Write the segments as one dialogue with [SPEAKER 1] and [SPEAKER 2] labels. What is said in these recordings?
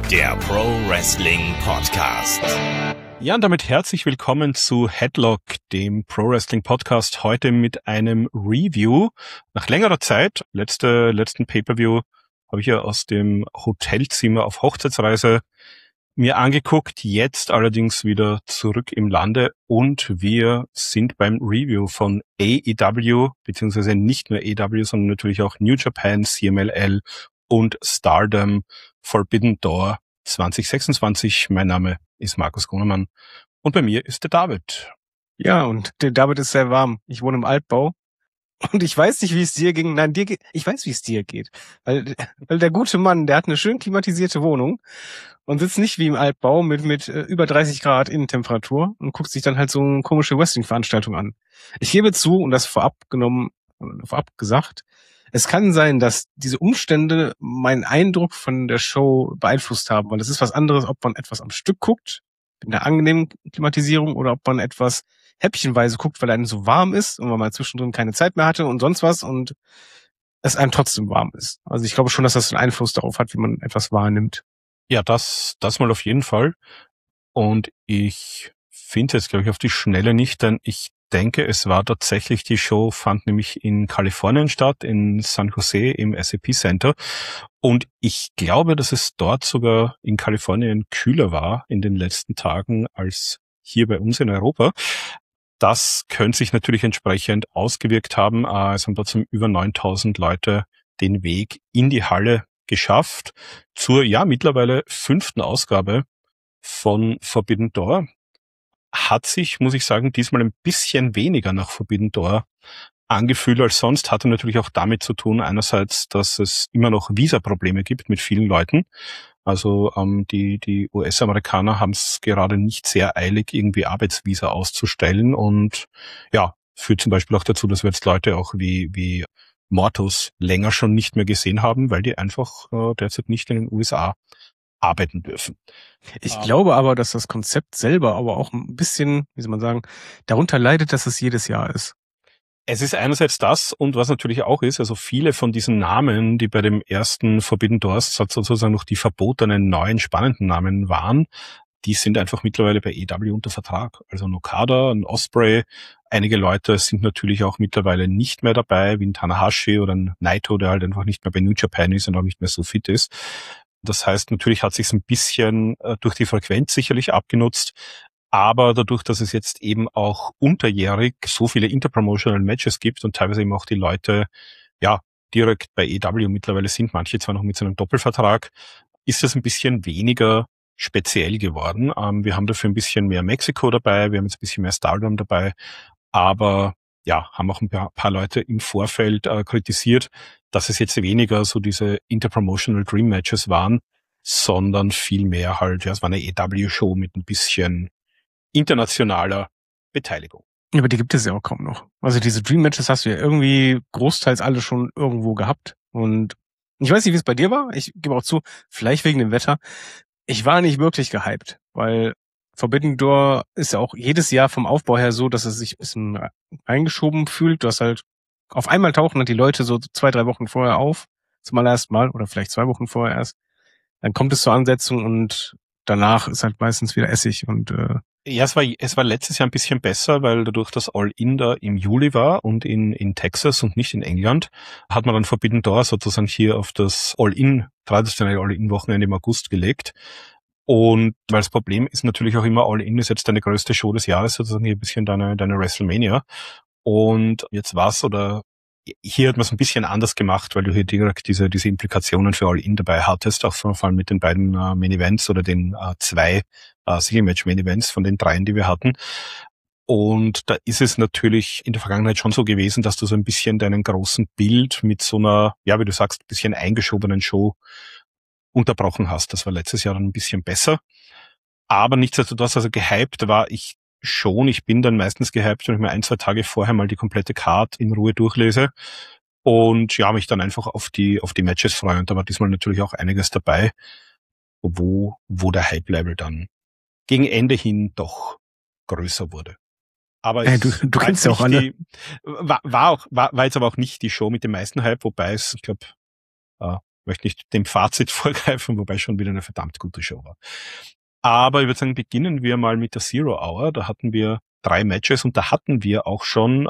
[SPEAKER 1] der Pro Wrestling Podcast.
[SPEAKER 2] Ja, und damit herzlich willkommen zu Headlock, dem Pro Wrestling Podcast. Heute mit einem Review. Nach längerer Zeit, letzten Pay-Per-View, habe ich ja aus dem Hotelzimmer auf Hochzeitsreise mir angeguckt. Jetzt allerdings wieder zurück im Lande und wir sind beim Review von AEW, beziehungsweise nicht nur AEW, sondern natürlich auch New Japan, CMLL und Stardom Forbidden Door 2026. Mein Name ist Markus Grunemann und bei mir ist der David.
[SPEAKER 3] Ja, und der David ist sehr warm. Ich wohne im Altbau und ich weiß nicht, wie es dir ging. Nein, ich weiß, wie es dir geht. Weil der gute Mann, der hat eine schön klimatisierte Wohnung und sitzt nicht wie im Altbau mit über 30 Grad Innentemperatur und guckt sich dann halt so eine komische Wrestling-Veranstaltung an. Ich gebe zu, und das vorab gesagt, es kann sein, dass diese Umstände meinen Eindruck von der Show beeinflusst haben, weil es ist was anderes, ob man etwas am Stück guckt, mit einer angenehmen Klimatisierung, oder ob man etwas häppchenweise guckt, weil einem so warm ist und weil man zwischendrin keine Zeit mehr hatte und sonst was und es einem trotzdem warm ist. Also ich glaube schon, dass das einen Einfluss darauf hat, wie man etwas wahrnimmt.
[SPEAKER 2] Ja, das mal auf jeden Fall. Und ich finde jetzt, glaube ich, auf die Schnelle nicht, denn ich denke, es war tatsächlich, die Show fand nämlich in Kalifornien statt, in San Jose im SAP Center. Und ich glaube, dass es dort sogar in Kalifornien kühler war in den letzten Tagen als hier bei uns in Europa. Das könnte sich natürlich entsprechend ausgewirkt haben. Es haben trotzdem über 9.000 Leute den Weg in die Halle geschafft zur, mittlerweile 5. Ausgabe von Forbidden Door. Hat sich, muss ich sagen, diesmal ein bisschen weniger nach Forbidden Door angefühlt als sonst. Hatte natürlich auch damit zu tun, einerseits, dass es immer noch Visa-Probleme gibt mit vielen Leuten. Also die US-Amerikaner haben es gerade nicht sehr eilig, irgendwie Arbeitsvisa auszustellen und führt zum Beispiel auch dazu, dass wir jetzt Leute auch wie Mortus länger schon nicht mehr gesehen haben, weil die einfach derzeit nicht in den USA arbeiten dürfen.
[SPEAKER 3] Ich glaube aber, dass das Konzept selber aber auch ein bisschen, wie soll man sagen, darunter leidet, dass es jedes Jahr ist.
[SPEAKER 2] Es ist einerseits das und was natürlich auch ist, also viele von diesen Namen, die bei dem ersten Forbidden Doors sozusagen noch die verbotenen neuen spannenden Namen waren, die sind einfach mittlerweile bei AEW unter Vertrag. Also ein Okada, ein Ospreay, einige Leute sind natürlich auch mittlerweile nicht mehr dabei, wie ein Tanahashi oder ein Naito, der halt einfach nicht mehr bei New Japan ist und auch nicht mehr so fit ist. Das heißt, natürlich hat sich ein bisschen durch die Frequenz sicherlich abgenutzt, aber dadurch, dass es jetzt eben auch unterjährig so viele Interpromotional Matches gibt und teilweise eben auch die Leute direkt bei AEW mittlerweile sind, manche zwar noch mit so einem Doppelvertrag, ist das ein bisschen weniger speziell geworden. Wir haben dafür ein bisschen mehr Mexiko dabei, wir haben jetzt ein bisschen mehr Stardom dabei, aber haben auch ein paar Leute im Vorfeld kritisiert, dass es jetzt weniger so diese Interpromotional Dream Matches waren, sondern viel mehr halt, es war eine AEW-Show mit ein bisschen internationaler Beteiligung.
[SPEAKER 3] Aber die gibt es ja auch kaum noch. Also diese Dream Matches hast du ja irgendwie großteils alle schon irgendwo gehabt. Und ich weiß nicht, wie es bei dir war. Ich gebe auch zu, vielleicht wegen dem Wetter. Ich war nicht wirklich gehypt, weil Forbidden Door ist ja auch jedes Jahr vom Aufbau her so, dass es sich ein bisschen eingeschoben fühlt. Du hast halt, auf einmal tauchen halt die Leute so 2-3 Wochen vorher auf, zum allerersten Mal, oder vielleicht 2 Wochen vorher erst. Dann kommt es zur Ansetzung und danach ist halt meistens wieder Essig und
[SPEAKER 2] es war letztes Jahr ein bisschen besser, weil dadurch, dass All-In da im Juli war und in Texas und nicht in England, hat man dann Forbidden Door sozusagen hier auf das traditionelle All-In-Wochenende im August gelegt. Und weil das Problem ist natürlich auch immer, All-In ist jetzt deine größte Show des Jahres, sozusagen hier ein bisschen deine WrestleMania. Und jetzt hier hat man es ein bisschen anders gemacht, weil du hier direkt diese Implikationen für All-In dabei hattest, auch vor allem mit den beiden Main Events oder den 2 Single Match Main Events von den 3, die wir hatten. Und da ist es natürlich in der Vergangenheit schon so gewesen, dass du so ein bisschen deinen großen Bild mit so einer, wie du sagst, ein bisschen eingeschobenen Show unterbrochen hast. Das war letztes Jahr dann ein bisschen besser. Aber nichtsdestotrotz, also gehypt war ich schon. Ich bin dann meistens gehypt, wenn ich mir 1-2 Tage vorher mal die komplette Card in Ruhe durchlese und mich dann einfach auf die Matches freue. Und da war diesmal natürlich auch einiges dabei, wo der Hype-Level dann gegen Ende hin doch größer wurde. Aber
[SPEAKER 3] du kennst ja auch alle.
[SPEAKER 2] War jetzt aber auch nicht die Show mit dem meisten Hype, wobei es, ich glaube, möchte nicht dem Fazit vorgreifen, wobei schon wieder eine verdammt gute Show war. Aber ich würde sagen, beginnen wir mal mit der Zero Hour. Da hatten wir 3 Matches und da hatten wir auch schon,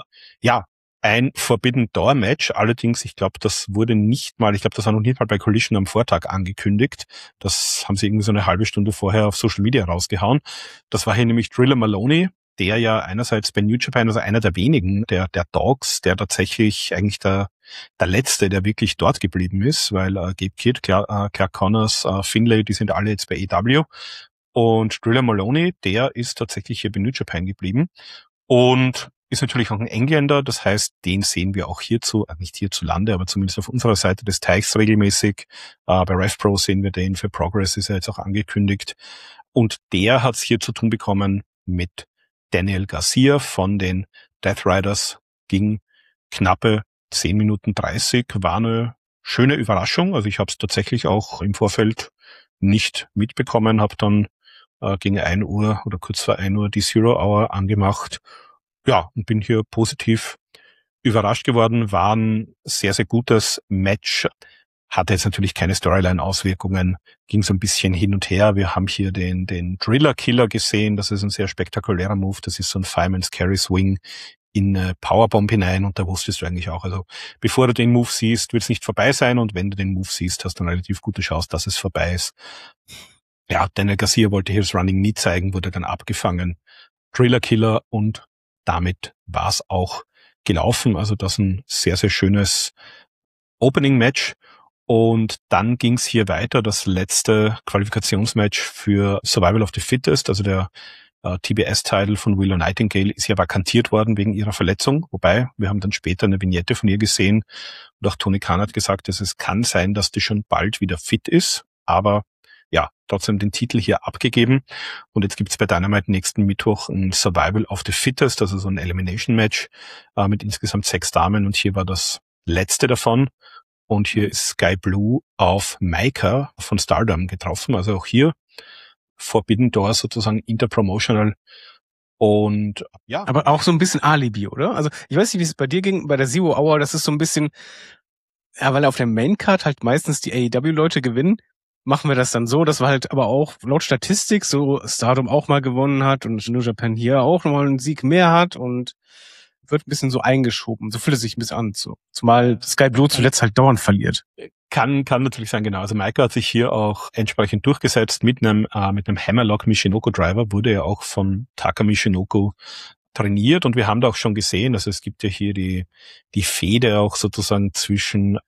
[SPEAKER 2] ein Forbidden Door Match. Allerdings, ich glaube, das war noch nicht mal bei Collision am Vortag angekündigt. Das haben sie irgendwie so eine halbe Stunde vorher auf Social Media rausgehauen. Das war hier nämlich Driller Maloney, der ja einerseits bei New Japan, also einer der wenigen, der Dogs, der tatsächlich eigentlich der Letzte, der wirklich dort geblieben ist, weil Gabe Kidd, Clark Connors, Finlay, die sind alle jetzt bei AEW. Und Driller Maloney, der ist tatsächlich hier bei New Japan geblieben und ist natürlich auch ein Engländer. Das heißt, den sehen wir auch nicht hierzulande, aber zumindest auf unserer Seite des Teichs regelmäßig. Bei RevPro sehen wir den, für Progress ist er jetzt auch angekündigt. Und der hat es hier zu tun bekommen mit Daniel Garcia von den Death Riders. Ging knappe 10 Minuten 30, war eine schöne Überraschung. Also ich habe es tatsächlich auch im Vorfeld nicht mitbekommen, habe dann gegen 1 Uhr oder kurz vor 1 Uhr die Zero Hour angemacht. Ja, und bin hier positiv überrascht geworden. War ein sehr, sehr gutes Match. Hatte jetzt natürlich keine Storyline-Auswirkungen. Ging so ein bisschen hin und her. Wir haben hier den Driller-Killer gesehen. Das ist ein sehr spektakulärer Move. Das ist so ein Fireman's Carry Swing in eine Powerbomb hinein. Und da wusstest du eigentlich auch, also bevor du den Move siehst, wird es nicht vorbei sein. Und wenn du den Move siehst, hast du eine relativ gute Chance, dass es vorbei ist. Ja, Daniel Garcia wollte hier das Running Knee zeigen, wurde dann abgefangen. Driller-Killer und damit war es auch gelaufen. Also das ein sehr, sehr schönes Opening-Match. Und dann ging es hier weiter. Das letzte Qualifikationsmatch für Survival of the Fittest, also der TBS-Title von Willow Nightingale, ist ja vakantiert worden wegen ihrer Verletzung. Wobei, wir haben dann später eine Vignette von ihr gesehen. Und auch Tony Khan hat gesagt, dass es kann sein, dass die schon bald wieder fit ist. Aber ja, trotzdem den Titel hier abgegeben. Und jetzt gibt's bei Dynamite nächsten Mittwoch ein Survival of the Fittest, also so ein Elimination-Match mit insgesamt 6 Damen. Und hier war das letzte davon. Und hier ist Sky Blue auf Maika von Stardom getroffen. Also auch hier Forbidden Door sozusagen interpromotional. Und ja.
[SPEAKER 3] Aber auch so ein bisschen Alibi, oder? Also ich weiß nicht, wie es bei dir ging, bei der Zero Hour, das ist so ein bisschen, ja, weil auf der Maincard halt meistens die AEW-Leute gewinnen, machen wir das dann so, dass wir halt aber auch laut Statistik so Stardom auch mal gewonnen hat und New Japan hier auch nochmal einen Sieg mehr hat und wird ein bisschen so eingeschoben. So fühlt es sich ein bisschen an. So. Zumal Sky Blue zuletzt halt dauernd verliert.
[SPEAKER 2] Kann natürlich sein, genau. Also Maika hat sich hier auch entsprechend durchgesetzt mit einem Hammerlock Michinoku Driver, wurde ja auch von Taka Michinoku trainiert und wir haben da auch schon gesehen, also es gibt ja hier die Fehde auch sozusagen zwischen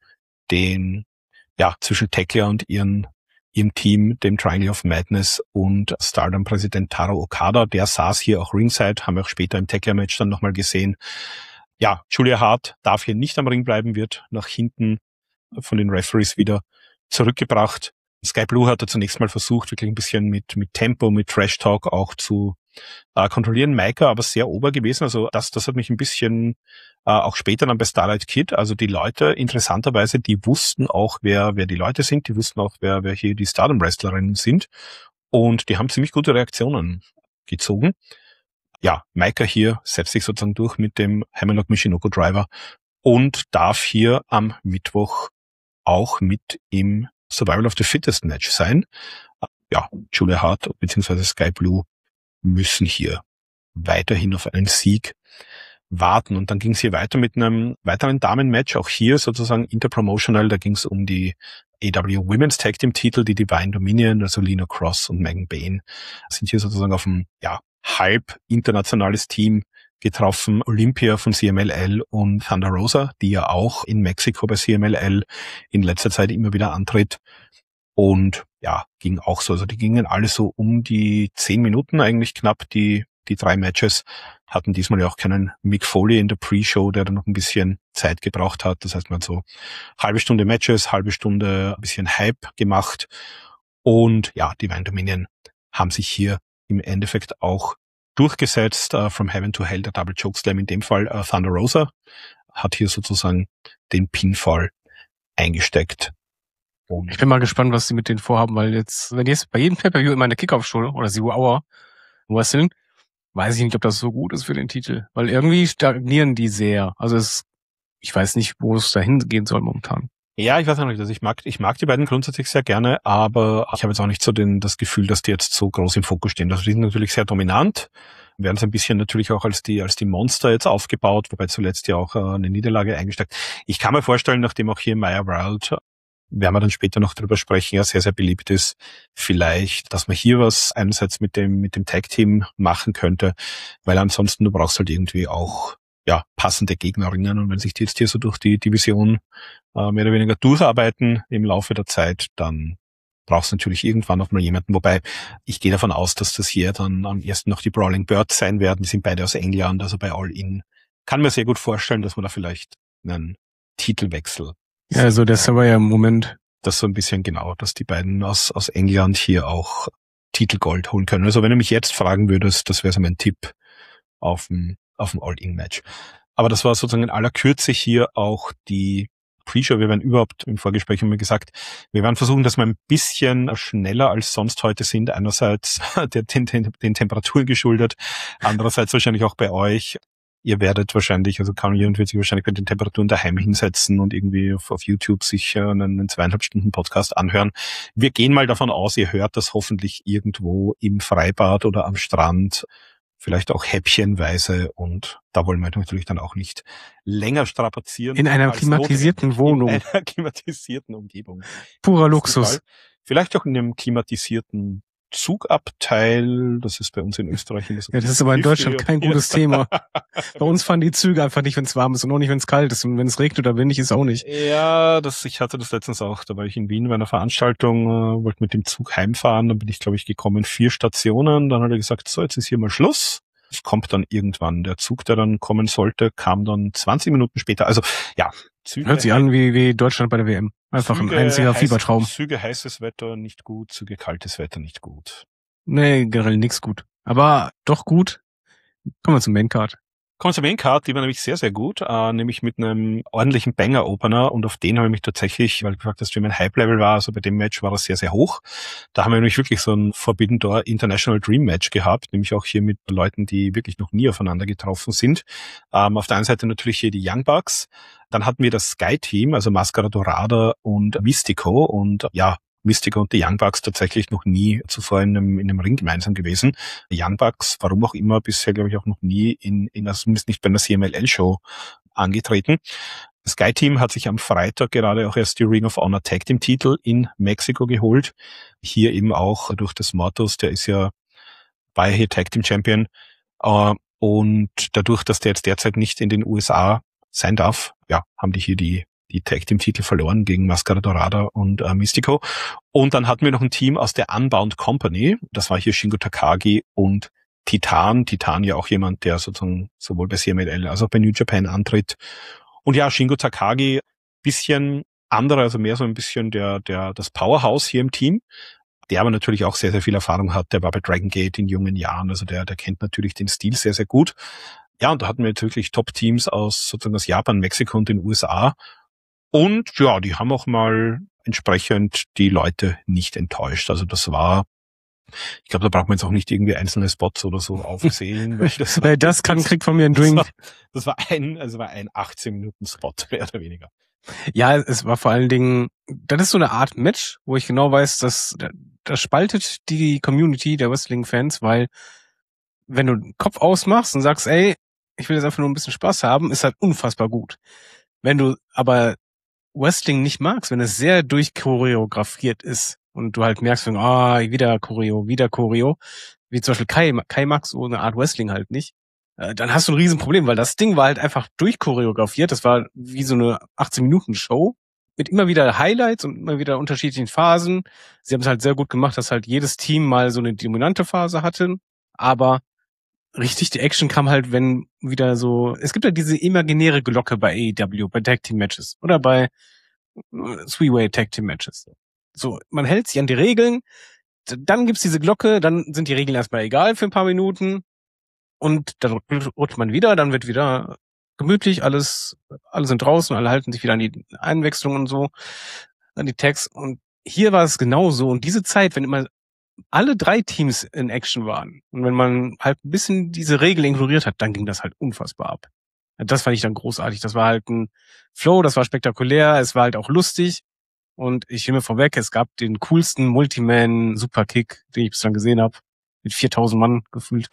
[SPEAKER 2] Tekla und ihrem Team, dem Triangle of Madness und Stardom-Präsident Taro Okada, der saß hier auch ringside, haben wir auch später im Tekla-Match dann nochmal gesehen. Ja, Julia Hart darf hier nicht am Ring bleiben, wird nach hinten von den Referees wieder zurückgebracht. Sky Blue hat da zunächst mal versucht, wirklich ein bisschen mit Tempo, mit Trash Talk auch zu kontrollieren. Maika aber sehr ober gewesen, also das hat mich ein bisschen auch später dann bei Starlight Kid, also die Leute interessanterweise, die wussten auch, wer die Leute sind, die wussten auch, wer hier die Stardom-Wrestlerinnen sind und die haben ziemlich gute Reaktionen gezogen. Ja, Maika hier setzt sich sozusagen durch mit dem Hammerlock Michinoku Driver und darf hier am Mittwoch auch mit im Survival of the Fittest Match sein. Ja, Julia Hart bzw. Sky Blue müssen hier weiterhin auf einen Sieg warten. Und dann ging es hier weiter mit einem weiteren Damenmatch, auch hier sozusagen interpromotional. Da ging es um die AEW Women's Tag Team Titel, die Divine Dominion, also Lina Cross und Megan Bayne, sind hier sozusagen auf ein halb internationales Team getroffen. Olympia von CMLL und Thunder Rosa, die ja auch in Mexiko bei CMLL in letzter Zeit immer wieder antritt. Und ja, ging auch so. Also die gingen alle so um die 10 Minuten eigentlich knapp, die 3 Matches. Hatten diesmal ja auch keinen Mick Foley in der Pre-Show, der dann noch ein bisschen Zeit gebraucht hat. Das heißt, man hat so halbe Stunde Matches, halbe Stunde ein bisschen Hype gemacht. Und ja, die Divine Dominion haben sich hier im Endeffekt auch durchgesetzt. From Heaven to Hell, der Double Chokeslam, in dem Fall Thunder Rosa, hat hier sozusagen den Pinfall eingesteckt.
[SPEAKER 3] Ich bin mal gespannt, was sie mit denen vorhaben, weil jetzt, wenn die jetzt bei jedem Pay-Per-View immer eine Kickoff-Show oder Zero Hour wresteln, weiß ich nicht, ob das so gut ist für den Titel. Weil irgendwie stagnieren die sehr. Also ich weiß nicht, wo es dahin gehen soll momentan.
[SPEAKER 2] Ja, ich weiß auch nicht, also ich mag die beiden grundsätzlich sehr gerne, aber ich habe jetzt auch nicht so das Gefühl, dass die jetzt so groß im Fokus stehen. Also die sind natürlich sehr dominant, werden so ein bisschen natürlich auch als die Monster jetzt aufgebaut, wobei zuletzt ja auch eine Niederlage eingesteckt. Ich kann mir vorstellen, nachdem auch hier Maya World, werden wir dann später noch drüber sprechen, ja sehr, sehr beliebt ist, vielleicht, dass man hier was einerseits mit dem Tag-Team machen könnte, weil ansonsten du brauchst halt irgendwie auch passende Gegnerinnen, und wenn sich die jetzt hier so durch die Division mehr oder weniger durcharbeiten im Laufe der Zeit, dann brauchst du natürlich irgendwann noch mal jemanden, wobei ich gehe davon aus, dass das hier dann am ersten noch die Brawling Birds sein werden, die sind beide aus England, also bei All In. Kann mir sehr gut vorstellen, dass man da vielleicht einen Titelwechsel
[SPEAKER 3] Ja, also das war ja im Moment.
[SPEAKER 2] Das so ein bisschen genau, dass die beiden aus England hier auch Titelgold holen können. Also wenn du mich jetzt fragen würdest, das wäre so mein Tipp auf dem All-In-Match. Aber das war sozusagen in aller Kürze hier auch die Pre-Show. Wir werden überhaupt im Vorgespräch haben wir gesagt, wir werden versuchen, dass wir ein bisschen schneller als sonst heute sind. Einerseits den Temperaturen geschuldet, andererseits wahrscheinlich auch bei euch. Ihr werdet wahrscheinlich, also Caroline wird sich wahrscheinlich bei den Temperaturen daheim hinsetzen und irgendwie auf YouTube sich einen 2,5 Stunden Podcast anhören. Wir gehen mal davon aus, ihr hört das hoffentlich irgendwo im Freibad oder am Strand, vielleicht auch häppchenweise, und da wollen wir natürlich dann auch nicht länger strapazieren.
[SPEAKER 3] In einer klimatisierten Wohnung.
[SPEAKER 2] In einer klimatisierten Umgebung.
[SPEAKER 3] Purer Luxus.
[SPEAKER 2] Vielleicht auch in einem klimatisierten Zugabteil, das ist bei uns in Österreich.
[SPEAKER 3] Ja, das ist aber in Deutschland kein gutes Thema. Bei uns fahren die Züge einfach nicht, wenn es warm ist, und auch nicht, wenn es kalt ist, und wenn es regnet oder windig ist, auch nicht.
[SPEAKER 2] Ja, ich hatte das letztens auch, da war ich in Wien bei einer Veranstaltung, wollte mit dem Zug heimfahren, dann bin ich, glaube ich, gekommen, 4 Stationen, dann hat er gesagt, so, jetzt ist hier mal Schluss. Es kommt dann irgendwann. Der Zug, der dann kommen sollte, kam dann 20 Minuten später. Also ja,
[SPEAKER 3] Züge. Hört sich an wie Deutschland bei der WM. Einfach ein einziger Fiebertraum.
[SPEAKER 2] Züge heißes Wetter nicht gut, Züge kaltes Wetter nicht gut.
[SPEAKER 3] Nee, generell nix gut. Aber doch gut. Kommen wir zum Maincard.
[SPEAKER 2] Kommen wir zum Maincard, die war nämlich sehr, sehr gut, nämlich mit einem ordentlichen Banger-Opener, und auf den habe ich mich tatsächlich, weil du gesagt hast, wie mein Hype-Level war, also bei dem Match war das sehr, sehr hoch. Da haben wir nämlich wirklich so ein Forbidden Door International Dream Match gehabt, nämlich auch hier mit Leuten, die wirklich noch nie aufeinander getroffen sind. Auf der einen Seite natürlich hier die Young Bucks, dann hatten wir das Sky-Team, also Mascara Dorada und Mystico, und ja, Mystico und die Young Bucks tatsächlich noch nie zuvor in einem Ring gemeinsam gewesen. Die Young Bucks, warum auch immer, bisher glaube ich auch noch nie also zumindest nicht bei einer CMLL-Show angetreten. Das Sky-Team hat sich am Freitag gerade auch erst die Ring of Honor Tag Team Titel in Mexiko geholt. Hier eben auch durch das Mortus, war ja hier Tag Team Champion. Und dadurch, dass der jetzt derzeit nicht in den USA sein darf, ja, haben die hier die Tag-Team-Titel verloren gegen Mascara Dorada und Mystico. Und dann hatten wir noch ein Team aus der Unbound Company. Das war hier Shingo Takagi und Titan. Titan ja auch jemand, der sozusagen sowohl bei CMLL als auch bei New Japan antritt. Und ja, Shingo Takagi, bisschen anderer, also mehr so ein bisschen das Powerhouse hier im Team, der aber natürlich auch sehr, sehr viel Erfahrung hat. Der war bei Dragon Gate in jungen Jahren, also der kennt natürlich den Stil sehr, sehr gut. Ja, und da hatten wir jetzt wirklich Top-Teams aus Japan, Mexiko und den USA. Und ja, die haben auch mal entsprechend die Leute nicht enttäuscht. Also das war, ich glaube, da braucht man jetzt auch nicht irgendwie einzelne Spots oder so aufzählen.
[SPEAKER 3] Weil das kriegt von mir ein Drink.
[SPEAKER 2] Das war ein 18-Minuten-Spot, mehr oder weniger.
[SPEAKER 3] Ja, es war vor allen Dingen, das ist so eine Art Match, wo ich genau weiß, dass das spaltet die Community der Wrestling-Fans, weil wenn du den Kopf ausmachst und sagst, ey, ich will jetzt einfach nur ein bisschen Spaß haben, ist halt unfassbar gut. Wenn du aber Wrestling nicht magst, wenn es sehr durchchoreografiert ist und du halt merkst, wieder Choreo, wie zum Beispiel Kai mag so eine Art Wrestling halt nicht, dann hast du ein Riesenproblem, weil das Ding war halt einfach durchchoreografiert. Das war wie so eine 18-Minuten-Show mit immer wieder Highlights und immer wieder unterschiedlichen Phasen. Sie haben es halt sehr gut gemacht, dass halt jedes Team mal so eine dominante Phase hatte, aber richtig, die Action kam halt, wenn wieder so, es gibt ja diese imaginäre Glocke bei AEW, bei Tag Team Matches oder bei Three-Way Tag Team Matches. So, man hält sich an die Regeln, dann gibt's diese Glocke, dann sind die Regeln erstmal egal für ein paar Minuten und dann rutscht man wieder, dann wird wieder gemütlich, alle sind draußen, alle halten sich wieder an die Einwechslung und so, an die Tags, und hier war es genauso, und diese Zeit, wenn immer alle 3 Teams in Action waren und wenn man halt ein bisschen diese Regel ignoriert hat, dann ging das halt unfassbar ab. Das fand ich dann großartig. Das war halt ein Flow, das war spektakulär, es war halt auch lustig. Und ich nehme vorweg, es gab den coolsten Multiman-Superkick, den ich bislang gesehen habe. Mit 4000 Mann gefühlt.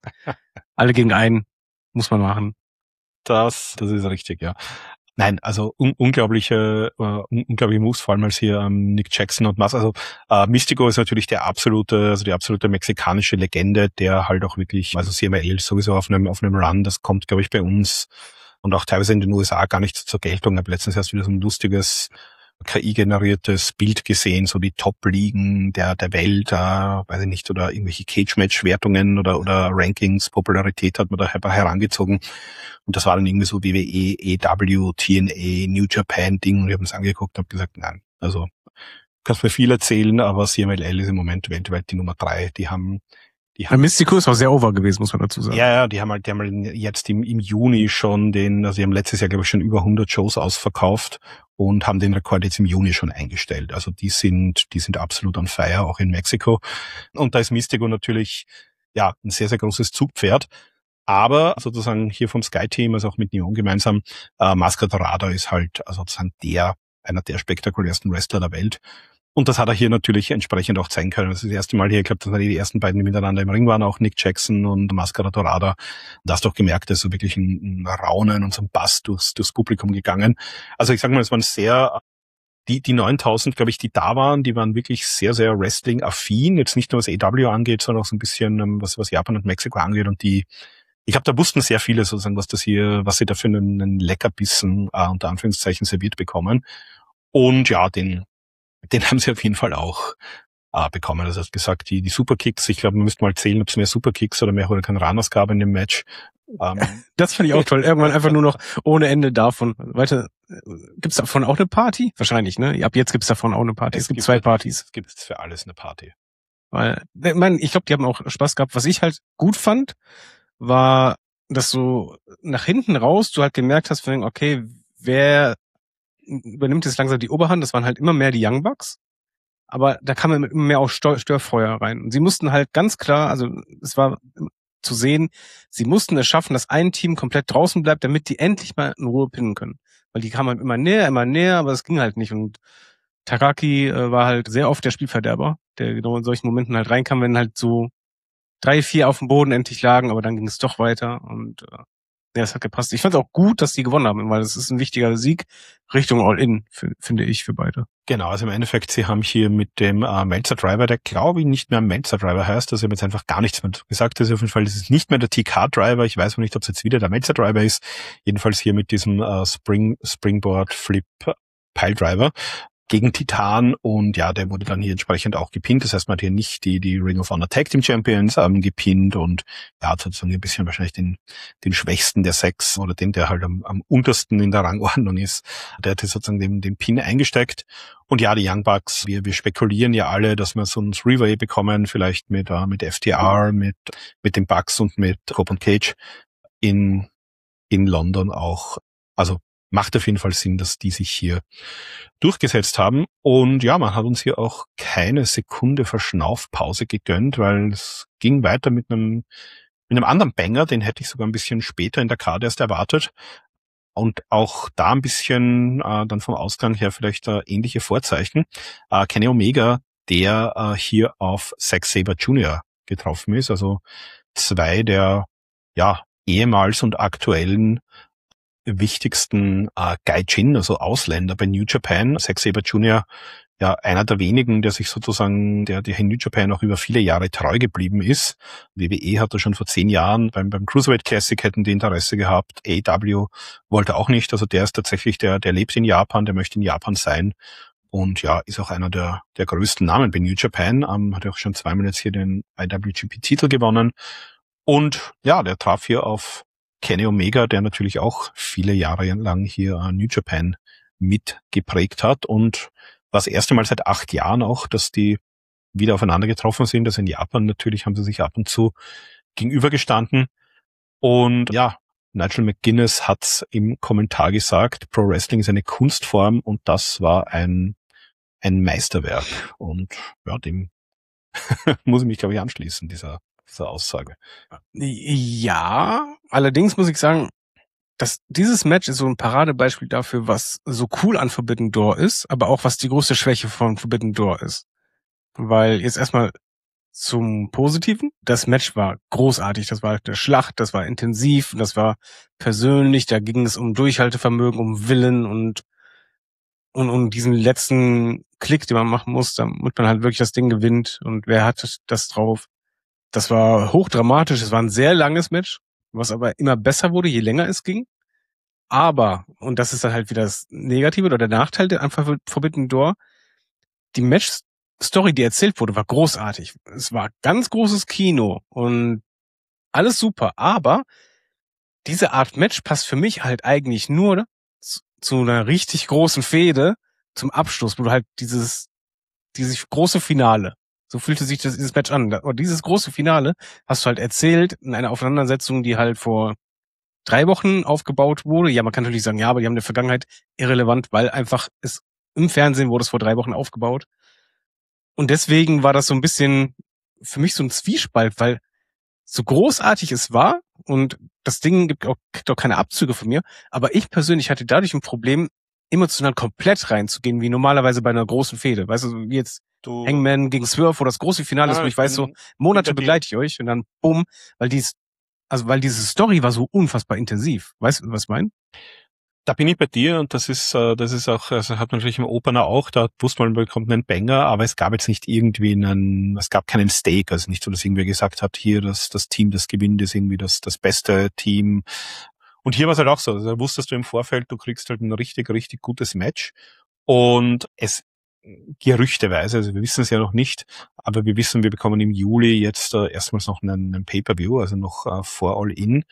[SPEAKER 3] Alle gegen einen. Muss man machen.
[SPEAKER 2] Das ist richtig, ja. Nein, also unglaubliche Moves, vor allem als hier Nick Jackson und Mas. Also Mystico ist natürlich die absolute mexikanische Legende, der halt auch wirklich, also CMLL sowieso auf einem Run, das kommt, glaube ich, bei uns und auch teilweise in den USA gar nicht zur Geltung. Ich habe letztens erst wieder so ein lustiges KI-generiertes Bild gesehen, so die Top-Ligen der Welt, weiß ich nicht, oder irgendwelche Cage-Match-Wertungen oder Rankings, Popularität hat man da herangezogen. Und das war dann irgendwie so WWE, EW, TNA, New Japan-Ding. Und ich habe es angeguckt und habe gesagt, nein, also kannst mir viel erzählen, aber CMLL ist im Moment weltweit die Nummer 3. Die haben
[SPEAKER 3] Mystico ist auch sehr over gewesen, muss man dazu sagen.
[SPEAKER 2] Ja, die haben jetzt im Juni schon die haben letztes Jahr, glaube ich, schon über 100 Shows ausverkauft und haben den Rekord jetzt im Juni schon eingestellt. Also die sind absolut on fire, auch in Mexiko. Und da ist Mystico natürlich, ja, ein sehr, sehr großes Zugpferd. Aber sozusagen hier vom Sky-Team, also auch mit Neon gemeinsam, Máscara Dorada ist halt also sozusagen einer der spektakulärsten Wrestler der Welt. Und das hat er hier natürlich entsprechend auch zeigen können. Das ist das erste Mal hier, ich glaube, das waren die ersten beiden, die miteinander im Ring waren, auch Nick Jackson und Máscara Dorada. Da hast du auch gemerkt, da ist so wirklich ein Raunen und so ein Bass durchs Publikum gegangen. Also ich sag mal, es waren die 9000, glaube ich, die da waren, die waren wirklich sehr, sehr Wrestling-affin. Jetzt nicht nur was AEW angeht, sondern auch so ein bisschen, was Japan und Mexiko angeht. Und ich glaube, da wussten sehr viele sozusagen, was sie da für einen Leckerbissen, unter Anführungszeichen, serviert bekommen. Und ja, den haben sie auf jeden Fall auch bekommen. Also hast gesagt, die Superkicks, ich glaube, man müsste mal zählen, ob es mehr Superkicks oder mehr Hurricanranas gab in dem Match.
[SPEAKER 3] Das fand ich auch toll. Irgendwann einfach nur noch ohne Ende davon. Weiter, gibt's davon auch eine Party? Wahrscheinlich, ne? Ab jetzt gibt's davon auch eine Party. Es gibt 2 Partys.
[SPEAKER 2] Es gibt für alles eine Party.
[SPEAKER 3] Weil, ich glaube, die haben auch Spaß gehabt. Was ich halt gut fand, war, dass so nach hinten raus du halt gemerkt hast, okay, wer übernimmt jetzt langsam die Oberhand? Das waren halt immer mehr die Young Bucks. Aber da kam immer mehr auch Störfeuer rein. Und sie mussten halt ganz klar, also es war zu sehen, sie mussten es schaffen, dass ein Team komplett draußen bleibt, damit die endlich mal in Ruhe pinnen können. Weil die kamen halt immer näher, aber es ging halt nicht. Und Takaki war halt sehr oft der Spielverderber, der genau in solchen Momenten halt reinkam, wenn halt so 3, 4 auf dem Boden endlich lagen, aber dann ging es doch weiter und ja, es hat gepasst. Ich fand es auch gut, dass die gewonnen haben, weil es ist ein wichtiger Sieg Richtung All-In, finde ich, für beide.
[SPEAKER 2] Genau, also im Endeffekt, sie haben hier mit dem Meltzer Driver, der glaube ich nicht mehr Meltzer Driver heißt, also ich habe jetzt einfach gar nichts mehr gesagt, also auf jeden Fall, das ist nicht mehr der TK Driver, ich weiß noch nicht, ob es jetzt wieder der Meltzer Driver ist, jedenfalls hier mit diesem Springboard Flip Pile Driver gegen Titan und ja, der wurde dann hier entsprechend auch gepinnt. Das heißt, man hat hier nicht die Ring of Honor Tag Team Champions gepinnt und ja, hat sozusagen ein bisschen wahrscheinlich den schwächsten der 6 oder den, der halt am untersten in der Rangordnung ist. Der hat hier sozusagen den Pin eingesteckt. Und ja, die Young Bucks, wir spekulieren ja alle, dass wir so ein Three-Way bekommen, vielleicht mit FTR, mit den Bucks und mit Rope und Cage in London auch. Also macht auf jeden Fall Sinn, dass die sich hier durchgesetzt haben. Und ja, man hat uns hier auch keine Sekunde Verschnaufpause gegönnt, weil es ging weiter mit einem anderen Banger, den hätte ich sogar ein bisschen später in der Card erst erwartet. Und auch da ein bisschen dann vom Ausgang her vielleicht ähnliche Vorzeichen. Kenny Omega, der hier auf Zack Sabre Jr. getroffen ist, also 2 der ja ehemals und aktuellen wichtigsten Gaijin, also Ausländer bei New Japan. Zack Sabre Jr., ja, einer der wenigen, der sich sozusagen, der in New Japan auch über viele Jahre treu geblieben ist. WWE hat er schon vor 10 Jahren beim Cruiserweight Classic hätten die Interesse gehabt. AEW wollte auch nicht. Also der ist tatsächlich, der lebt in Japan, der möchte in Japan sein. Und ja, ist auch einer der größten Namen bei New Japan. Hat auch schon 2-mal jetzt hier den IWGP-Titel gewonnen. Und ja, der traf hier auf Kenny Omega, der natürlich auch viele Jahre lang hier New Japan mitgeprägt hat und das erste Mal seit 8 Jahren auch, dass die wieder aufeinander getroffen sind. Also in Japan natürlich haben sie sich ab und zu gegenübergestanden. Und ja, Nigel McGuinness hat im Kommentar gesagt, Pro Wrestling ist eine Kunstform und das war ein Meisterwerk. Und ja, dem muss ich mich, glaube ich, anschließen, dieser Aussage.
[SPEAKER 3] Ja, allerdings muss ich sagen, dieses Match ist so ein Paradebeispiel dafür, was so cool an Forbidden Door ist, aber auch was die größte Schwäche von Forbidden Door ist. Weil jetzt erstmal zum Positiven. Das Match war großartig. Das war eine Schlacht, das war intensiv, das war persönlich. Da ging es um Durchhaltevermögen, um Willen und diesen letzten Klick, den man machen muss, damit man halt wirklich das Ding gewinnt. Und wer hat das drauf? Das war hochdramatisch. Es war ein sehr langes Match, was aber immer besser wurde, je länger es ging. Aber, und das ist dann halt wieder das Negative oder der Nachteil der einfach Forbidden Door, die Match-Story, die erzählt wurde, war großartig. Es war ganz großes Kino und alles super. Aber diese Art Match passt für mich halt eigentlich nur zu einer richtig großen Fehde zum Abschluss, wo du halt dieses große Finale, so fühlte sich dieses Match an. Und dieses große Finale hast du halt erzählt in einer Auseinandersetzung, die halt vor 3 Wochen aufgebaut wurde. Ja, man kann natürlich sagen, ja, aber die haben eine Vergangenheit, irrelevant, weil einfach im Fernsehen wurde es vor 3 Wochen aufgebaut. Und deswegen war das so ein bisschen für mich so ein Zwiespalt, weil so großartig es war und das Ding kriegt auch keine Abzüge von mir, aber ich persönlich hatte dadurch ein Problem, emotional komplett reinzugehen, wie normalerweise bei einer großen Fehde. Weißt du, wie jetzt Hangman gegen Swerve, wo das große Finale ist, wo ich weiß, so Monate begleite ich euch und dann bumm, weil diese Story war so unfassbar intensiv. Weißt du, was ich meine?
[SPEAKER 2] Da bin ich bei dir und das ist auch, also hat man natürlich im Opener auch, da wusste man bekommt einen Banger, aber es gab jetzt nicht irgendwie es gab keinen Stake, also nicht so, dass irgendwer gesagt hat, hier das Team, das gewinnt, ist irgendwie das beste Team. Und hier war es halt auch so, also da wusstest du im Vorfeld, du kriegst halt ein richtig, richtig gutes Match und es gerüchteweise, also wir wissen es ja noch nicht, aber wir wissen, wir bekommen im Juli jetzt erstmals noch einen Pay-Per-View, also noch vor All-In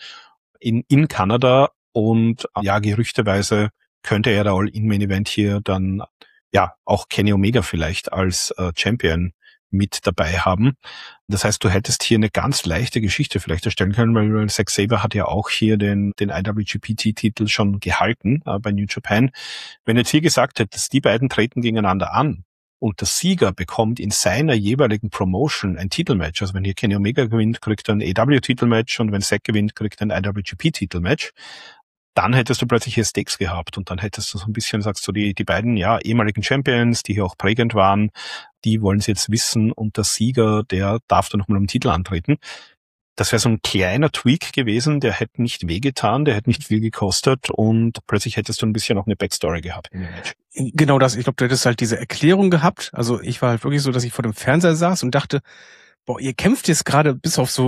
[SPEAKER 2] in Kanada. Und ja, gerüchteweise könnte er der All-In-Main-Event hier dann ja auch Kenny Omega vielleicht als Champion mit dabei haben. Das heißt, du hättest hier eine ganz leichte Geschichte vielleicht erstellen können, weil Zack Sabre hat ja auch hier den IWGP-Titel schon gehalten bei New Japan. Wenn du jetzt hier gesagt hättest, die beiden treten gegeneinander an und der Sieger bekommt in seiner jeweiligen Promotion ein Titelmatch, also wenn hier Kenny Omega gewinnt, kriegt er ein AEW-Titelmatch und wenn Zack gewinnt, kriegt er ein IWGP-Titelmatch, dann hättest du plötzlich hier Stakes gehabt und dann hättest du so ein bisschen, sagst du, die beiden ehemaligen Champions, die hier auch prägend waren, die wollen es jetzt wissen und der Sieger, der darf dann nochmal um den Titel antreten. Das wäre so ein kleiner Tweak gewesen, der hätte nicht wehgetan, der hätte nicht viel gekostet und plötzlich hättest du ein bisschen auch eine Backstory gehabt in dem Match.
[SPEAKER 3] Genau das, ich glaube, du hättest halt diese Erklärung gehabt. Also ich war halt wirklich so, dass ich vor dem Fernseher saß und dachte, boah, ihr kämpft jetzt gerade bis aufs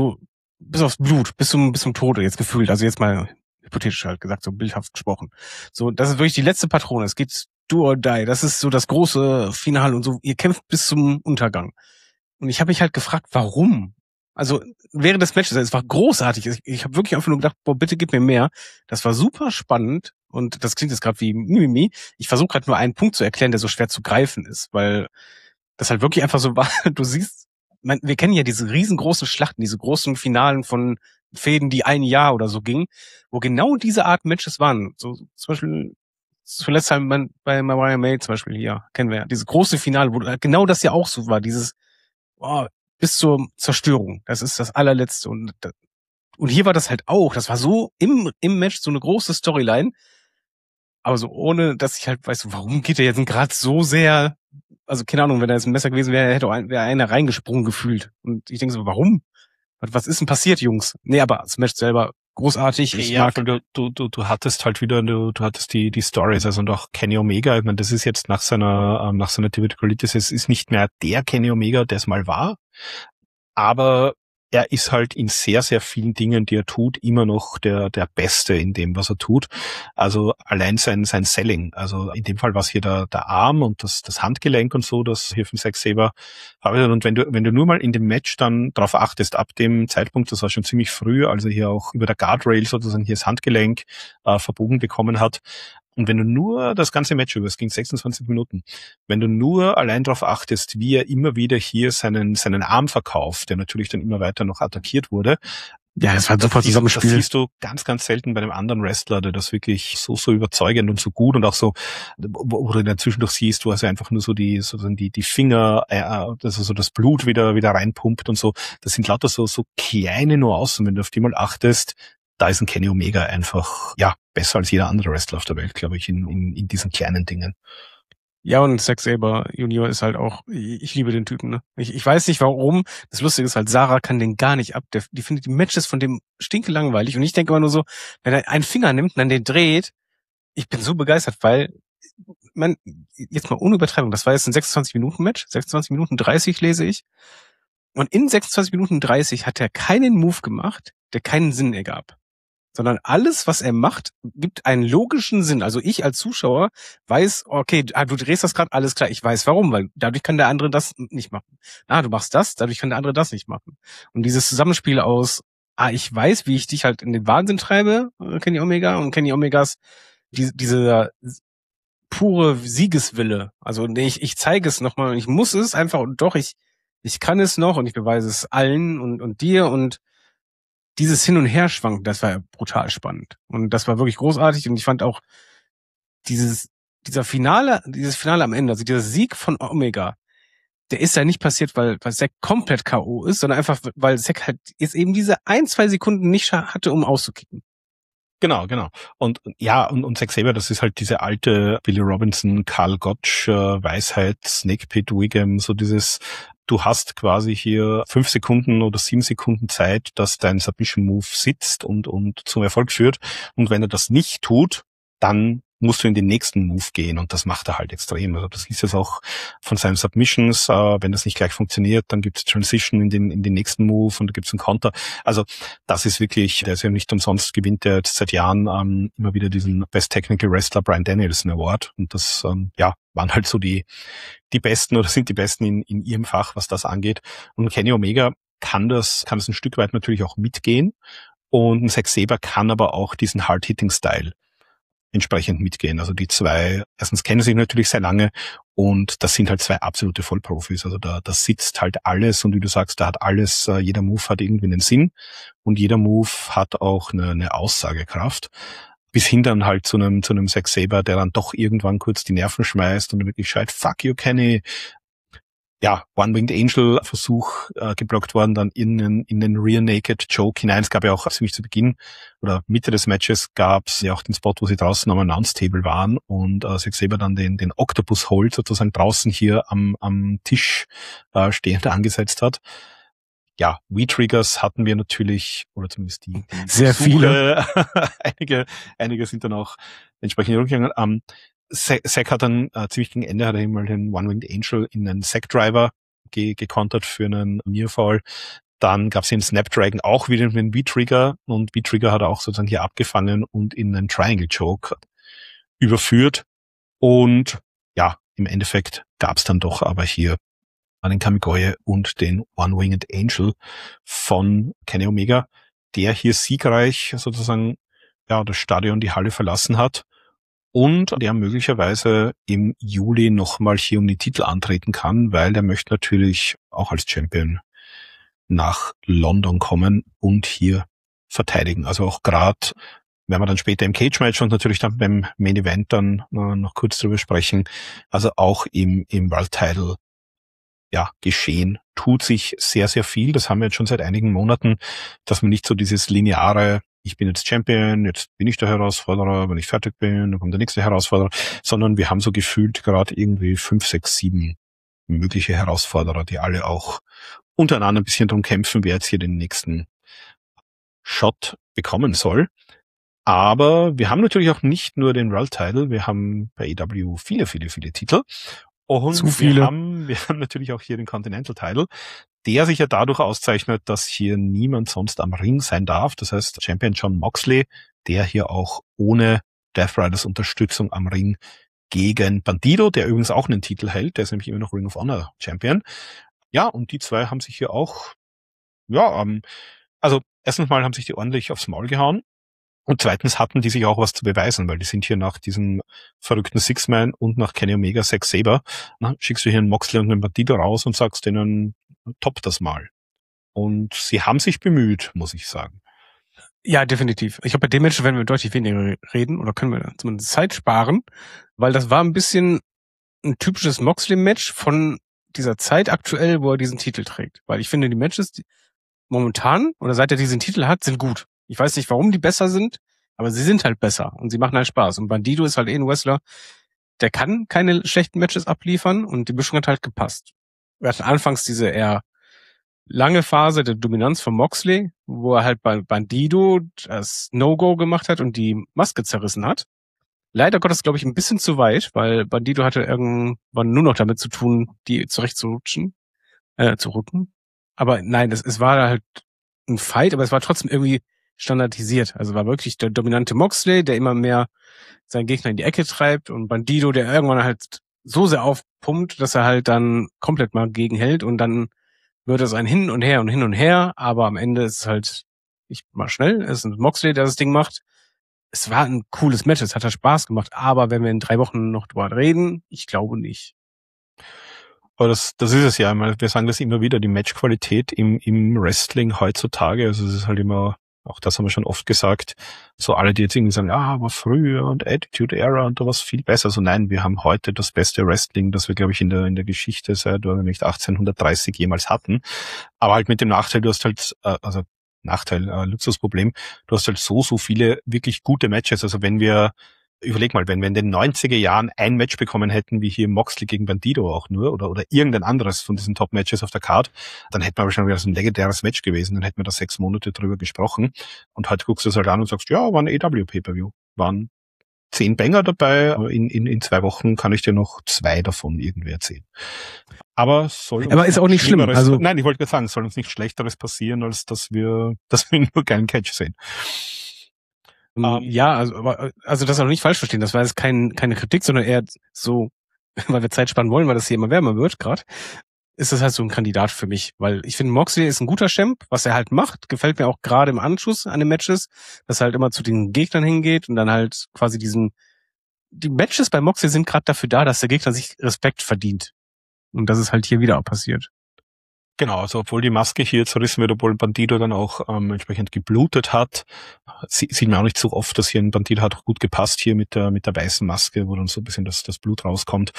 [SPEAKER 3] Blut, bis zum Tode jetzt gefühlt. Also jetzt mal hypothetisch halt gesagt, so bildhaft gesprochen. So, das ist wirklich die letzte Patrone. Es geht do or die. Das ist so das große Finale und so. Ihr kämpft bis zum Untergang. Und ich habe mich halt gefragt, warum? Also während des Matches, es war großartig. Ich habe wirklich einfach nur gedacht, boah, bitte gib mir mehr. Das war super spannend und das klingt jetzt gerade wie Mimimi. Ich versuche gerade nur einen Punkt zu erklären, der so schwer zu greifen ist, weil das halt wirklich einfach so war. Du siehst, wir kennen ja diese riesengroßen Schlachten, diese großen Finalen von Fäden, die 1 Jahr oder so gingen, wo genau diese Art Matches waren. So zum Beispiel zuletzt halt bei Mariah May zum Beispiel hier, kennen wir ja, diese große Finale, wo genau das ja auch so war, dieses bis zur Zerstörung. Das ist das allerletzte. Und hier war das halt auch. Das war so im Match so eine große Storyline. Aber so ohne, dass ich halt weiß, warum geht der jetzt gerade so sehr, also keine Ahnung, wenn da jetzt ein Messer gewesen wäre, wäre einer reingesprungen gefühlt. Und ich denke so, warum? Was ist denn passiert, Jungs? Nee, aber das Match selber großartig. Ich mag,
[SPEAKER 2] du hattest halt wieder, du hattest die Stories, also und auch Kenny Omega, ich meine, das ist jetzt nach seiner Diverticulitis, es ist nicht mehr der Kenny Omega, der es mal war, aber er ist halt in sehr, sehr vielen Dingen, die er tut, immer noch der Beste in dem, was er tut. Also allein sein Selling. Also in dem Fall war es hier der Arm und das Handgelenk und so, das hier von Zack Sabre. Und wenn du nur mal in dem Match dann drauf achtest, ab dem Zeitpunkt, das war schon ziemlich früh, also hier auch über der Guardrail sozusagen hier das Handgelenk verbogen bekommen hat. Und wenn du nur das ganze Match über, es ging 26 Minuten, wenn du nur allein darauf achtest, wie er immer wieder hier seinen Arm verkauft, der natürlich dann immer weiter noch attackiert wurde.
[SPEAKER 3] Ja, das war super zusammengespielt.
[SPEAKER 2] Das siehst du ganz, ganz selten bei einem anderen Wrestler, der das wirklich so überzeugend und so gut und auch so, wo du dann zwischendurch siehst, wo er einfach nur so die Finger, also so das Blut wieder reinpumpt und so. Das sind lauter so kleine Nuancen, wenn du auf die mal achtest. da ist ein Kenny Omega einfach, ja, besser als jeder andere Wrestler auf der Welt, glaube ich, in diesen kleinen Dingen.
[SPEAKER 3] Ja, und Zack Sabre Junior ist halt auch, ich liebe den Typen, ne? Ich weiß nicht warum. Das Lustige ist halt, Sarah kann den gar nicht ab. Die findet die Matches von dem stinkelangweilig. Und ich denke immer nur so, wenn er einen Finger nimmt und dann den dreht, ich bin so begeistert, weil, jetzt mal ohne Übertreibung, das war jetzt ein 26-Minuten-Match, 26 Minuten 30 lese ich. Und in 26 Minuten 30 hat er keinen Move gemacht, der keinen Sinn ergab. Sondern alles, was er macht, gibt einen logischen Sinn. Also ich als Zuschauer weiß, okay, du drehst das gerade, alles klar, ich weiß warum, weil dadurch kann der andere das nicht machen. Du machst das, dadurch kann der andere das nicht machen. Und dieses Zusammenspiel aus, ich weiß, wie ich dich halt in den Wahnsinn treibe, Kenny Omega, und Kenny Omegas diese pure Siegeswille. Also ich zeige es nochmal und ich muss es einfach und doch, ich kann es noch und ich beweise es allen und dir und dieses Hin- und Herschwanken, das war brutal spannend. Und das war wirklich großartig. Und ich fand auch dieses Finale am Ende, also dieser Sieg von Omega, der ist ja nicht passiert, weil Zack komplett K.O. ist, sondern einfach, weil Zack halt jetzt eben diese 1-2 Sekunden nicht hatte, um auszukicken.
[SPEAKER 2] Genau. Und Zack Sabre, das ist halt diese alte Billy Robinson, Karl Gotch, Weisheit, Snake Pit, Wiggum, so dieses, du hast quasi hier 5 Sekunden oder 7 Sekunden Zeit, dass dein Submission Move sitzt und zum Erfolg führt. Und wenn er das nicht tut, dann musst du in den nächsten Move gehen und das macht er halt extrem. Also das ist jetzt auch von seinen Submissions, wenn das nicht gleich funktioniert, dann gibt's Transition in den nächsten Move und da gibt's einen Konter. Also das ist wirklich, der ist ja nicht umsonst, gewinnt er jetzt seit Jahren immer wieder diesen Best Technical Wrestler Bryan Danielson Award und das waren halt so die Besten oder sind die Besten in ihrem Fach, was das angeht. Und Kenny Omega kann das ein Stück weit natürlich auch mitgehen und ein Zack Sabre kann aber auch diesen Hard-Hitting-Style entsprechend mitgehen. Also die zwei, erstens kennen sich natürlich sehr lange und das sind halt zwei absolute Vollprofis. Also da sitzt halt alles und wie du sagst, da hat alles, jeder Move hat irgendwie einen Sinn und jeder Move hat auch eine Aussagekraft. Bis hin dann halt zu einem Zack Sabre, der dann doch irgendwann kurz die Nerven schmeißt und wirklich schreit, fuck you, Kenny. Ja, One-Winged Angel Versuch geblockt worden, dann in den Rear Naked Choke hinein. Es gab ja auch ziemlich zu Beginn oder Mitte des Matches gab es ja auch den Spot, wo sie draußen am Announce Table waren und Zack Sabre dann den Octopus Hold sozusagen draußen hier am Tisch stehend angesetzt hat. Ja, V-Triggers hatten wir natürlich, oder zumindest die
[SPEAKER 3] sehr
[SPEAKER 2] viele. einige sind dann auch entsprechend rückgegangen. Zack hat dann ziemlich gegen Ende hat er mal den One-Winged Angel in einen Sack-Driver gekontert für einen Nearfall. Dann gab es den Snapdragon auch wieder mit dem V-Trigger und V-Trigger hat er auch sozusagen hier abgefangen und in einen Triangle Choke überführt. Und ja, im Endeffekt gab es dann doch aber hier den Kamigoye und den One-Winged Angel von Kenny Omega, der hier siegreich sozusagen das Stadion, die Halle verlassen hat. Und der möglicherweise im Juli nochmal hier um die Titel antreten kann, weil der möchte natürlich auch als Champion nach London kommen und hier verteidigen. Also auch gerade, werden wir dann später im Cage-Match und natürlich dann beim Main Event dann noch kurz drüber sprechen, also auch im World Title geschehen, tut sich sehr, sehr viel. Das haben wir jetzt schon seit einigen Monaten, dass man nicht so dieses lineare, ich bin jetzt Champion, jetzt bin ich der Herausforderer, wenn ich fertig bin, dann kommt der nächste Herausforderer, sondern wir haben so gefühlt gerade irgendwie 5, 6, 7 mögliche Herausforderer, die alle auch untereinander ein bisschen drum kämpfen, wer jetzt hier den nächsten Shot bekommen soll. Aber wir haben natürlich auch nicht nur den World Title, wir haben bei AEW viele, viele, viele Titel. Und
[SPEAKER 3] zu viele.
[SPEAKER 2] Wir haben natürlich auch hier den Continental Title, der sich ja dadurch auszeichnet, dass hier niemand sonst am Ring sein darf. Das heißt, Champion Jon Moxley, der hier auch ohne Death Riders Unterstützung am Ring gegen Bandido, der übrigens auch einen Titel hält, der ist nämlich immer noch Ring of Honor Champion. Ja, und die zwei haben sich hier auch, also erstens mal haben sich die ordentlich aufs Maul gehauen. Und zweitens hatten die sich auch was zu beweisen, weil die sind hier nach diesem verrückten Six-Man und nach Kenny Omega, Zack Sabre, schickst du hier einen Moxley und einen Bandido raus und sagst denen, top das mal. Und sie haben sich bemüht, muss ich sagen.
[SPEAKER 3] Ja, definitiv. Ich glaube, bei dem Match werden wir deutlich weniger reden oder können wir zumindest Zeit sparen, weil das war ein bisschen ein typisches Moxley-Match von dieser Zeit aktuell, wo er diesen Titel trägt. Weil ich finde, die Matches momentan oder seit er diesen Titel hat, sind gut. Ich weiß nicht, warum die besser sind, aber sie sind halt besser und sie machen halt Spaß. Und Bandido ist halt ein Wrestler, der kann keine schlechten Matches abliefern und die Mischung hat halt gepasst. Wir hatten anfangs diese eher lange Phase der Dominanz von Moxley, wo er halt bei Bandido das No-Go gemacht hat und die Maske zerrissen hat. Leider Gottes, glaube ich, ein bisschen zu weit, weil Bandido hatte irgendwann nur noch damit zu tun, die zurechtzurutschen, zu rücken. Aber nein, es war halt ein Fight, aber es war trotzdem irgendwie standardisiert. Also war wirklich der dominante Moxley, der immer mehr seinen Gegner in die Ecke treibt und Bandido, der irgendwann halt so sehr aufpumpt, dass er halt dann komplett mal gegenhält und dann wird es ein Hin und Her, aber am Ende ist es halt nicht mal schnell. Es ist ein Moxley, der das Ding macht. Es war ein cooles Match, es hat halt Spaß gemacht, aber wenn wir in 3 Wochen noch drüber reden, ich glaube nicht.
[SPEAKER 2] Aber das ist es ja. Wir sagen das immer wieder, die Matchqualität im Wrestling heutzutage, also es ist halt immer, auch das haben wir schon oft gesagt, so alle, die jetzt irgendwie sagen, aber früher und Attitude Era und da war es viel besser. Also nein, wir haben heute das beste Wrestling, das wir, glaube ich, in der Geschichte seit nicht 1830 jemals hatten. Aber halt mit dem Nachteil, du hast halt, Luxusproblem, du hast halt so viele wirklich gute Matches. Also überleg mal, wenn wir in den 90er Jahren ein Match bekommen hätten, wie hier Moxley gegen Bandido auch nur, oder irgendein anderes von diesen Top-Matches auf der Card, dann hätten wir wahrscheinlich das ein legendäres Match gewesen, dann hätten wir da 6 Monate drüber gesprochen. Und heute guckst du es halt an und sagst, ja, war ein AEW-Pay-Per-View. Waren 10 Banger dabei, aber in 2 Wochen kann ich dir noch 2 davon irgendwie erzählen. Aber
[SPEAKER 3] ist auch nicht schlimm. Also
[SPEAKER 2] nein, ich wollte gerade sagen, es soll uns nicht Schlechteres passieren, als dass wir nur geilen Catch sehen.
[SPEAKER 3] Ja, also das auch nicht falsch verstehen. Das war jetzt keine Kritik, sondern eher so, weil wir Zeit spannen wollen, weil das hier immer wärmer wird gerade, ist das halt so ein Kandidat für mich. Weil ich finde, Moxley ist ein guter Champ. Was er halt macht, gefällt mir auch gerade im Anschluss an den Matches, dass er halt immer zu den Gegnern hingeht und dann halt quasi die Matches bei Moxley sind gerade dafür da, dass der Gegner sich Respekt verdient. Und das ist halt hier wieder auch passiert.
[SPEAKER 2] Genau, also obwohl die Maske hier zerrissen wird, obwohl Bandido dann auch entsprechend geblutet hat, sieht man auch nicht so oft, dass hier ein Bandido hat auch gut gepasst hier mit der weißen Maske, wo dann so ein bisschen das Blut rauskommt.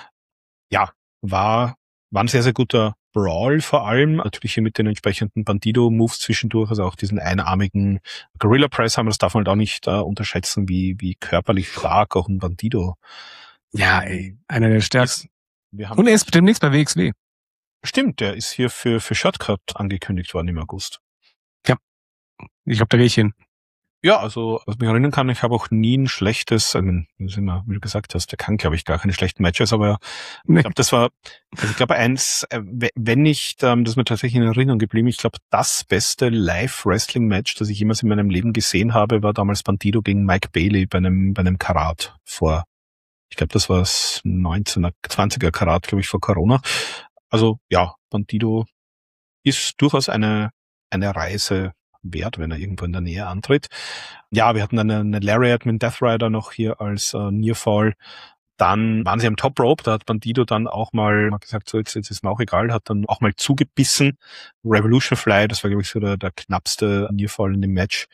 [SPEAKER 2] Ja, war ein sehr, sehr guter Brawl vor allem. Natürlich hier mit den entsprechenden Bandido-Moves zwischendurch, also auch diesen einarmigen Gorilla Press haben wir, das darf man halt auch nicht unterschätzen, wie körperlich stark auch ein Bandido.
[SPEAKER 3] Ja, einer der stärksten. Und er ist demnächst bei WXW.
[SPEAKER 2] Stimmt, der ist hier für Shotcut angekündigt worden im August.
[SPEAKER 3] Ja, ich glaube, da gehe ich hin.
[SPEAKER 2] Ja, also was mich erinnern kann, ich habe auch nie ein schlechtes, wie du gesagt hast, der kann, glaube ich, gar keine schlechten Matches, aber ich glaube, das war, also ich glaube eins, wenn nicht, das ist mir tatsächlich in Erinnerung geblieben, ich glaube, das beste Live-Wrestling-Match, das ich jemals in meinem Leben gesehen habe, war damals Bandido gegen Mike Bailey bei einem Karat vor, ich glaube, das war das 20er Karat, glaube ich, vor Corona. Also ja, Bandido ist durchaus eine Reise wert, wenn er irgendwo in der Nähe antritt. Ja, wir hatten eine Lariat mit Death Rider noch hier als Nearfall. Dann waren sie am Top Rope, da hat Bandido dann auch mal gesagt, so jetzt ist mir auch egal, hat dann auch mal zugebissen. Revolution Fly, das war, glaube ich, so der knappste Nearfall in dem Match.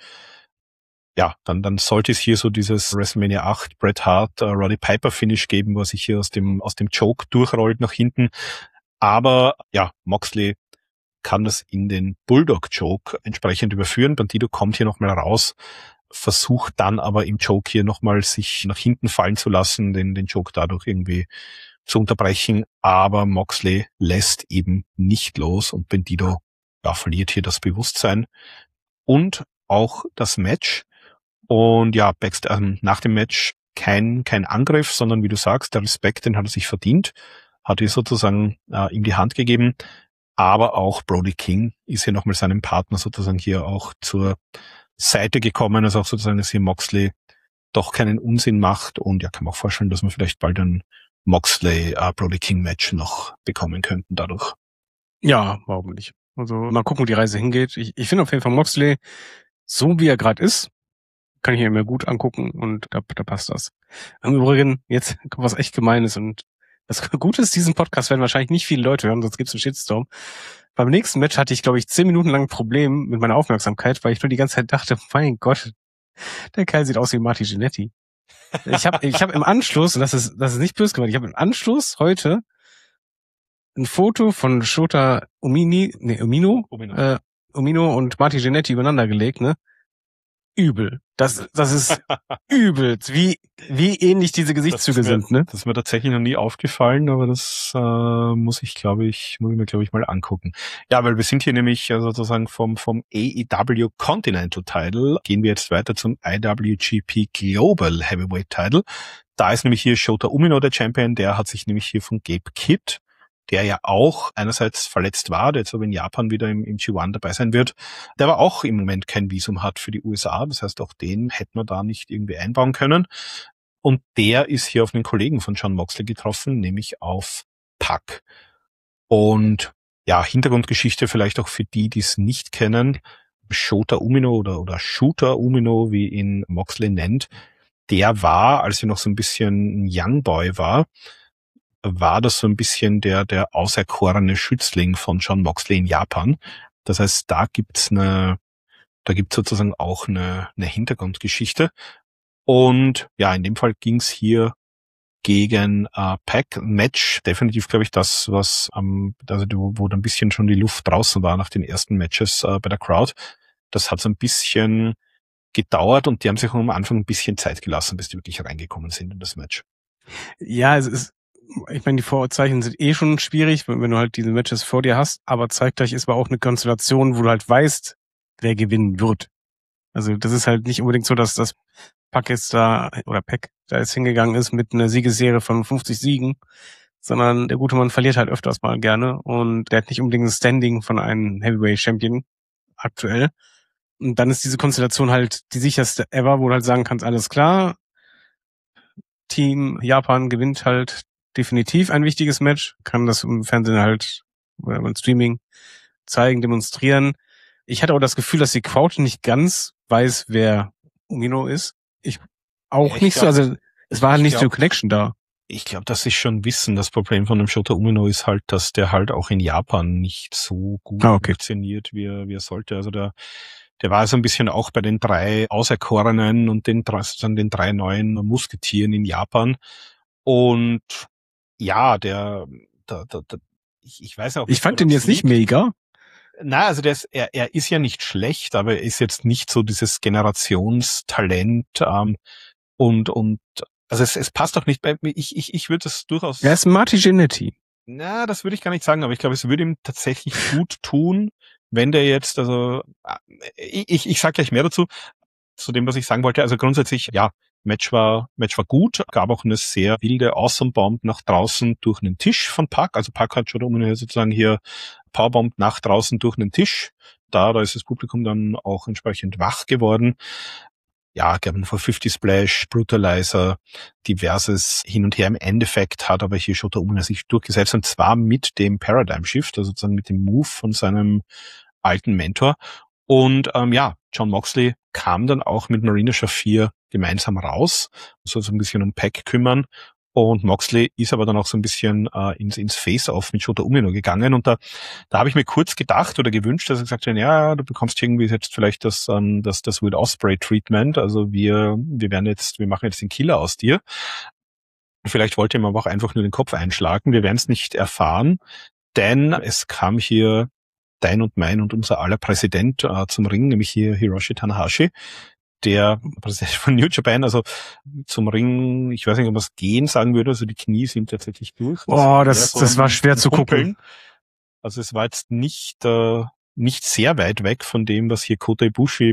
[SPEAKER 2] Ja, dann sollte es hier so dieses WrestleMania 8 Bret Hart Roddy Piper Finish geben, wo er sich hier aus dem Choke durchrollt nach hinten. Aber ja, Moxley kann das in den Bulldog-Choke entsprechend überführen. Bandido kommt hier nochmal raus, versucht dann aber im Choke hier nochmal sich nach hinten fallen zu lassen, den Choke dadurch irgendwie zu unterbrechen. Aber Moxley lässt eben nicht los und Bandido verliert hier das Bewusstsein und auch das Match. Und ja, nach dem Match kein Angriff, sondern wie du sagst, der Respekt, den hat er sich verdient, hat ihr sozusagen ihm die Hand gegeben. Aber auch Brody King ist hier nochmal seinem Partner sozusagen hier auch zur Seite gekommen, also auch sozusagen, dass hier Moxley doch keinen Unsinn macht. Und ja, kann man auch vorstellen, dass wir vielleicht bald ein Moxley-Brody King-Match noch bekommen könnten dadurch.
[SPEAKER 3] Ja, warum nicht? Also mal gucken, wo die Reise hingeht. Ich finde auf jeden Fall Moxley, so wie er gerade ist, kann ich ihn mir gut angucken und da passt das. Im Übrigen, jetzt kommt was echt Gemeines und das Gute ist, diesen Podcast werden wahrscheinlich nicht viele Leute hören, sonst gibt's einen Shitstorm. Beim nächsten Match hatte ich, glaube ich, 10 Minuten lang ein Problem mit meiner Aufmerksamkeit, weil ich nur die ganze Zeit dachte, mein Gott, der Kerl sieht aus wie Marty Jannetty. Ich hab im Anschluss, und das ist nicht böse gemeint, ich habe im Anschluss heute ein Foto von Shota Umino und Marty Jannetty übereinander gelegt, ne? übel. Das ist übelst, wie ähnlich diese Gesichtszüge sind, ne?
[SPEAKER 2] Das ist mir tatsächlich noch nie aufgefallen, aber das muss ich mir, glaube ich, mal angucken. Ja, weil wir sind hier nämlich sozusagen vom AEW Continental Title, gehen wir jetzt weiter zum IWGP Global Heavyweight Title. Da ist nämlich hier Shota Umino der Champion, der hat sich nämlich hier von Gabe Kidd, der ja auch einerseits verletzt war, der jetzt aber in Japan wieder im G1 dabei sein wird, der aber auch im Moment kein Visum hat für die USA. Das heißt, auch den hätten wir da nicht irgendwie einbauen können. Und der ist hier auf einen Kollegen von Jon Moxley getroffen, nämlich auf Pac. Und ja, Hintergrundgeschichte vielleicht auch für die es nicht kennen. Shota Umino oder Shooter Umino, wie ihn Moxley nennt, der war, als er noch so ein bisschen ein Young Boy war das so ein bisschen der auserkorene Schützling von Jon Moxley in Japan. Das heißt, da gibt's sozusagen auch eine Hintergrundgeschichte. Und ja, in dem Fall ging's hier gegen Pac. Match, definitiv, glaube ich, das, wo da ein bisschen schon die Luft draußen war nach den ersten Matches bei der Crowd. Das hat so ein bisschen gedauert und die haben sich am Anfang ein bisschen Zeit gelassen, bis die wirklich reingekommen sind in das Match.
[SPEAKER 3] Ja, ich meine, die Vorzeichen sind schon schwierig, wenn du halt diese Matches vor dir hast, aber zeitgleich ist aber auch eine Konstellation, wo du halt weißt, wer gewinnen wird. Also das ist halt nicht unbedingt so, dass das Pac da jetzt hingegangen ist mit einer Siegesserie von 50 Siegen, sondern der gute Mann verliert halt öfters mal gerne und der hat nicht unbedingt ein Standing von einem Heavyweight Champion aktuell. Und dann ist diese Konstellation halt die sicherste ever, wo du halt sagen kannst, alles klar, Team Japan gewinnt halt definitiv ein wichtiges Match, kann das im Fernsehen halt oder im Streaming zeigen, demonstrieren. Ich hatte auch das Gefühl, dass die Crowd nicht ganz weiß, wer Umino ist. Ich nicht so, also es war halt nicht so eine Connection da.
[SPEAKER 2] Ich glaube, dass sie schon wissen, das Problem von dem Shota Umino ist halt, dass der halt auch in Japan nicht so gut funktioniert, wie er sollte. Also der war so ein bisschen auch bei den 3 Auserkorenen und den 3 neuen Musketieren in Japan. Und ja, ich weiß auch nicht.
[SPEAKER 3] Ich fand den jetzt nicht mega.
[SPEAKER 2] Na, also er ist ja nicht schlecht, aber er ist jetzt nicht so dieses Generationstalent, und also es passt auch nicht bei mir. Ich würde das durchaus.
[SPEAKER 3] Er ist Marty Jannetty.
[SPEAKER 2] Na, das würde ich gar nicht sagen, aber ich glaube, es würde ihm tatsächlich gut tun, wenn der jetzt, also ich sag gleich mehr dazu, zu dem, was ich sagen wollte. Also grundsätzlich, ja, Match war gut, gab auch eine sehr wilde Awesome Bomb nach draußen durch einen Tisch von Pac. Also Pac hat schon sozusagen hier Powerbomb nach draußen durch einen Tisch. Da ist das Publikum dann auch entsprechend wach geworden. Ja, gab einen 450 Splash, Brutalizer, diverses hin und her. Im Endeffekt hat aber hier Shota Umino sich durchgesetzt, und zwar mit dem Paradigm Shift, also sozusagen mit dem Move von seinem alten Mentor. Und Jon Moxley kam dann auch mit Marina Shafir gemeinsam raus, soll so ein bisschen um Pac kümmern. Und Moxley ist aber dann auch so ein bisschen ins Face-Off mit Shota Umino gegangen. Und da habe ich mir kurz gedacht oder gewünscht, dass er gesagt hat, ja, du bekommst irgendwie jetzt vielleicht das Will Ospreay-Treatment. Also wir machen jetzt den Killer aus dir. Vielleicht wollte ihm aber auch einfach nur den Kopf einschlagen. Wir werden es nicht erfahren, denn es kam hier dein und mein und unser aller Präsident zum Ring, nämlich hier Hiroshi Tanahashi, der Präsident von New Japan, also zum Ring, ich weiß nicht, ob man es gehen sagen würde, also die Knie sind tatsächlich durch.
[SPEAKER 3] Das war schwer zu gucken.
[SPEAKER 2] Also es war jetzt nicht sehr weit weg von dem, was hier Kota Ibushi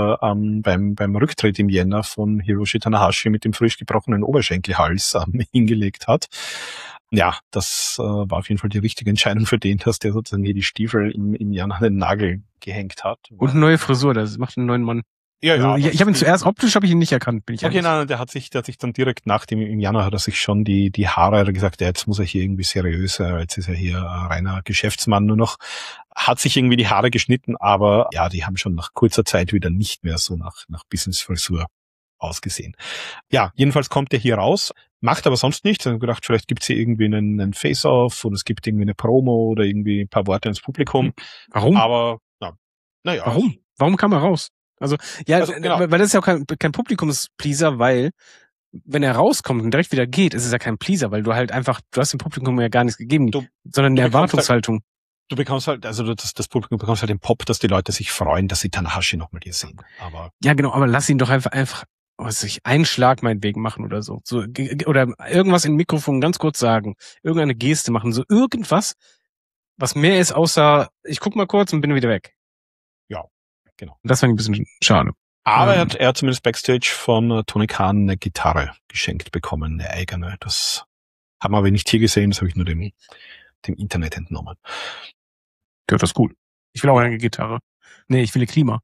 [SPEAKER 2] beim Rücktritt im Jänner von Hiroshi Tanahashi mit dem frisch gebrochenen Oberschenkelhals hingelegt hat. Ja, das war auf jeden Fall die richtige Entscheidung für den, dass der sozusagen hier die Stiefel im Jänner an den Nagel gehängt hat.
[SPEAKER 3] Und eine neue Frisur, das macht einen neuen Mann.
[SPEAKER 2] Ja,
[SPEAKER 3] also, ich habe ihn zuerst optisch ihn nicht erkannt, bin ich
[SPEAKER 2] ehrlich. Okay, nein, der hat sich dann direkt nach dem, im Januar hat er sich schon die Haare, hat er gesagt, ja, jetzt muss er hier irgendwie seriöser, jetzt ist er hier reiner Geschäftsmann nur noch, hat sich irgendwie die Haare geschnitten, aber ja, die haben schon nach kurzer Zeit wieder nicht mehr so nach Business-Frisur ausgesehen. Ja, jedenfalls kommt er hier raus, macht aber sonst nichts. Ich habe gedacht, vielleicht gibt's hier irgendwie einen Face-Off oder es gibt irgendwie eine Promo oder irgendwie ein paar Worte ins Publikum.
[SPEAKER 3] Warum?
[SPEAKER 2] Aber, naja.
[SPEAKER 3] Warum? Warum kam er raus? Also genau. Weil das ist ja auch kein Publikumspleaser, weil wenn er rauskommt und direkt wieder geht, ist es ja kein Pleaser, weil du hast dem Publikum ja gar nichts gegeben, sondern eine Erwartungshaltung.
[SPEAKER 2] Du bekommst halt, also das Publikum bekommst halt den Pop, dass die Leute sich freuen, dass sie Tanahashi nochmal hier sehen. Aber
[SPEAKER 3] ja, genau, aber lass ihn doch einfach was weiß ich, einen Schlag meinetwegen machen oder so. Oder irgendwas im Mikrofon ganz kurz sagen. Irgendeine Geste machen. So irgendwas, was mehr ist, außer ich guck mal kurz und bin wieder weg.
[SPEAKER 2] ja, genau.
[SPEAKER 3] Das war ein bisschen schade.
[SPEAKER 2] Aber er hat zumindest Backstage von Tony Khan eine Gitarre geschenkt bekommen, eine eigene. Das haben wir aber nicht hier gesehen, das habe ich nur dem Internet entnommen.
[SPEAKER 3] Ja, das ist gut. Ich will auch eine Gitarre. Nee, ich will eine Klima.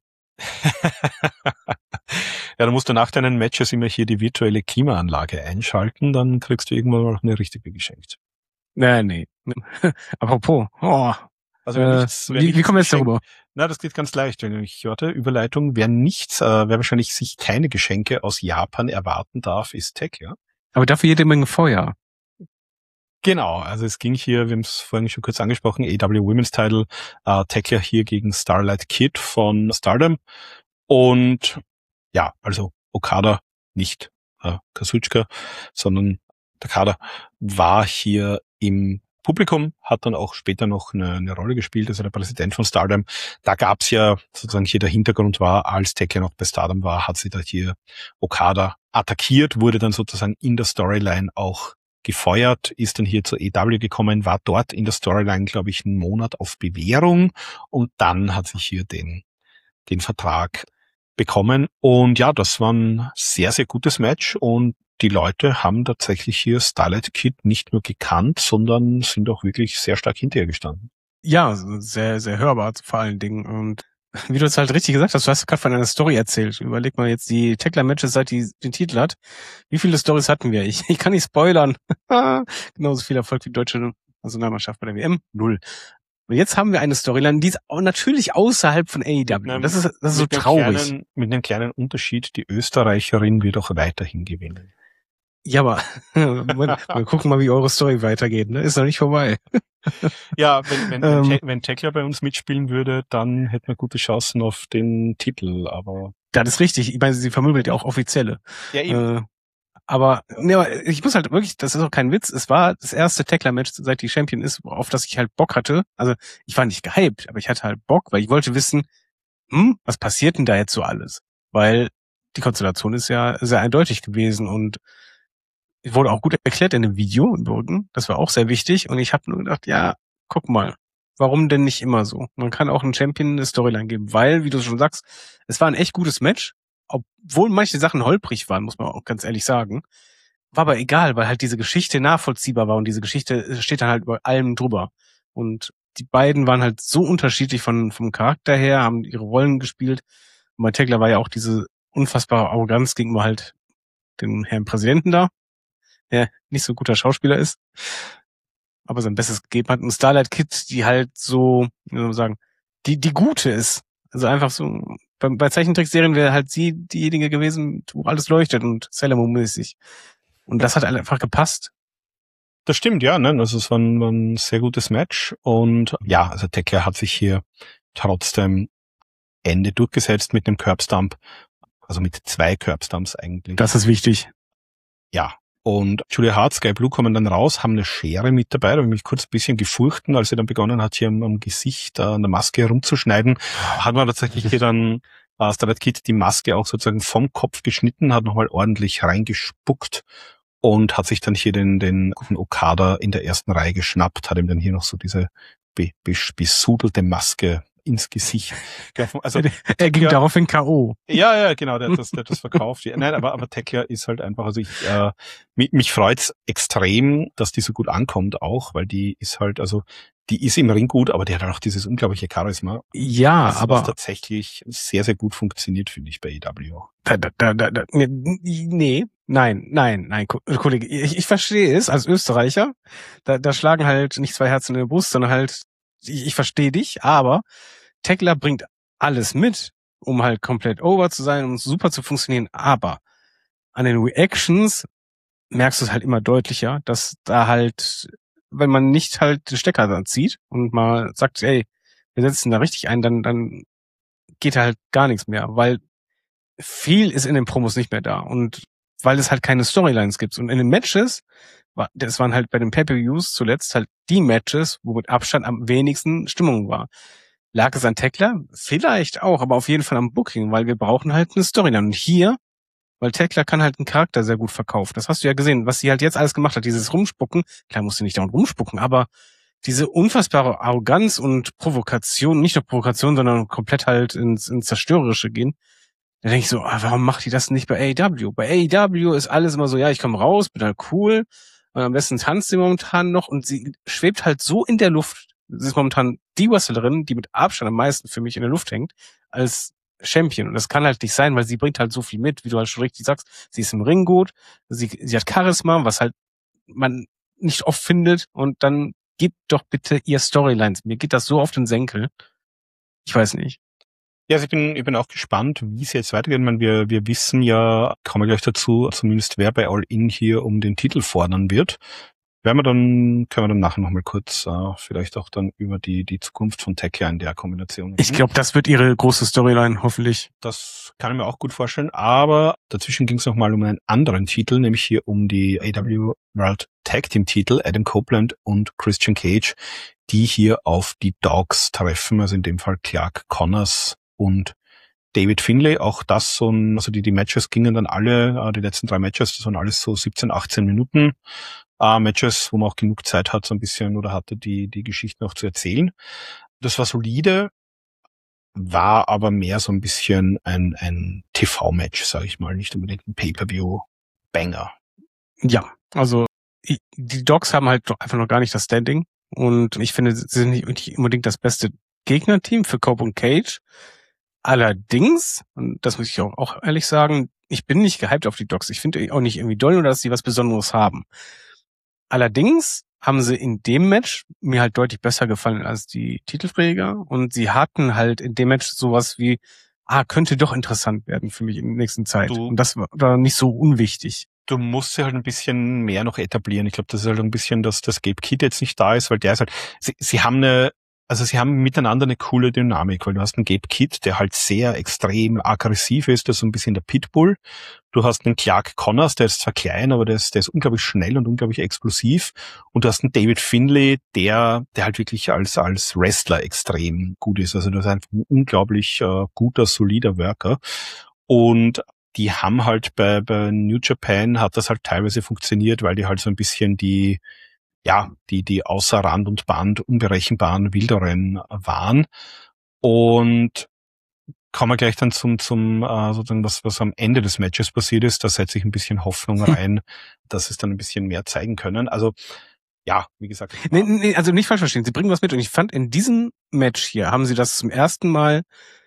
[SPEAKER 2] Ja, dann musst du nach deinen Matches immer hier die virtuelle Klimaanlage einschalten, dann kriegst du irgendwann mal eine richtige geschenkt.
[SPEAKER 3] Nee. Apropos,
[SPEAKER 2] Also
[SPEAKER 3] wie kommen wir jetzt darüber?
[SPEAKER 2] Na, das geht ganz leicht. Überleitung. Wer wahrscheinlich sich keine Geschenke aus Japan erwarten darf, ist Tekla.
[SPEAKER 3] Aber dafür jede Menge Feuer.
[SPEAKER 2] Genau, also es ging hier, wir haben es vorhin schon kurz angesprochen, AEW Women's Title, Tekla hier gegen Starlight Kid von Stardom. Und ja, also Okada, nicht Kazuchika, sondern Takada war hier im Publikum, hat dann auch später noch eine Rolle gespielt, also der Präsident von Stardom. Da gab's ja sozusagen hier der Hintergrund war, als Tekla noch bei Stardom war, hat sie da hier Okada attackiert, wurde dann sozusagen in der Storyline auch gefeuert, ist dann hier zur AEW gekommen, war dort in der Storyline, glaube ich, einen Monat auf Bewährung und dann hat sich hier den Vertrag bekommen. Und ja, das war ein sehr, sehr gutes Match und die Leute haben tatsächlich hier Starlight Kid nicht nur gekannt, sondern sind auch wirklich sehr stark hinter ihr gestanden.
[SPEAKER 3] Ja, sehr, sehr hörbar vor allen Dingen. Und wie du es halt richtig gesagt hast, du hast gerade von einer Story erzählt. Überleg mal jetzt die Tekla-Matches, seit die den Titel hat. Wie viele Stories hatten wir? Ich kann nicht spoilern. Genauso viel Erfolg wie die deutsche Nationalmannschaft bei der WM. 0. Und jetzt haben wir eine Storyline, die ist auch natürlich außerhalb von AEW. Das ist so traurig.
[SPEAKER 2] Mit einem kleinen Unterschied, die Österreicherin wird auch weiterhin gewinnen.
[SPEAKER 3] Ja, aber wir gucken mal, wie eure Story weitergeht. Ne? Ist noch nicht vorbei.
[SPEAKER 2] Ja, wenn Tekla bei uns mitspielen würde, dann hätten wir gute Chancen auf den Titel, aber...
[SPEAKER 3] Das ist richtig. Ich meine, sie vermöbelt ja auch Offizielle.
[SPEAKER 2] Ja, eben.
[SPEAKER 3] Aber ich muss halt wirklich, das ist auch kein Witz, es war das erste Tekla-Match, seit die Champion ist, auf das ich halt Bock hatte. Also ich war nicht gehypt, aber ich hatte halt Bock, weil ich wollte wissen, was passiert denn da jetzt so alles? Weil die Konstellation ist ja sehr eindeutig gewesen und wurde auch gut erklärt in dem Video im Übrigen. Das war auch sehr wichtig und ich habe nur gedacht, ja, guck mal, warum denn nicht immer so? Man kann auch einem Champion eine Storyline geben, weil, wie du schon sagst, es war ein echt gutes Match, obwohl manche Sachen holprig waren, muss man auch ganz ehrlich sagen. War aber egal, weil halt diese Geschichte nachvollziehbar war und diese Geschichte steht dann halt über allem drüber. Und die beiden waren halt so unterschiedlich vom Charakter her, haben ihre Rollen gespielt. Und bei Tekla war ja auch diese unfassbare Arroganz gegenüber halt dem Herrn Präsidenten da, der nicht so ein guter Schauspieler ist, aber sein Bestes gegeben hat. Und Starlight Kid, die halt so, wie soll man sagen, die gute ist. Also einfach so, bei Zeichentrickserien wäre halt sie diejenige gewesen, wo alles leuchtet und Sailor Moon-mäßig. Und das hat einfach gepasst.
[SPEAKER 2] Das stimmt, ja, ne? Also es war ein sehr gutes Match und ja, also Tekla hat sich hier trotzdem Ende durchgesetzt mit dem Curbstomp, also mit 2 Curbstomps eigentlich.
[SPEAKER 3] Das ist wichtig.
[SPEAKER 2] Ja. Und Julia Hart, Sky Blue kommen dann raus, haben eine Schere mit dabei. Da habe ich mich kurz ein bisschen gefurchten, als sie dann begonnen hat, hier am Gesicht an der Maske herumzuschneiden. Hat man tatsächlich hier dann Starlight Kid die Maske auch sozusagen vom Kopf geschnitten, hat nochmal ordentlich reingespuckt und hat sich dann hier den Okada in der ersten Reihe geschnappt, hat ihm dann hier noch so diese besudelte Maske ins Gesicht. Also
[SPEAKER 3] er ging daraufhin K.O.
[SPEAKER 2] Ja, genau, der hat das verkauft. Ja, nein, aber Tekla ist halt einfach, also mich freut's extrem, dass die so gut ankommt auch, weil die ist halt, also die ist im Ring gut, aber die hat auch dieses unglaubliche Charisma.
[SPEAKER 3] Ja, aber
[SPEAKER 2] was tatsächlich sehr, sehr gut funktioniert, finde ich, bei AEW.
[SPEAKER 3] Nein, Kollege, ich verstehe es als Österreicher. Da schlagen halt nicht 2 Herzen in der Brust, sondern halt, ich verstehe dich, aber Tekla bringt alles mit, um halt komplett over zu sein, um super zu funktionieren, aber an den Reactions merkst du es halt immer deutlicher, dass da halt, wenn man nicht halt den Stecker dann zieht und mal sagt, ey, wir setzen da richtig ein, dann geht halt gar nichts mehr, weil viel ist in den Promos nicht mehr da und weil es halt keine Storylines gibt. Und in den Matches das waren halt bei den Pay-Per-Views zuletzt halt die Matches, wo mit Abstand am wenigsten Stimmung war. Lag es an Tekla? Vielleicht auch, aber auf jeden Fall am Booking, weil wir brauchen halt eine Storyline. Und hier, weil Tekla kann halt einen Charakter sehr gut verkaufen. Das hast du ja gesehen, was sie halt jetzt alles gemacht hat, dieses Rumspucken. Klar musst du nicht dauernd rumspucken, aber diese unfassbare Arroganz und Provokation, nicht nur Provokation, sondern komplett halt ins Zerstörerische gehen. Da denke ich so, warum macht die das nicht bei AEW? Bei AEW ist alles immer so, ja, ich komme raus, bin halt cool. Und am besten tanzt sie momentan noch und sie schwebt halt so in der Luft. Sie ist momentan die Wrestlerin, die mit Abstand am meisten für mich in der Luft hängt, als Champion. Und das kann halt nicht sein, weil sie bringt halt so viel mit, wie du halt schon richtig sagst. Sie ist im Ring gut, sie hat Charisma, was halt man nicht oft findet. Und dann gib doch bitte ihr Storylines. Mir geht das so auf den Senkel. Ich weiß nicht.
[SPEAKER 2] Ja, also ich bin auch gespannt, wie es jetzt weitergeht. Ich meine, wir wissen ja, kommen wir gleich dazu, zumindest wer bei All In hier um den Titel fordern wird. Können wir dann nachher nochmal kurz vielleicht auch dann über die Zukunft von Tekla in der Kombination reden.
[SPEAKER 3] Ich glaube, das wird ihre große Storyline, hoffentlich.
[SPEAKER 2] Das kann ich mir auch gut vorstellen, aber dazwischen ging es nochmal um einen anderen Titel, nämlich hier um die AEW World Tag Team Titel, Adam Copeland und Christian Cage, die hier auf die Dogs treffen, also in dem Fall Clark Connors und David Finlay. Auch das also die Matches gingen dann alle, die letzten 3 Matches, das waren alles so 17, 18 Minuten Matches, wo man auch genug Zeit hat, so ein bisschen oder hatte, die Geschichte noch zu erzählen. Das war solide, war aber mehr so ein bisschen ein TV-Match, sage ich mal, nicht unbedingt ein Pay-Per-View-Banger.
[SPEAKER 3] Ja, also die Dogs haben halt einfach noch gar nicht das Standing und ich finde, sie sind nicht unbedingt das beste Gegnerteam für Cope und Cage. Allerdings, und das muss ich auch ehrlich sagen, ich bin nicht gehypt auf die Dogs. Ich finde auch nicht irgendwie doll oder dass sie was Besonderes haben. Allerdings haben sie in dem Match mir halt deutlich besser gefallen als die Titelträger und sie hatten halt in dem Match sowas wie, könnte doch interessant werden für mich in der nächsten Zeit. Und das war nicht so unwichtig.
[SPEAKER 2] Du musst sie halt ein bisschen mehr noch etablieren. Ich glaube, das ist halt ein bisschen, dass das Gabe Kidd jetzt nicht da ist, weil der ist halt, sie haben miteinander eine coole Dynamik, weil du hast einen Gabe Kidd, der halt sehr extrem aggressiv ist, der ist so ein bisschen der Pitbull. Du hast einen Clark Connors, der ist zwar klein, aber der ist unglaublich schnell und unglaublich explosiv. Und du hast einen David Finlay, der halt wirklich als Wrestler extrem gut ist. Also das ist einfach ein unglaublich guter, solider Worker. Und die haben halt bei New Japan hat das halt teilweise funktioniert, weil die halt so ein bisschen die außer Rand und Band unberechenbaren Wilderen waren. Und kommen wir gleich dann zum sozusagen was am Ende des Matches passiert ist. Da setze ich ein bisschen Hoffnung rein, dass es dann ein bisschen mehr zeigen können. Also ja, wie gesagt.
[SPEAKER 3] Nee, also nicht falsch verstehen. Sie bringen was mit und ich fand, in diesem Match hier haben sie das zum ersten Mal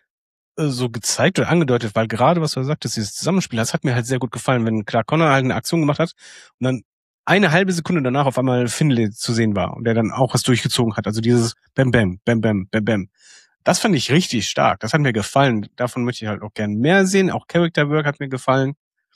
[SPEAKER 3] so gezeigt oder angedeutet, weil gerade, was du sagtest, dieses Zusammenspiel, das hat mir halt sehr gut gefallen, wenn Clark Connor halt eine Aktion gemacht hat und dann eine halbe Sekunde danach auf einmal Finlay zu sehen war und der dann auch was durchgezogen hat. Also dieses Bam, Bam, Bam, Bam, Bam, Bam. Das fand ich richtig stark. Das hat mir gefallen. Davon möchte ich halt auch gern mehr sehen. Auch Character Work hat mir gefallen.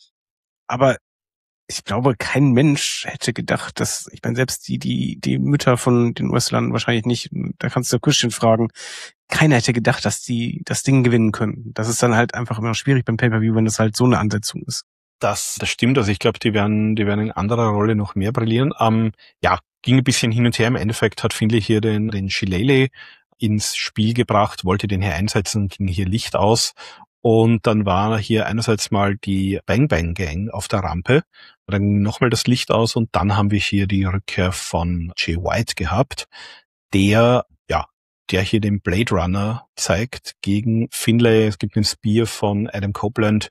[SPEAKER 3] Aber ich glaube, kein Mensch hätte gedacht, dass, ich meine, selbst die Mütter von den Wrestlern wahrscheinlich nicht, da kannst du Christian fragen, keiner hätte gedacht, dass die das Ding gewinnen können. Das ist dann halt einfach immer schwierig beim Pay-Per-View, wenn das halt so eine Ansetzung ist.
[SPEAKER 2] Das stimmt, also ich glaube, die werden in anderer Rolle noch mehr brillieren. Ging ein bisschen hin und her. Im Endeffekt hat Finlay hier den Shillelagh ins Spiel gebracht, wollte den hier einsetzen, ging hier Licht aus. Und dann war hier einerseits mal die Bang Bang Gang auf der Rampe, dann ging nochmal das Licht aus und dann haben wir hier die Rückkehr von Jay White gehabt, der hier den Blade Runner zeigt gegen Finlay. Es gibt einen Spear von Adam Copeland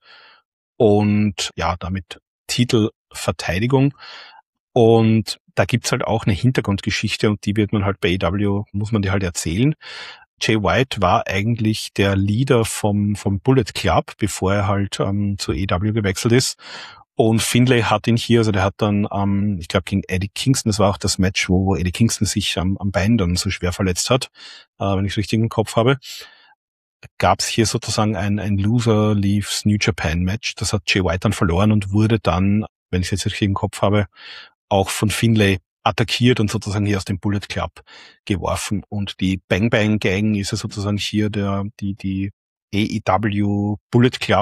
[SPEAKER 2] und damit Titelverteidigung. Und da gibt's halt auch eine Hintergrundgeschichte und die wird man halt bei AEW, muss man die halt erzählen. Jay White war eigentlich der Leader vom Bullet Club, bevor er halt zu AEW gewechselt ist. Und Finlay hat ihn hier, also der hat dann, ich glaube gegen Eddie Kingston, das war auch das Match, wo Eddie Kingston sich am Bein dann so schwer verletzt hat, wenn ich es richtig im Kopf habe, gab's hier sozusagen ein Loser Leaves New Japan Match. Das hat Jay White dann verloren und wurde dann, wenn ich es jetzt richtig im Kopf habe, auch von Finlay attackiert und sozusagen hier aus dem Bullet Club geworfen. Und die Bang Bang Gang ist ja sozusagen hier die AEW Bullet Club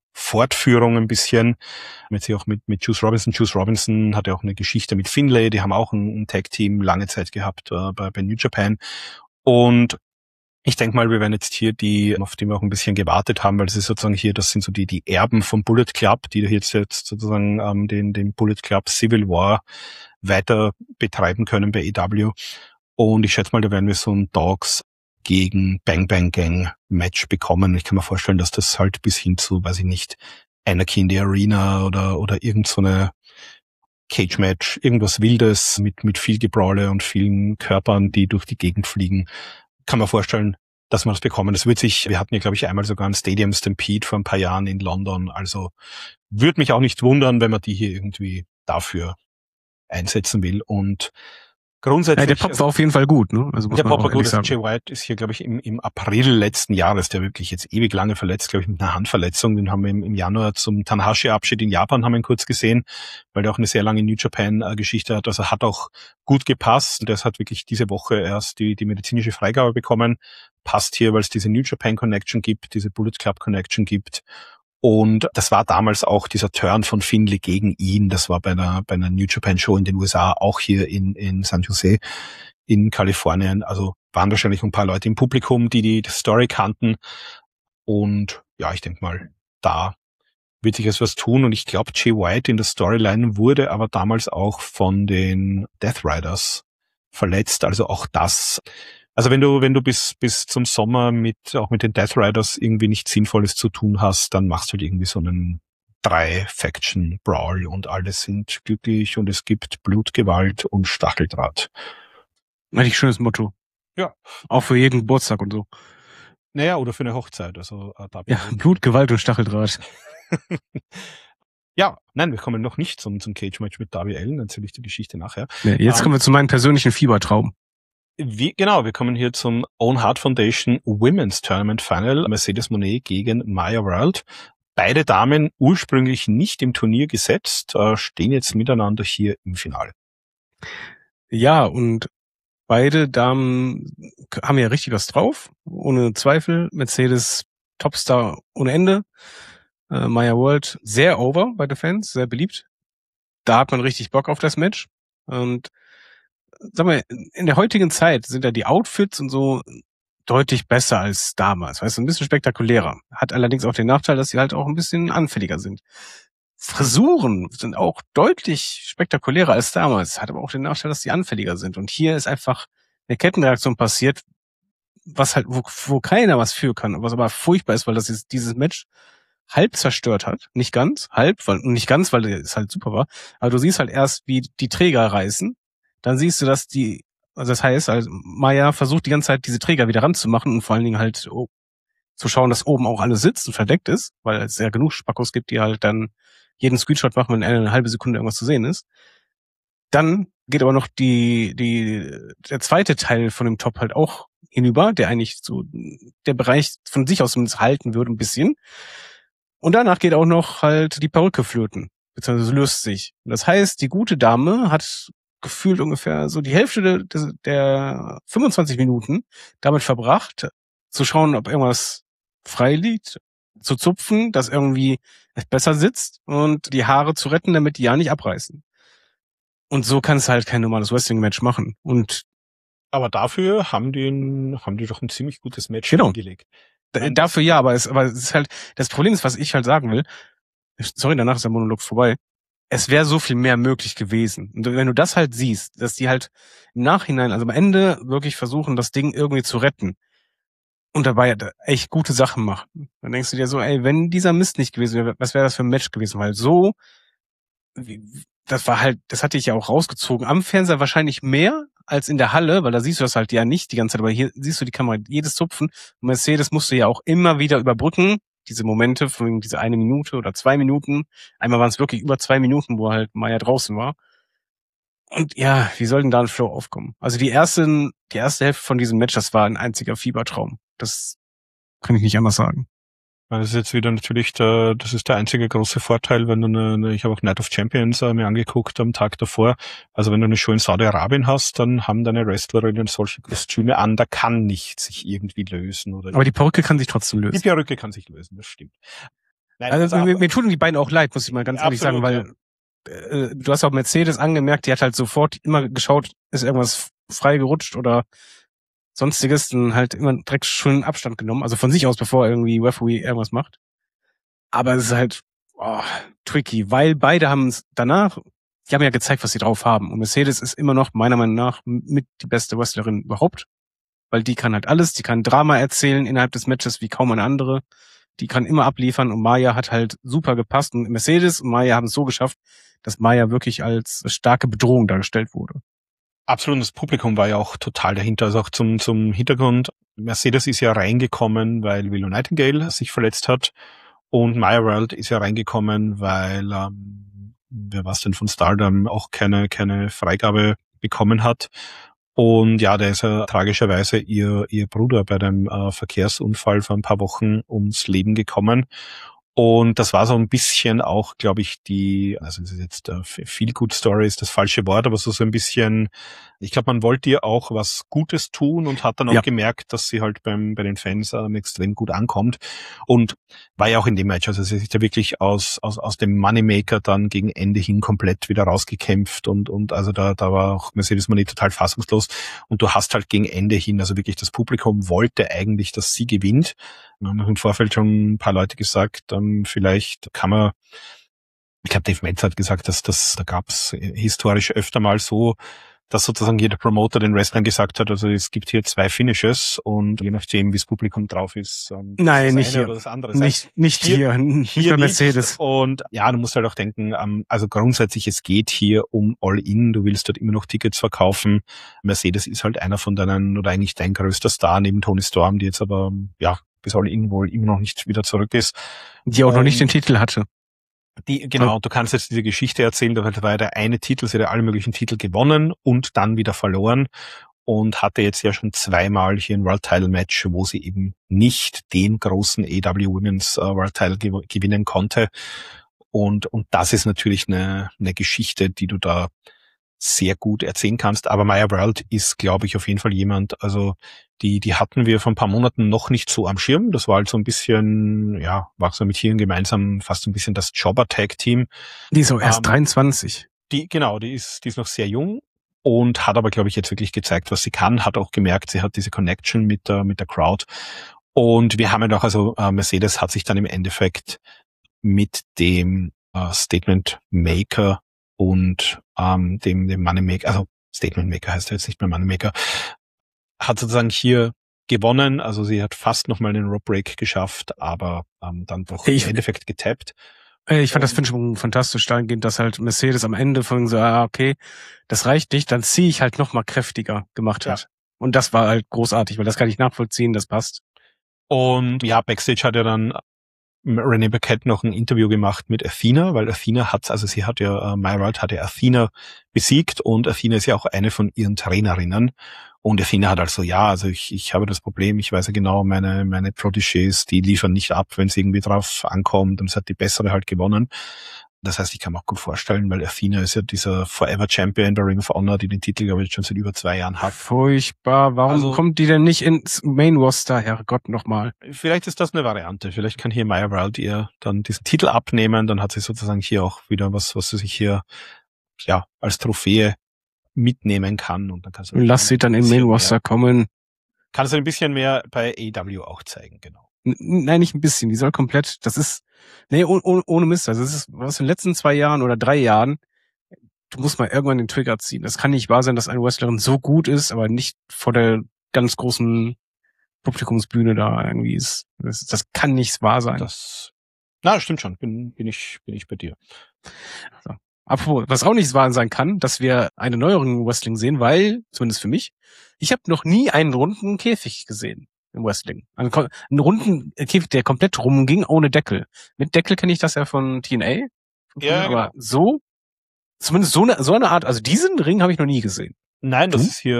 [SPEAKER 2] Fortführung ein bisschen. Jetzt hier auch mit Juice Robinson. Juice Robinson hat ja auch eine Geschichte mit Finlay. Die haben auch ein Tag-Team lange Zeit gehabt bei New Japan. Und ich denke mal, wir werden jetzt hier auf die wir auch ein bisschen gewartet haben, weil es ist sozusagen hier, das sind so die Erben vom Bullet Club, die jetzt sozusagen den Bullet Club Civil War weiter betreiben können bei AEW. Und ich schätze mal, da werden wir so ein Dogs gegen Bang Bang Gang Match bekommen. Ich kann mir vorstellen, dass das halt bis hin zu, weiß ich nicht, Anarchy in the Arena oder irgend so eine Cage Match, irgendwas Wildes mit viel Gebrawle und vielen Körpern, die durch die Gegend fliegen. Kann man vorstellen, dass man das bekommen. Wir hatten ja, glaube ich, einmal sogar ein Stadium Stampede vor ein paar Jahren in London. Also würde mich auch nicht wundern, wenn man die hier irgendwie dafür einsetzen will. Und grundsätzlich.
[SPEAKER 3] Ja, der Pop war auf jeden Fall gut, ne? Also
[SPEAKER 2] der Pop war gut. Jay White ist hier, glaube ich, im April letzten Jahres, der wirklich jetzt ewig lange verletzt, glaube ich, mit einer Handverletzung. Den haben wir im Januar zum Tanahashi-Abschied in Japan haben wir ihn kurz gesehen, weil der auch eine sehr lange New Japan-Geschichte hat. Also hat auch gut gepasst. Der hat wirklich diese Woche erst die medizinische Freigabe bekommen. Passt hier, weil es diese New Japan Connection gibt, diese Bullet Club Connection gibt. Und das war damals auch dieser Turn von Finlay gegen ihn. Das war bei einer New Japan Show in den USA, auch hier in San Jose in Kalifornien. Also waren wahrscheinlich ein paar Leute im Publikum, die Story kannten. Und ja, ich denke mal, da wird sich jetzt was tun. Und ich glaube, Jay White in der Storyline wurde aber damals auch von den Death Riders verletzt. Also auch das. Also wenn du bis zum Sommer auch mit den Death Riders irgendwie nichts Sinnvolles zu tun hast, dann machst du halt irgendwie so einen 3-Faction-Brawl und alle sind glücklich und es gibt Blutgewalt und Stacheldraht.
[SPEAKER 3] Eigentlich schönes Motto.
[SPEAKER 2] Ja.
[SPEAKER 3] Auch für jeden Geburtstag und so.
[SPEAKER 2] Naja, oder für eine Hochzeit. Also
[SPEAKER 3] ja, Blut, Gewalt und Stacheldraht.
[SPEAKER 2] Ja, nein, wir kommen noch nicht zum Cage-Match mit Darby Allin, erzähle ich die Geschichte nachher.
[SPEAKER 3] Nee, jetzt kommen wir zu meinem persönlichen Fiebertraum.
[SPEAKER 2] Wir kommen hier zum Owen Hart Foundation Women's Tournament Final. Mercedes Moné gegen Maya World. Beide Damen ursprünglich nicht im Turnier gesetzt, stehen jetzt miteinander hier im Finale.
[SPEAKER 3] Ja, und beide Damen haben ja richtig was drauf. Ohne Zweifel. Mercedes Topstar ohne Ende. Maya World sehr over bei den Fans, sehr beliebt. Da hat man richtig Bock auf das Match. Und sag mal, in der heutigen Zeit sind ja die Outfits und so deutlich besser als damals. Weißt du, ein bisschen spektakulärer. Hat allerdings auch den Nachteil, dass sie halt auch ein bisschen anfälliger sind. Frisuren sind auch deutlich spektakulärer als damals. Hat aber auch den Nachteil, dass sie anfälliger sind. Und hier ist einfach eine Kettenreaktion passiert, was halt, wo keiner was für kann, was aber furchtbar ist, weil das ist dieses Match halb zerstört hat. Nicht ganz, halb, weil es halt super war. Aber du siehst halt erst, wie die Träger reißen. Dann siehst du, dass das heißt, also Maya versucht die ganze Zeit diese Träger wieder ranzumachen und vor allen Dingen halt zu schauen, dass oben auch alles sitzt und verdeckt ist, weil es ja genug Spackos gibt, die halt dann jeden Screenshot machen, wenn eine halbe Sekunde irgendwas zu sehen ist. Dann geht aber noch der zweite Teil von dem Top halt auch hinüber, der eigentlich so der Bereich von sich aus zumindest halten würde ein bisschen. Und danach geht auch noch halt die Perücke flöten, beziehungsweise löst sich. Das heißt, die gute Dame hat gefühlt ungefähr so die Hälfte der 25 Minuten damit verbracht, zu schauen, ob irgendwas frei liegt, zu zupfen, dass irgendwie es besser sitzt und die Haare zu retten, damit die ja nicht abreißen. Und so kann es halt kein normales Wrestling-Match machen.
[SPEAKER 2] Aber dafür haben die doch ein ziemlich gutes Match hingelegt.
[SPEAKER 3] Dafür ja, aber es ist halt, das Problem ist, was ich halt sagen will, sorry, danach ist der Monolog vorbei, es wäre so viel mehr möglich gewesen. Und wenn du das halt siehst, dass die halt im Nachhinein, also am Ende wirklich versuchen, das Ding irgendwie zu retten und dabei echt gute Sachen machen, dann denkst du dir so, ey, wenn dieser Mist nicht gewesen wäre, was wäre das für ein Match gewesen? Weil so, das hatte ich ja auch rausgezogen. Am Fernseher wahrscheinlich mehr als in der Halle, weil da siehst du das halt ja nicht die ganze Zeit, aber hier siehst du die Kamera, jedes Zupfen. Und Mercedes musste ja auch immer wieder überbrücken, diese Momente von diese 1 Minute oder 2 Minuten. Einmal waren es wirklich über 2 Minuten, wo halt Maya draußen war. Und ja, wie soll denn da ein Flow aufkommen? Also die erste Hälfte von diesem Match, das war ein einziger Fiebertraum. Das kann ich nicht anders sagen.
[SPEAKER 2] Das ist jetzt wieder natürlich das ist der einzige große Vorteil, wenn du ich habe auch Night of Champions mir angeguckt am Tag davor. Also wenn du eine Show in Saudi-Arabien hast, dann haben deine Wrestlerinnen solche Kostüme an, da kann nichts sich irgendwie lösen. Aber
[SPEAKER 3] die Perücke kann sich trotzdem lösen.
[SPEAKER 2] Die Perücke kann sich lösen, das stimmt. Nein,
[SPEAKER 3] Also mir tun die beiden auch leid, muss ich mal ganz ehrlich sagen, weil du hast auch Mercedes angemerkt, die hat halt sofort immer geschaut, ist irgendwas frei gerutscht oder sonstiges, dann halt immer direkt schön Abstand genommen, also von sich aus, bevor irgendwie Referee irgendwas macht. Aber es ist halt tricky, weil beide haben es danach, die haben ja gezeigt, was sie drauf haben. Und Mercedes ist immer noch meiner Meinung nach mit die beste Wrestlerin überhaupt, weil die kann halt alles, die kann Drama erzählen innerhalb des Matches wie kaum eine andere. Die kann immer abliefern und Maya hat halt super gepasst. Und Mercedes und Maya haben es so geschafft, dass Maya wirklich als starke Bedrohung dargestellt wurde.
[SPEAKER 2] Absolut, das Publikum war ja auch total dahinter. Also auch zum Hintergrund, Mercedes ist ja reingekommen, weil Willow Nightingale sich verletzt hat und Maya World ist ja reingekommen, weil wer war's denn von Stardom auch keine Freigabe bekommen hat. Und ja, da ist ja tragischerweise ihr Bruder bei dem Verkehrsunfall vor ein paar Wochen ums Leben gekommen. Und das war so ein bisschen auch, glaube ich, also es ist jetzt Feel-Good-Story ist das falsche Wort, aber so ein bisschen, ich glaube, man wollte ihr auch was Gutes tun und hat dann auch gemerkt, dass sie halt bei den Fans extrem gut ankommt. Und war ja auch in dem Match, also sie ist ja wirklich aus dem Moneymaker dann gegen Ende hin komplett wieder rausgekämpft und also da war auch Mercedes Moné total fassungslos. Und du hast halt gegen Ende hin, also wirklich das Publikum wollte eigentlich, dass sie gewinnt. Wir haben im Vorfeld schon ein paar Leute gesagt, vielleicht kann man, ich glaube Dave Meltzer hat gesagt, dass da gab es historisch öfter mal so, dass sozusagen jeder Promoter den Wrestlern gesagt hat, also es gibt hier 2 Finishes und je nachdem, wie das Publikum drauf ist,
[SPEAKER 3] nein, nicht hier,
[SPEAKER 2] oder das andere
[SPEAKER 3] nicht hier bei Mercedes.
[SPEAKER 2] Und ja, du musst halt auch denken, also grundsätzlich, es geht hier um All-In, du willst dort immer noch Tickets verkaufen. Mercedes ist halt einer von deinen, oder eigentlich dein größter Star neben Toni Storm, die jetzt aber, bis All-In wohl immer noch nicht wieder zurück ist.
[SPEAKER 3] Die auch noch nicht den Titel hatte.
[SPEAKER 2] Genau, du kannst jetzt diese Geschichte erzählen, da war ja der eine Titel, sie hat ja alle möglichen Titel gewonnen und dann wieder verloren und hatte jetzt ja schon 2-mal hier ein World Title Match, wo sie eben nicht den großen AEW Women's World Title gewinnen konnte. Und das ist natürlich eine Geschichte, die du da sehr gut erzählen kannst. Aber Maya World ist, glaube ich, auf jeden Fall jemand, also die hatten wir vor ein paar Monaten noch nicht so am Schirm. Das war halt so ein bisschen, war so mit hier gemeinsam fast ein bisschen das Jobber-Tag-Team.
[SPEAKER 3] Die ist auch erst 23.
[SPEAKER 2] Die ist noch sehr jung und hat aber, glaube ich, jetzt wirklich gezeigt, was sie kann. Hat auch gemerkt, sie hat diese Connection mit der Crowd. Und wir haben ja noch, also Mercedes hat sich dann im Endeffekt mit dem Statement Maker und dem Moneymaker, also Statement Maker heißt ja jetzt nicht mehr Moneymaker, hat sozusagen hier gewonnen. Also sie hat fast nochmal einen Rope Break geschafft, aber dann doch im Endeffekt getappt.
[SPEAKER 3] Ich fand das schon fantastisch dahingehend, dass halt Mercedes am Ende von so, okay, das reicht nicht, dann ziehe ich halt nochmal kräftiger gemacht hat. Und das war halt großartig, weil das kann ich nachvollziehen, das passt.
[SPEAKER 2] Und ja, Backstage hat ja dann Renee Paquette noch ein Interview gemacht mit Athena, weil Athena Maya World hat ja Athena besiegt und Athena ist ja auch eine von ihren Trainerinnen. Und Athena hat also, ich habe das Problem, ich weiß ja genau, meine Protégés, die liefern nicht ab, wenn es irgendwie drauf ankommt, und es hat die bessere halt gewonnen. Das heißt, ich kann mir auch gut vorstellen, weil Athena ist ja dieser Forever Champion bei Ring of Honor, die den Titel, glaube ich, schon seit über 2 Jahren hat.
[SPEAKER 3] Furchtbar. Warum kommt die denn nicht ins Main Roster? Herrgott, nochmal.
[SPEAKER 2] Vielleicht ist das eine Variante. Vielleicht kann hier Maya World ihr dann diesen Titel abnehmen. Dann hat sie sozusagen hier auch wieder was sie sich hier, als Trophäe mitnehmen kann. Und dann kann sie
[SPEAKER 3] lass sie dann in Main Roster kommen.
[SPEAKER 2] Kann sie ein bisschen mehr bei AEW auch zeigen, genau.
[SPEAKER 3] Nein, nicht ein bisschen. Die soll komplett, ohne Mist. Also das ist, was in den letzten 2 Jahren oder 3 Jahren, du musst mal irgendwann den Trigger ziehen. Das kann nicht wahr sein, dass eine Wrestlerin so gut ist, aber nicht vor der ganz großen Publikumsbühne da irgendwie ist. Das kann nicht wahr sein.
[SPEAKER 2] Stimmt schon. Bin ich bei dir.
[SPEAKER 3] So. Apropos, was auch nicht wahr sein kann, dass wir eine neueren Wrestling sehen, weil, zumindest für mich, ich habe noch nie einen runden Käfig gesehen im Wrestling. Einen runden Käfig, der komplett rumging, ohne Deckel. Mit Deckel kenne ich das ja von TNA. Aber so, zumindest so eine Art, also diesen Ring habe ich noch nie gesehen.
[SPEAKER 2] Nein, das ist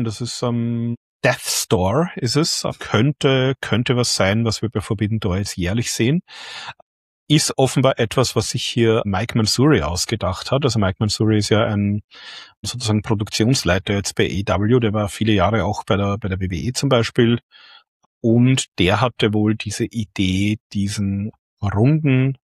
[SPEAKER 2] Death Store ist es. Könnte was sein, was wir bei Forbidden Door jetzt jährlich sehen. Ist offenbar etwas, was sich hier Mike Mansouri ausgedacht hat. Also Mike Mansouri ist ja ein sozusagen Produktionsleiter jetzt bei AEW, der war viele Jahre auch bei der WWE zum Beispiel. Und der hatte wohl diese Idee, diesen runden,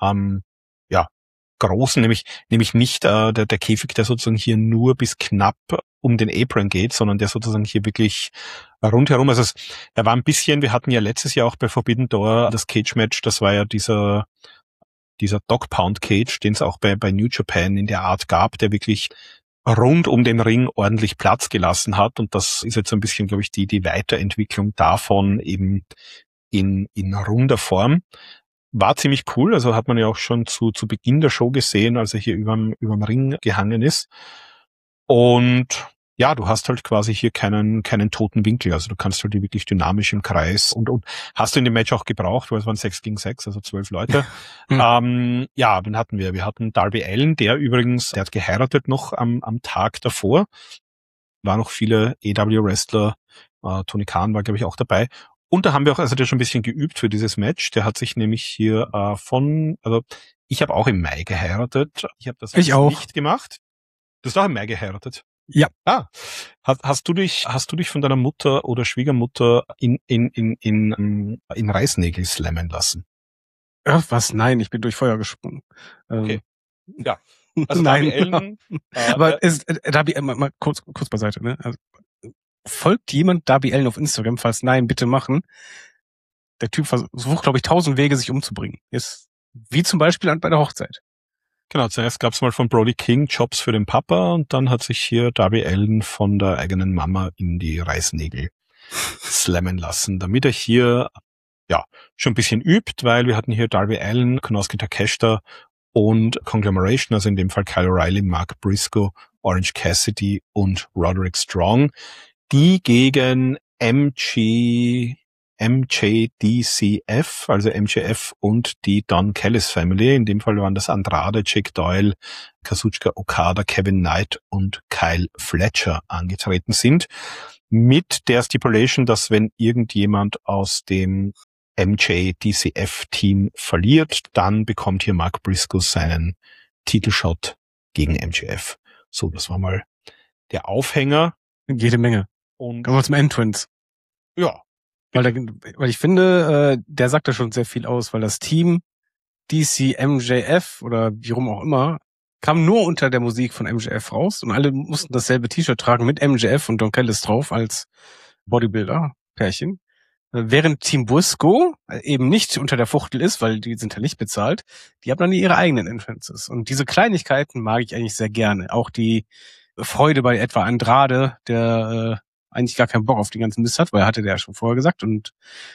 [SPEAKER 2] großen, nämlich nicht der Käfig, der sozusagen hier nur bis knapp um den Apron geht, sondern der sozusagen hier wirklich rundherum, also er war ein bisschen, wir hatten ja letztes Jahr auch bei Forbidden Door das Cage-Match, das war ja dieser Dog-Pound-Cage, den es auch bei New Japan in der Art gab, der wirklich rund um den Ring ordentlich Platz gelassen hat, und das ist jetzt so ein bisschen, glaube ich, die Weiterentwicklung davon eben in runder Form. War ziemlich cool, also hat man ja auch schon zu Beginn der Show gesehen, als er hier überm Ring gehangen ist. Und ja, du hast halt quasi hier keinen toten Winkel, also du kannst halt wirklich dynamisch im Kreis und hast du in dem Match auch gebraucht, weil es waren 6 gegen 6, also 12 Leute. Wen hatten wir? Wir hatten Darby Allin, der hat geheiratet noch am Tag davor. Waren noch viele EW-Wrestler, Tony Khan war, glaube ich, auch dabei. Und da haben wir auch, also der schon ein bisschen geübt für dieses Match. Der hat sich nämlich hier ich habe auch im Mai geheiratet. Ich habe das nicht gemacht. Du hast auch im Mai geheiratet?
[SPEAKER 3] Ja.
[SPEAKER 2] Hast du dich von deiner Mutter oder Schwiegermutter in Reißnägel slammen lassen?
[SPEAKER 3] Ach, was? Nein, ich bin durch Feuer gesprungen.
[SPEAKER 2] Okay. Ja. Also
[SPEAKER 3] nein.
[SPEAKER 2] Darby Allin,
[SPEAKER 3] aber Darby, mal kurz beiseite, ne? Also, folgt jemand Darby Allin auf Instagram? Falls nein, bitte machen. Der Typ versucht, glaube ich, 1000 Wege, sich umzubringen. Ist wie zum Beispiel bei der Hochzeit.
[SPEAKER 2] Genau, zuerst gab es mal von Brody King Jobs für den Papa und dann hat sich hier Darby Allin von der eigenen Mama in die Reißnägel slammen lassen, damit er hier schon ein bisschen übt, weil wir hatten hier Darby Allin, Konosuke Takeshita und Conglomeration, also in dem Fall Kyle O'Reilly, Mark Briscoe, Orange Cassidy und Roderick Strong, die gegen MJDCF, also MJF und die Don Callis Family, in dem Fall waren das Andrade, Jake Doyle, Kazuchika Okada, Kevin Knight und Kyle Fletcher angetreten sind, mit der Stipulation, dass wenn irgendjemand aus dem MJDCF-Team verliert, dann bekommt hier Mark Briscoe seinen Titelshot gegen MJF. So, das war mal der Aufhänger.
[SPEAKER 3] Jede Menge.
[SPEAKER 2] Und
[SPEAKER 3] kommen wir zum Entrance.
[SPEAKER 2] Ja.
[SPEAKER 3] Weil ich finde, der sagt da schon sehr viel aus, weil das Team DC MJF oder wie rum auch immer kam nur unter der Musik von MJF raus und alle mussten dasselbe T-Shirt tragen mit MJF und Don Callis drauf als Bodybuilder-Pärchen. Während Team Briscoe eben nicht unter der Fuchtel ist, weil die sind ja nicht bezahlt, die haben dann ihre eigenen Entrances. Und diese Kleinigkeiten mag ich eigentlich sehr gerne. Auch die Freude bei etwa Andrade, der eigentlich gar keinen Bock auf den ganzen Mist hat, weil er hatte der ja schon vorher gesagt. Und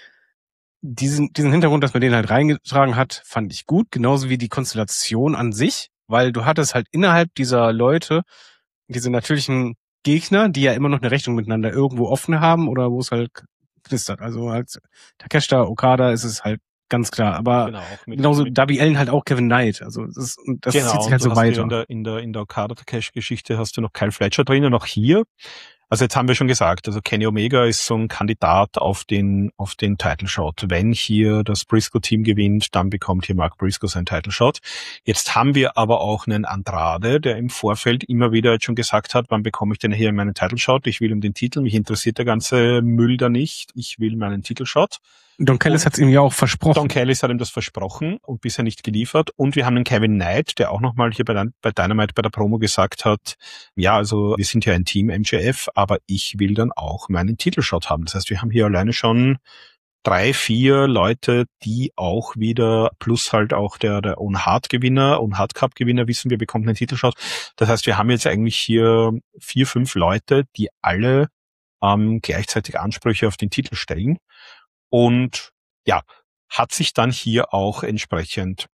[SPEAKER 3] diesen Hintergrund, dass man den halt reingetragen hat, fand ich gut. Genauso wie die Konstellation an sich, weil du hattest halt innerhalb dieser Leute diese natürlichen Gegner, die ja immer noch eine Rechnung miteinander irgendwo offen haben oder wo es halt knistert. Also als Takeshita, Okada ist es halt ganz klar. Aber genauso Darby Allin halt auch Kevin Knight. Also das zieht sich halt so weiter.
[SPEAKER 2] In der Okada-Takeshi-Geschichte hast du noch Kyle Fletcher drin und auch hier. Also jetzt haben wir schon gesagt, also Kenny Omega ist so ein Kandidat auf den Title Shot. Wenn hier das Briscoe-Team gewinnt, dann bekommt hier Mark Briscoe seinen Title Shot. Jetzt haben wir aber auch einen Andrade, der im Vorfeld immer wieder jetzt schon gesagt hat, wann bekomme ich denn hier meinen Title Shot? Ich will um den Titel, mich interessiert der ganze Müll da nicht. Ich will meinen Title Shot.
[SPEAKER 3] Don Callis hat es ihm ja auch versprochen.
[SPEAKER 2] Don Callis hat ihm das versprochen und bisher nicht geliefert. Und wir haben einen Kevin Knight, der auch nochmal hier bei Dynamite bei der Promo gesagt hat, ja, also wir sind ja ein Team MJF, aber ich will dann auch meinen Titelshot haben. Das heißt, wir haben hier alleine schon 3, 4 Leute, die auch wieder, plus halt auch der Owen Hart Cup Gewinner wissen, wir bekommen einen Titelshot. Das heißt, wir haben jetzt eigentlich hier 4, 5 Leute, die alle gleichzeitig Ansprüche auf den Titel stellen. Und ja, hat sich dann hier auch entsprechend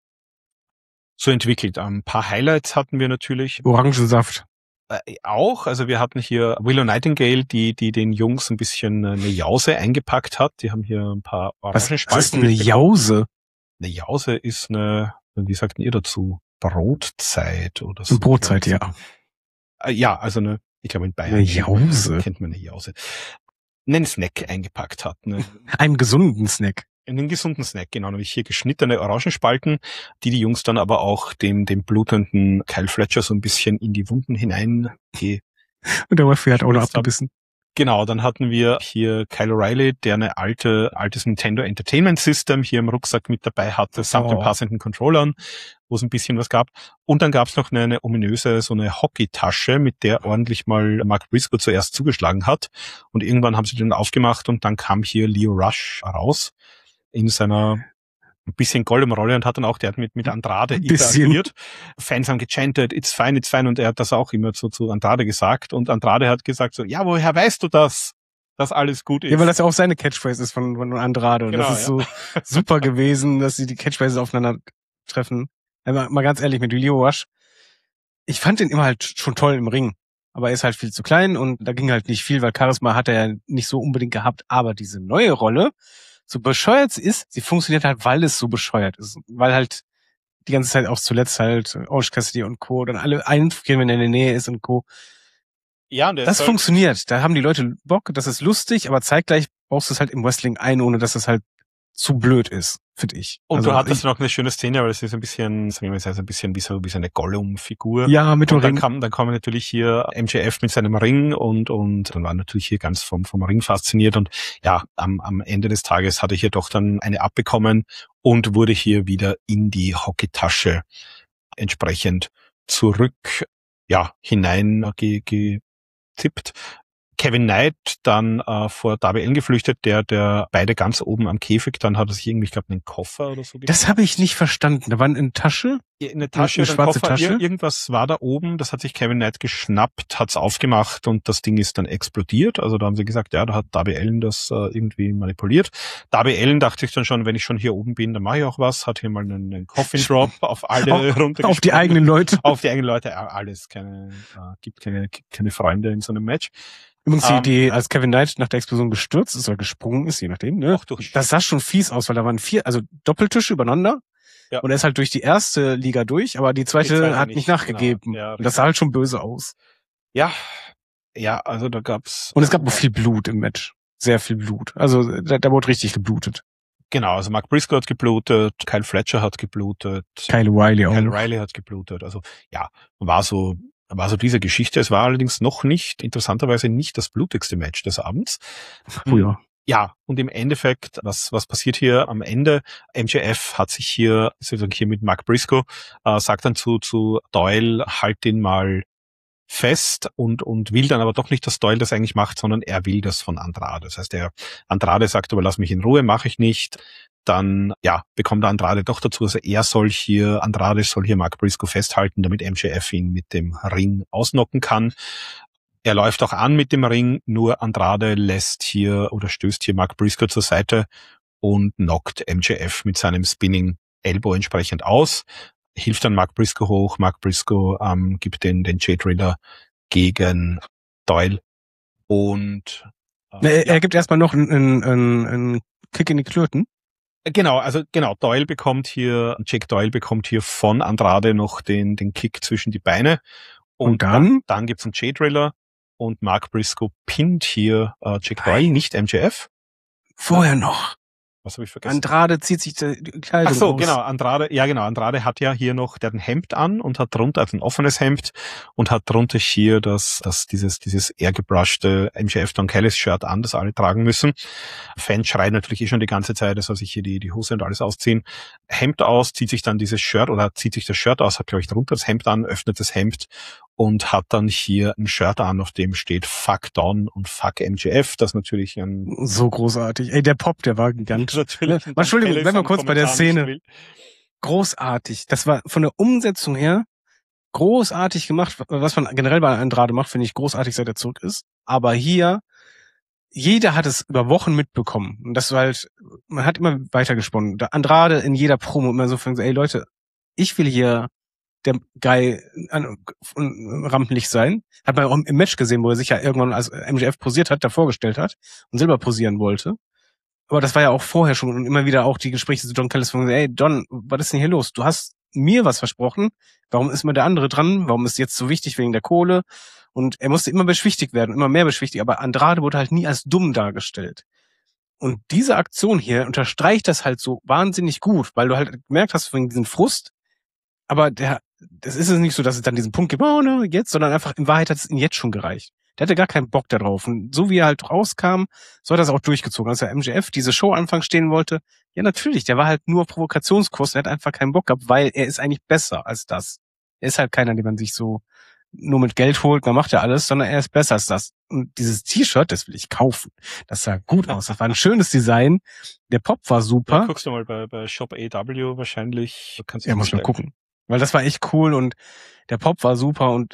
[SPEAKER 2] so entwickelt. Ein paar Highlights hatten wir natürlich.
[SPEAKER 3] Orangensaft.
[SPEAKER 2] Auch, also wir hatten hier Willow Nightingale, die den Jungs ein bisschen eine Jause eingepackt hat. Die haben hier ein paar Orangenspalten.
[SPEAKER 3] Was ist eine Jause?
[SPEAKER 2] Eine Jause ist wie sagten ihr dazu? Brotzeit oder so.
[SPEAKER 3] Eine Brotzeit, ja.
[SPEAKER 2] Ja, also ich glaube in Bayern
[SPEAKER 3] eine Jause.
[SPEAKER 2] Kennt man eine Jause. Einen Snack eingepackt hat.
[SPEAKER 3] Einen gesunden Snack.
[SPEAKER 2] Einen gesunden Snack, genau. Nämlich hier geschnittene Orangenspalten, die Jungs dann aber auch dem blutenden Kyle Fletcher so ein bisschen in die Wunden hinein.
[SPEAKER 3] Und der Referee hat auch noch abgebissen.
[SPEAKER 2] Genau, dann hatten wir hier Kyle O'Reilly, der eine altes Nintendo Entertainment System hier im Rucksack mit dabei hatte, samt den passenden Controllern, wo es ein bisschen was gab. Und dann gab es noch eine ominöse, so eine Hockeytasche, mit der ordentlich mal Mark Briscoe zuerst zugeschlagen hat. Und irgendwann haben sie den aufgemacht und dann kam hier Lio Rush raus in seiner ein bisschen Gollum-Rolle und hat dann auch, der hat mit Andrade interagiert. Fans haben gechantet, it's fine, und er hat das auch immer so zu Andrade gesagt und Andrade hat gesagt so, ja, woher weißt du das, dass alles gut ist?
[SPEAKER 3] Ja, weil das ja auch seine Catchphrase ist von Andrade und das ist so super gewesen, dass sie die Catchphrases aufeinander treffen. Mal ganz ehrlich, mit Lio Rush, ich fand den immer halt schon toll im Ring, aber er ist halt viel zu klein und da ging halt nicht viel, weil Charisma hat er ja nicht so unbedingt gehabt, aber diese neue Rolle, so bescheuert sie ist, sie funktioniert halt, weil es so bescheuert ist. Weil halt die ganze Zeit auch zuletzt halt Orange Cassidy und Co. dann alle einfrieren, wenn er in der Nähe ist und Co.
[SPEAKER 2] Ja, und
[SPEAKER 3] das funktioniert. Da haben die Leute Bock, das ist lustig, aber zeitgleich baust du es halt im Wrestling ein, ohne dass es halt zu blöd ist, finde ich.
[SPEAKER 2] Und also, du hattest noch eine schöne Szene, weil es ist ein bisschen, sagen wir mal, ein bisschen wie so eine Gollum-Figur.
[SPEAKER 3] Ja, mit dem Ring.
[SPEAKER 2] Dann kam natürlich hier MJF mit seinem Ring und dann war natürlich hier ganz vom Ring fasziniert und ja, am Ende des Tages hatte hier doch dann eine abbekommen und wurde hier wieder in die Hockeytasche entsprechend hinein getippt. Kevin Knight dann vor Darby Allin geflüchtet, der beide ganz oben am Käfig, dann hat er sich irgendwie, ich glaube, einen Koffer oder so.
[SPEAKER 3] Das habe ich nicht verstanden. Da war eine Tasche?
[SPEAKER 2] Eine Tasche,
[SPEAKER 3] eine schwarze
[SPEAKER 2] Koffer,
[SPEAKER 3] Tasche?
[SPEAKER 2] Irgendwas war da oben, das hat sich Kevin Knight geschnappt, hat's aufgemacht und das Ding ist dann explodiert. Also da haben sie gesagt, ja, da hat Darby Allin das irgendwie manipuliert. Darby Allin dachte ich dann schon, wenn ich schon hier oben bin, dann mache ich auch was, hat hier mal einen Coffin Drop auf alle runtergeschmissen.
[SPEAKER 3] Auf die eigenen Leute.
[SPEAKER 2] Auf die eigenen Leute, alles. Gibt keine Freunde in so einem Match.
[SPEAKER 3] Übrigens, die als Kevin Knight nach der Explosion gestürzt ist oder gesprungen ist, je nachdem, ne? Das sah schon fies aus, weil da waren 4, also Doppeltische übereinander. Ja. Und er ist halt durch die erste Liga durch, aber die zweite hat nicht nachgegeben. Genau. Ja, und das sah halt schon böse aus.
[SPEAKER 2] Ja, also da gab's.
[SPEAKER 3] Und es gab auch viel Blut im Match. Sehr viel Blut. Also da wurde richtig geblutet.
[SPEAKER 2] Genau, also Mark Briscoe hat geblutet, Kyle Fletcher hat geblutet.
[SPEAKER 3] Kyle O'Reilly auch.
[SPEAKER 2] Kyle O'Reilly hat geblutet. Also ja, war so diese Geschichte. Es war allerdings noch interessanterweise nicht das blutigste Match des Abends.
[SPEAKER 3] Oh ja.
[SPEAKER 2] Ja, und im Endeffekt, was passiert hier am Ende? MJF hat sich hier mit Mark Briscoe, sagt dann zu Doyle, halt den mal fest und will dann aber doch nicht, dass Doyle das eigentlich macht, sondern er will das von Andrade. Das heißt, Andrade sagt, aber lass mich in Ruhe, mache ich nicht. Dann, bekommt der Andrade doch dazu, also Andrade soll hier Mark Briscoe festhalten, damit MJF ihn mit dem Ring ausnocken kann. Er läuft auch an mit dem Ring, nur Andrade stößt hier Mark Briscoe zur Seite und knockt MJF mit seinem Spinning Elbow entsprechend aus. Hilft dann Mark Briscoe hoch. Mark Briscoe gibt den J-Driller gegen Doyle. Und
[SPEAKER 3] er gibt erstmal noch einen Kick in die Klöten.
[SPEAKER 2] Jake Doyle bekommt hier von Andrade noch den Kick zwischen die Beine. Und dann gibt's einen J-Driller und Mark Briscoe pinnt hier Jake Doyle, nicht MJF.
[SPEAKER 3] Vorher noch.
[SPEAKER 2] Was habe ich vergessen?
[SPEAKER 3] Andrade zieht sich die Kleidung aus.
[SPEAKER 2] Genau, Andrade hat ja hier noch, der hat ein Hemd an und hat drunter, also ein offenes Hemd und hat drunter hier dieses airgebrushte MJF Don Callis Shirt an, das alle tragen müssen. Fans schreien natürlich schon die ganze Zeit, er soll sich hier die Hose und alles ausziehen. Hemd aus, zieht sich das Shirt aus, hat glaube ich drunter das Hemd an, öffnet das Hemd und hat dann hier ein Shirt an, auf dem steht Fuck Don und Fuck MJF, das natürlich
[SPEAKER 3] so großartig. Ey, der Pop, der war gigantisch. Entschuldigung, bleiben wir kurz bei der Szene. Großartig. Das war von der Umsetzung her großartig gemacht. Was man generell bei Andrade macht, finde ich großartig, seit er zurück ist. Aber hier, jeder hat es über Wochen mitbekommen. Und das war halt, man hat immer weitergesponnen. Andrade in jeder Promo immer so von so, ey Leute, ich will hier der Guy Rampenlicht sein. Hat man auch im Match gesehen, wo er sich ja irgendwann als MJF posiert hat, da vorgestellt hat und selber posieren wollte. Aber das war ja auch vorher schon und immer wieder auch die Gespräche zu Don Callis von, ey Don, was ist denn hier los? Du hast mir was versprochen. Warum ist mir der andere dran? Warum ist jetzt so wichtig wegen der Kohle? Und er musste immer beschwichtigt werden, immer mehr beschwichtigt. Aber Andrade wurde halt nie als dumm dargestellt. Und diese Aktion hier unterstreicht das halt so wahnsinnig gut, weil du halt gemerkt hast wegen diesem Frust. Aber das ist es nicht so, dass es dann diesen Punkt gibt, oh no, jetzt, sondern einfach in Wahrheit hat es ihm jetzt schon gereicht. Der hatte gar keinen Bock darauf. Und so wie er halt rauskam, so hat er es auch durchgezogen. Als der MJF diese Show anfangs stehen wollte, ja natürlich, der war halt nur auf Provokationskurs, der hat einfach keinen Bock gehabt, weil er ist eigentlich besser als das. Er ist halt keiner, den man sich so nur mit Geld holt, dann macht er alles, sondern er ist besser als das. Und dieses T-Shirt, das will ich kaufen. Das sah gut aus. Das war ein schönes Design. Der Pop war super.
[SPEAKER 2] Ja, guckst du mal bei Shop AW wahrscheinlich. Kannst du
[SPEAKER 3] muss man gucken. Weil das war echt cool und der Pop war super und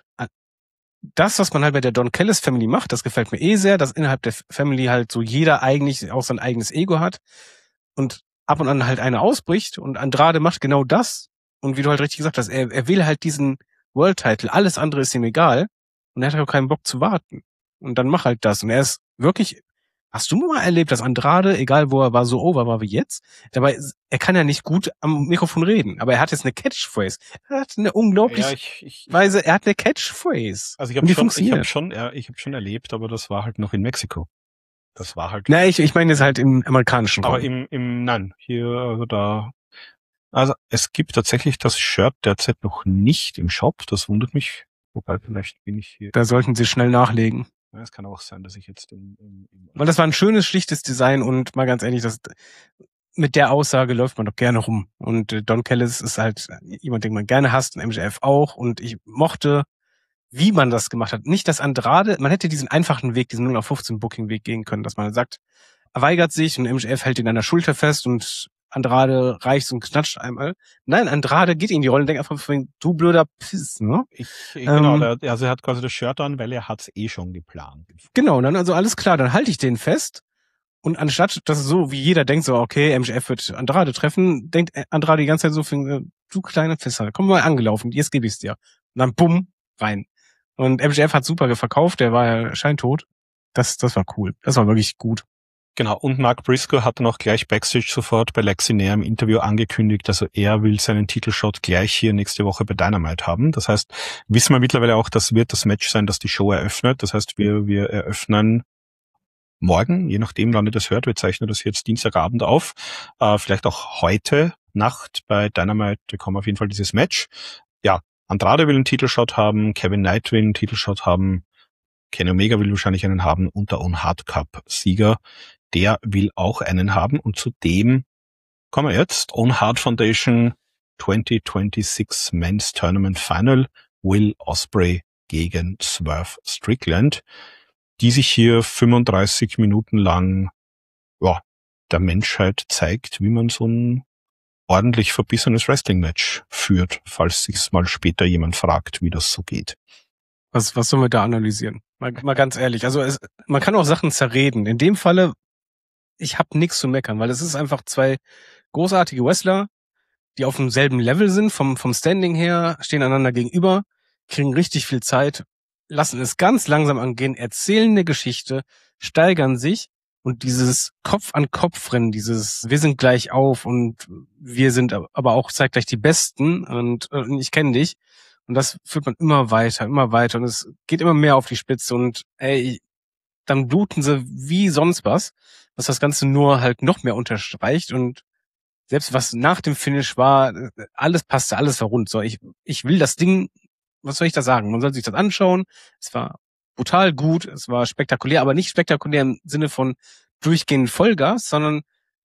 [SPEAKER 3] das, was man halt bei der Don Callis Family macht, das gefällt mir eh sehr, dass innerhalb der Family halt so jeder eigentlich auch sein eigenes Ego hat und ab und an halt einer ausbricht und Andrade macht genau das und wie du halt richtig gesagt hast, er will halt diesen World Title, alles andere ist ihm egal und er hat auch keinen Bock zu warten und dann mach halt das und er ist wirklich, hast du mal erlebt, dass Andrade, egal wo er war, so over war wie jetzt, dabei, er kann ja nicht gut am Mikrofon reden, aber er hat jetzt eine Catchphrase, er hat eine unglaublich Weise, er hat eine Catchphrase.
[SPEAKER 2] Also ich habe schon erlebt, aber das war halt noch in Mexiko. Das war halt.
[SPEAKER 3] Nein, ich meine jetzt halt im amerikanischen Raum.
[SPEAKER 2] Aber nein, hier, also da. Also es gibt tatsächlich das Shirt derzeit noch nicht im Shop, das wundert mich. Wobei, vielleicht bin ich hier.
[SPEAKER 3] Da sollten sie schnell nachlegen.
[SPEAKER 2] Ja, es kann auch sein, dass ich jetzt
[SPEAKER 3] weil das war ein schönes, schlichtes Design und mal ganz ehrlich, mit der Aussage läuft man doch gerne rum. Und Don Callis ist halt jemand, den man gerne hasst, und MJF auch. Und ich mochte, wie man das gemacht hat. Nicht, dass Andrade, man hätte diesen einfachen Weg, diesen 0-15 Booking-Weg gehen können, dass man sagt, er weigert sich und MJF hält ihn an der Schulter fest und Andrade reicht und knatscht einmal. Nein, Andrade geht in die Rolle und denkt einfach, du blöder Piss, ne?
[SPEAKER 2] Genau, also er hat quasi das Shirt an, weil er hat's eh schon geplant.
[SPEAKER 3] Genau, dann also alles klar, dann halte ich den fest. Und anstatt, dass so wie jeder denkt, so okay, MJF wird Andrade treffen, denkt Andrade die ganze Zeit so, du kleine Pisser, komm mal angelaufen, jetzt gebe ich's dir. Und dann bumm, rein. Und MJF hat super verkauft, der war ja scheintot. Das war cool. Das war wirklich gut.
[SPEAKER 2] Genau, und Mark Briscoe hat dann auch gleich Backstage sofort bei Lexi Nair im Interview angekündigt, also er will seinen Titelshot gleich hier nächste Woche bei Dynamite haben. Das heißt, wissen wir mittlerweile auch, das wird das Match sein, das die Show eröffnet. Das heißt, wir eröffnen morgen, je nachdem, wann ihr das hört, wir zeichnen das jetzt Dienstagabend auf, vielleicht auch heute Nacht bei Dynamite bekommen wir auf jeden Fall dieses Match. Ja, Andrade will einen Titelshot haben, Kevin Knight will einen Titelshot haben, Kenny Omega will wahrscheinlich einen haben und der Owen Hart Cup Sieger, der will auch einen haben und zudem kommen wir jetzt, Owen Hart Foundation 2026 Men's Tournament Final, Will Ospreay gegen Swerve Strickland, die sich hier 35 Minuten lang der Menschheit zeigt, wie man so ein ordentlich verbissenes Wrestling-Match führt, falls sich's mal später jemand fragt, wie das so geht.
[SPEAKER 3] Was sollen wir da analysieren? Mal ganz ehrlich, also man kann auch Sachen zerreden. In dem Falle, ich habe nichts zu meckern, weil es ist einfach zwei großartige Wrestler, die auf demselben Level sind, vom Standing her, stehen einander gegenüber, kriegen richtig viel Zeit, lassen es ganz langsam angehen, erzählen eine Geschichte, steigern sich und dieses Kopf-an-Kopf-Rennen, dieses wir sind gleich auf und wir sind aber auch zeitgleich die Besten und ich kenne dich und das führt man immer weiter und es geht immer mehr auf die Spitze und dann bluten sie wie sonst was das Ganze nur halt noch mehr unterstreicht und selbst was nach dem Finish war, alles passte, alles war rund. So, ich will das Ding, was soll ich da sagen? Man soll sich das anschauen. Es war brutal gut, es war spektakulär, aber nicht spektakulär im Sinne von durchgehend Vollgas, sondern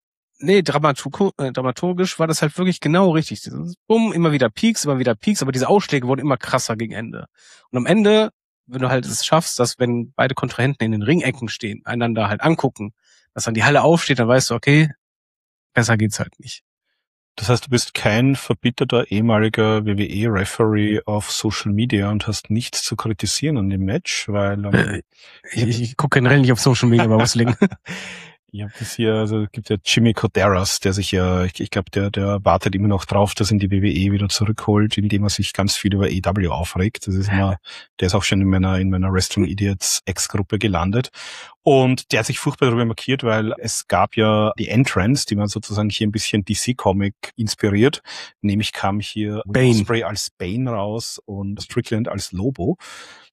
[SPEAKER 3] dramaturgisch war das halt wirklich genau richtig. Bumm, immer wieder Peaks, aber diese Ausschläge wurden immer krasser gegen Ende. Und am Ende, wenn du halt es schaffst, dass wenn beide Kontrahenten in den Ringecken stehen, einander halt angucken, dass dann die Halle aufsteht, dann weißt du, okay, besser geht's halt nicht.
[SPEAKER 2] Das heißt, du bist kein verbitterter ehemaliger WWE-Referee auf Social Media und hast nichts zu kritisieren an dem Match, weil
[SPEAKER 3] ich gucke generell nicht auf Social Media bei Wrestling.
[SPEAKER 2] Ich habe das hier, also es gibt ja Jimmy Coderas, der sich ja, ich glaube, der wartet immer noch drauf, dass ihn die WWE wieder zurückholt, indem er sich ganz viel über AEW aufregt. Das ist immer, der ist auch schon in meiner Wrestling Idiots Ex-Gruppe gelandet. Und der hat sich furchtbar darüber markiert, weil es gab ja die Entrance, die man sozusagen hier ein bisschen DC-Comic inspiriert. Nämlich kam hier Ospreay als Bane raus und Strickland als Lobo.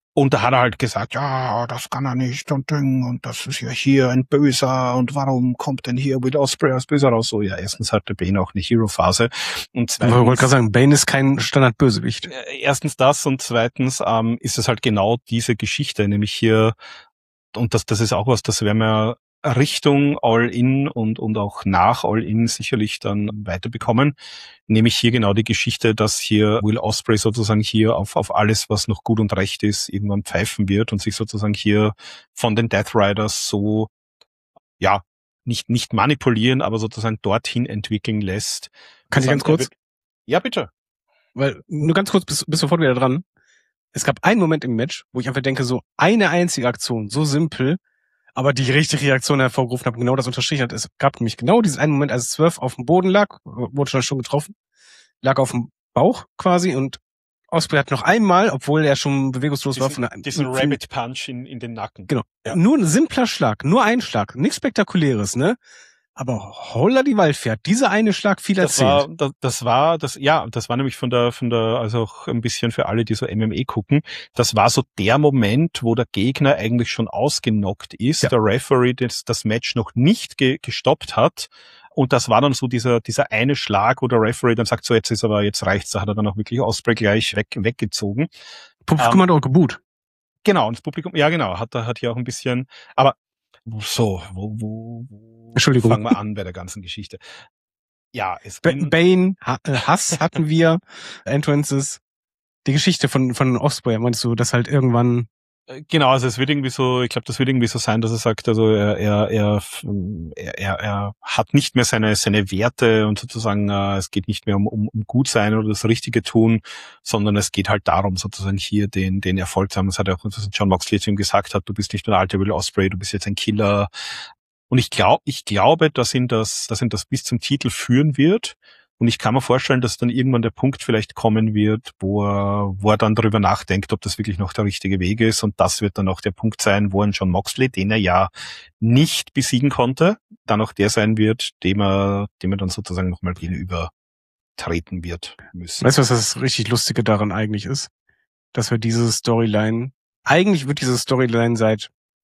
[SPEAKER 2] Und da hat er halt gesagt, ja, das kann er nicht und das ist ja hier ein Böser und warum kommt denn hier Will Ospreay als Böser raus? So, ja, erstens hatte Bane auch eine Hero-Phase und
[SPEAKER 3] Ich wollte gerade sagen, Bane ist kein Standard-Bösewicht.
[SPEAKER 2] Erstens das und zweitens ist es halt genau diese Geschichte, nämlich hier, und das ist auch was, das werden wir Richtung All-In und auch nach All-In sicherlich dann weiterbekommen, nämlich hier genau die Geschichte, dass hier Will Ospreay sozusagen hier auf alles, was noch gut und recht ist, irgendwann pfeifen wird und sich sozusagen hier von den Death Riders so, ja, nicht manipulieren, aber sozusagen dorthin entwickeln lässt.
[SPEAKER 3] Kann ich ganz kurz?
[SPEAKER 2] Ja, bitte.
[SPEAKER 3] Weil, nur ganz kurz, bist sofort wieder dran. Es gab einen Moment im Match, wo ich einfach denke, so eine einzige Aktion, so simpel, aber die richtige Reaktion hervorgerufen hat, genau das unterstrichen hat. Es gab nämlich genau diesen einen Moment, als Swerve auf dem Boden lag, wurde schon getroffen, lag auf dem Bauch quasi und Ospreay hat noch einmal, obwohl er schon bewegungslos war,
[SPEAKER 2] diesen Rabbit Punch in den Nacken.
[SPEAKER 3] Genau.
[SPEAKER 2] Ja.
[SPEAKER 3] Nur ein simpler Schlag, nur ein Schlag, nichts Spektakuläres, ne? Aber holla die Waldpferd, dieser eine Schlag viel erzählt.
[SPEAKER 2] Das war nämlich von der, also auch ein bisschen für alle, die so MMA gucken, das war so der Moment, wo der Gegner eigentlich schon ausgenockt ist, der Referee das Match noch nicht gestoppt hat. Und das war dann so dieser eine Schlag, wo der Referee dann sagt, so jetzt reicht's, da hat er dann auch wirklich Ospreay gleich weggezogen.
[SPEAKER 3] Publikum hat auch geboot.
[SPEAKER 2] Genau, und das Publikum, ja genau, hat hier auch ein bisschen, aber so, wo
[SPEAKER 3] Entschuldigung.
[SPEAKER 2] fangen wir an bei der ganzen Geschichte? Ja, es
[SPEAKER 3] Bane, Hass hatten wir, Entrances, die Geschichte von Ospreay, meinst du, dass halt irgendwann...
[SPEAKER 2] Genau, also es wird irgendwie so, ich glaube, das wird irgendwie so sein, dass er sagt, also er hat nicht mehr seine Werte und sozusagen es geht nicht mehr um gut sein oder das Richtige tun, sondern es geht halt darum, sozusagen hier den Erfolg zu haben. Das hat ja auch John Moxley zu ihm gesagt hat, du bist nicht nur der alte Will Ospreay, du bist jetzt ein Killer. Und ich glaube, dass ihn das bis zum Titel führen wird. Und ich kann mir vorstellen, dass dann irgendwann der Punkt vielleicht kommen wird, wo er dann darüber nachdenkt, ob das wirklich noch der richtige Weg ist. Und das wird dann auch der Punkt sein, wo ein John Moxley, den er ja nicht besiegen konnte, dann auch der sein wird, dem er dann sozusagen nochmal gegenüber treten wird müssen.
[SPEAKER 3] Weißt du, was das richtig Lustige daran eigentlich ist? Dass wir diese Storyline, eigentlich wird diese Storyline seit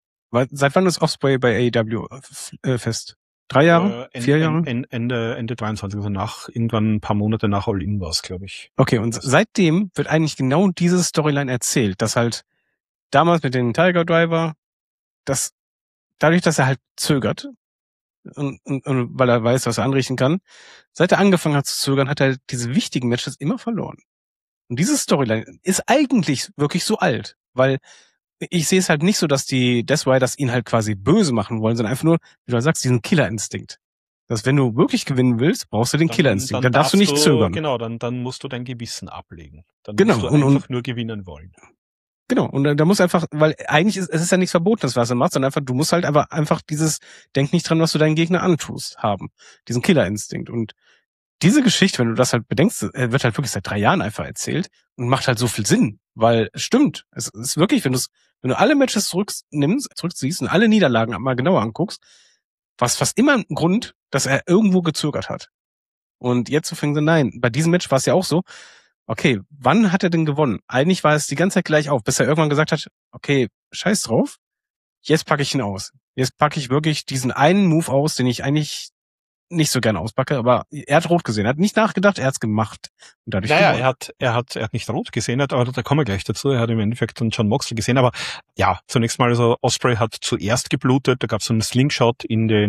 [SPEAKER 3] wann ist Ospreay bei AEW fest? 3 Jahre? 4 Jahre?
[SPEAKER 2] Ende 23, also irgendwann ein paar Monate nach All-In war es, glaube ich.
[SPEAKER 3] Okay, und seitdem wird eigentlich genau diese Storyline erzählt, dass halt damals mit den Tiger Driver, dass dadurch, dass er halt zögert und weil er weiß, was er anrichten kann, seit er angefangen hat zu zögern, hat er diese wichtigen Matches immer verloren. Und diese Storyline ist eigentlich wirklich so alt, weil ich sehe es halt nicht so, dass die Death Riders ihn halt quasi böse machen wollen, sondern einfach nur, wie du sagst, diesen Killerinstinkt. Dass wenn du wirklich gewinnen willst, brauchst du den Killerinstinkt. Dann darfst du nicht zögern.
[SPEAKER 2] Genau, dann musst du dein Gewissen ablegen. Dann
[SPEAKER 3] genau.
[SPEAKER 2] musst du einfach nur gewinnen wollen.
[SPEAKER 3] Genau, und da muss einfach, weil eigentlich es ist ja nichts Verbotenes, was er macht, sondern einfach, du musst halt einfach dieses, denk nicht dran, was du deinen Gegner antust, haben. Diesen Killerinstinkt. Und diese Geschichte, wenn du das halt bedenkst, wird halt wirklich seit 3 Jahren einfach erzählt und macht halt so viel Sinn, weil es stimmt. Es ist wirklich, wenn du alle Matches zurückziehst und alle Niederlagen mal genauer anguckst, was fast immer ein Grund, dass er irgendwo gezögert hat. Und jetzt so fängt sie, nein, bei diesem Match war es ja auch so, okay, wann hat er denn gewonnen? Eigentlich war es die ganze Zeit gleich auf, bis er irgendwann gesagt hat, okay, scheiß drauf, jetzt packe ich ihn aus. Jetzt packe ich wirklich diesen einen Move aus, den ich eigentlich nicht so gerne auspacke, aber er hat rot gesehen, er hat nicht nachgedacht, er hat's gemacht. Und dadurch
[SPEAKER 2] er hat nicht rot gesehen, aber da kommen wir gleich dazu, er hat im Endeffekt dann John Moxley gesehen, aber ja, zunächst mal, also Ospreay hat zuerst geblutet, da gab es so einen Slingshot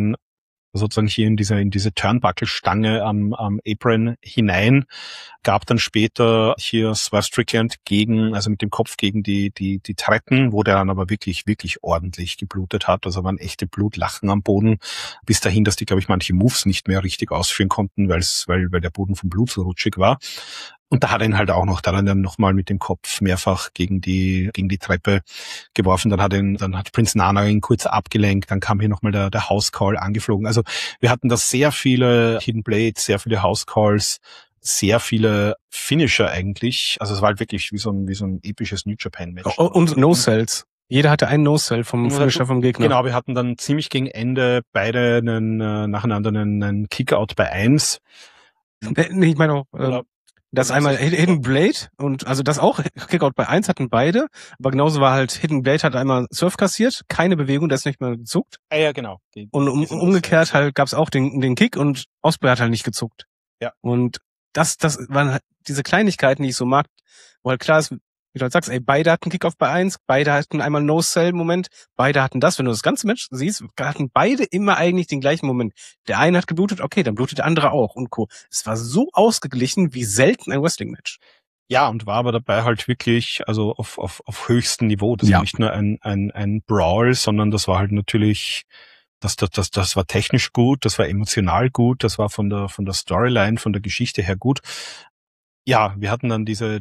[SPEAKER 2] sozusagen hier in diese Turnbuckle-Stange am Apron hinein, gab dann später hier Swerve Strickland also mit dem Kopf gegen die Treppen, wo der dann aber wirklich, wirklich ordentlich geblutet hat, also waren echte Blutlachen am Boden, bis dahin, dass die, glaube ich, manche Moves nicht mehr richtig ausführen konnten, weil der Boden vom Blut so rutschig war. Und da hat er ihn halt auch noch mal mit dem Kopf mehrfach gegen die Treppe geworfen. Dann hat Prince Nana ihn kurz abgelenkt. Dann kam hier nochmal der House Call angeflogen. Also wir hatten da sehr viele Hidden Blades, sehr viele House Calls, sehr viele Finisher eigentlich. Also es war halt wirklich wie so ein episches New Japan Match.
[SPEAKER 3] Und No Cells. Jeder hatte einen No-Cell vom Finisher vom Gegner.
[SPEAKER 2] Genau, wir hatten dann ziemlich gegen Ende beide nacheinander einen Kickout bei 1.
[SPEAKER 3] Nee, ich meine auch, Das einmal Hidden Blade und also das auch, Kickout bei 1 hatten beide, aber genauso war halt Hidden Blade hat einmal Surf kassiert, keine Bewegung, der ist nicht mehr gezuckt.
[SPEAKER 2] Ja, genau.
[SPEAKER 3] Und umgekehrt halt gab's auch den Kick und Ospreay hat halt nicht gezuckt.
[SPEAKER 2] Ja.
[SPEAKER 3] Und das waren halt diese Kleinigkeiten, die ich so mag, wo halt klar ist, wie du halt sagst, beide hatten Kickoff bei 1, beide hatten einmal No-Sell-Moment, beide hatten das, wenn du das ganze Match siehst, hatten beide immer eigentlich den gleichen Moment. Der eine hat geblutet, okay, dann blutet der andere auch und Co. Es war so ausgeglichen wie selten ein Wrestling-Match.
[SPEAKER 2] Ja, und war aber dabei halt wirklich, also auf höchstem Niveau. Das war nicht nur ein Brawl, sondern das war halt natürlich, das war technisch gut, das war emotional gut, das war von der Storyline, von der Geschichte her gut. Ja, wir hatten dann diese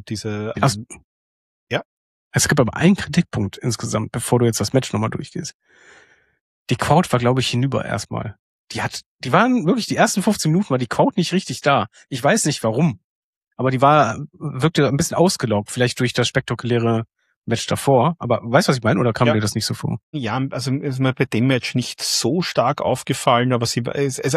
[SPEAKER 3] Es gibt aber einen Kritikpunkt insgesamt, bevor du jetzt das Match nochmal durchgehst. Die Crowd war, glaube ich, hinüber erstmal. Die waren wirklich, die ersten 15 Minuten war die Crowd nicht richtig da. Ich weiß nicht warum. Aber wirkte ein bisschen ausgelaugt, vielleicht durch das spektakuläre Match davor. Aber weißt du, was ich meine? Oder kam dir das nicht so vor?
[SPEAKER 2] Ja, also ist mir bei dem Match nicht so stark aufgefallen, aber sie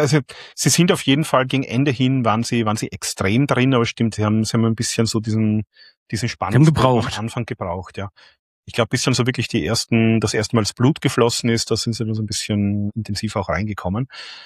[SPEAKER 2] sind auf jeden Fall gegen Ende hin, waren sie extrem drin, aber stimmt, sie haben ein bisschen so diesen Spannungsbogen am Anfang gebraucht, ja. Ich glaube, bis dann so wirklich das erste Mal das Blut geflossen ist, da sind sie dann so ein bisschen intensiv auch reingekommen.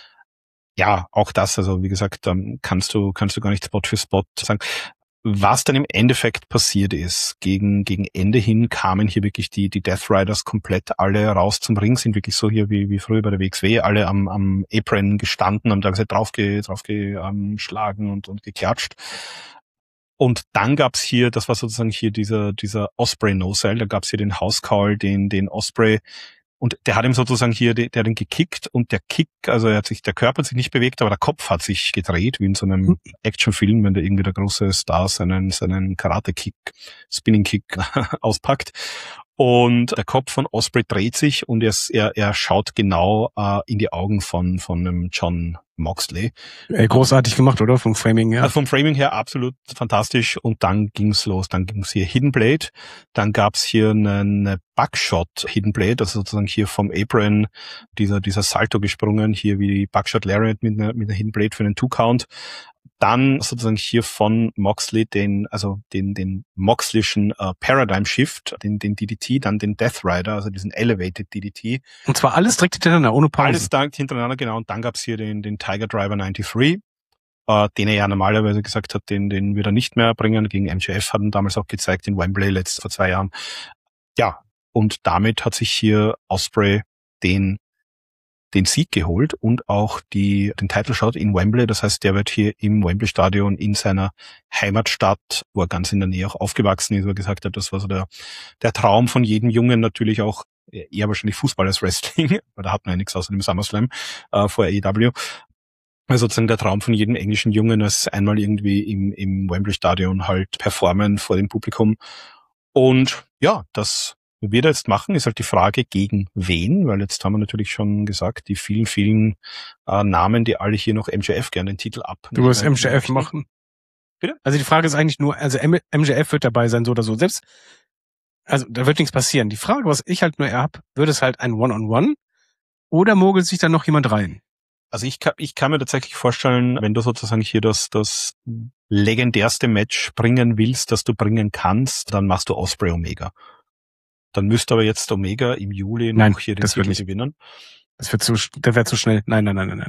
[SPEAKER 2] Ja, auch das, also wie gesagt, kannst du gar nicht Spot für Spot sagen. Was dann im Endeffekt passiert ist, gegen Ende hin kamen hier wirklich die Death Riders komplett alle raus zum Ring, sind wirklich so hier wie früher bei der WXW, alle am Apron gestanden, haben da gesagt draufgeschlagen und geklatscht. Und dann gab's hier, das war sozusagen hier dieser Ospreay No-Sell, da gab's hier den House-Call, den Ospreay, und der hat ihm sozusagen hier, der hat ihn gekickt und der Kick, also der Körper hat sich nicht bewegt, aber der Kopf hat sich gedreht, wie in so einem Actionfilm, wenn da irgendwie der große Star seinen Karate-Kick, Spinning-Kick auspackt. Und der Kopf von Ospreay dreht sich und er schaut genau in die Augen von einem Jon Moxley.
[SPEAKER 3] Großartig gemacht, oder? Vom Framing her.
[SPEAKER 2] Also vom Framing her absolut fantastisch. Und dann ging's los. Dann ging's hier Hidden Blade. Dann gab's hier eine Buckshot Hidden Blade, also sozusagen hier vom Apron dieser Salto gesprungen, hier wie die Buckshot Lariat mit einer Hidden Blade für einen Two-Count. Dann sozusagen hier von Moxley den Moxleyschen Paradigm Shift, den DDT, dann den Death Rider, also diesen Elevated DDT.
[SPEAKER 3] Und zwar alles direkt hintereinander, ohne Pause.
[SPEAKER 2] Alles direkt hintereinander, genau. Und dann gab's hier den Tiger Driver 93, den er ja normalerweise gesagt hat, den wird er nicht mehr bringen. Gegen MJF hat ihn damals auch gezeigt in Wembley vor 2 Jahren. Ja, und damit hat sich hier Ospreay den Sieg geholt und auch den Title Shot in Wembley. Das heißt, der wird hier im Wembley Stadion in seiner Heimatstadt, wo er ganz in der Nähe auch aufgewachsen ist, wo er gesagt hat, das war so der Traum von jedem Jungen, natürlich auch eher wahrscheinlich Fußball als Wrestling, weil da hat man ja nichts außer dem SummerSlam vor AEW. Also sozusagen der Traum von jedem englischen Jungen, ist einmal irgendwie im Wembley Stadion halt performen vor dem Publikum. Und ja, das wird er jetzt machen, ist halt die Frage, gegen wen, weil jetzt haben wir natürlich schon gesagt, die vielen, vielen Namen, die alle hier noch MJF gerne den Titel abnehmen.
[SPEAKER 3] Du wirst MJF machen.
[SPEAKER 2] Bitte?
[SPEAKER 3] Also die Frage ist eigentlich nur, also MJF wird dabei sein, so oder so. Selbst, also da wird nichts passieren. Die Frage, was ich halt nur hab, wird es halt ein One-on-One oder mogelt sich da noch jemand rein?
[SPEAKER 2] Also ich kann mir tatsächlich vorstellen, wenn du sozusagen hier das legendärste Match bringen willst, das du bringen kannst, dann machst du Ospreay Omega. Dann müsste aber jetzt Omega im Juli noch hier den Titel gewinnen.
[SPEAKER 3] Das wäre zu schnell. Nein.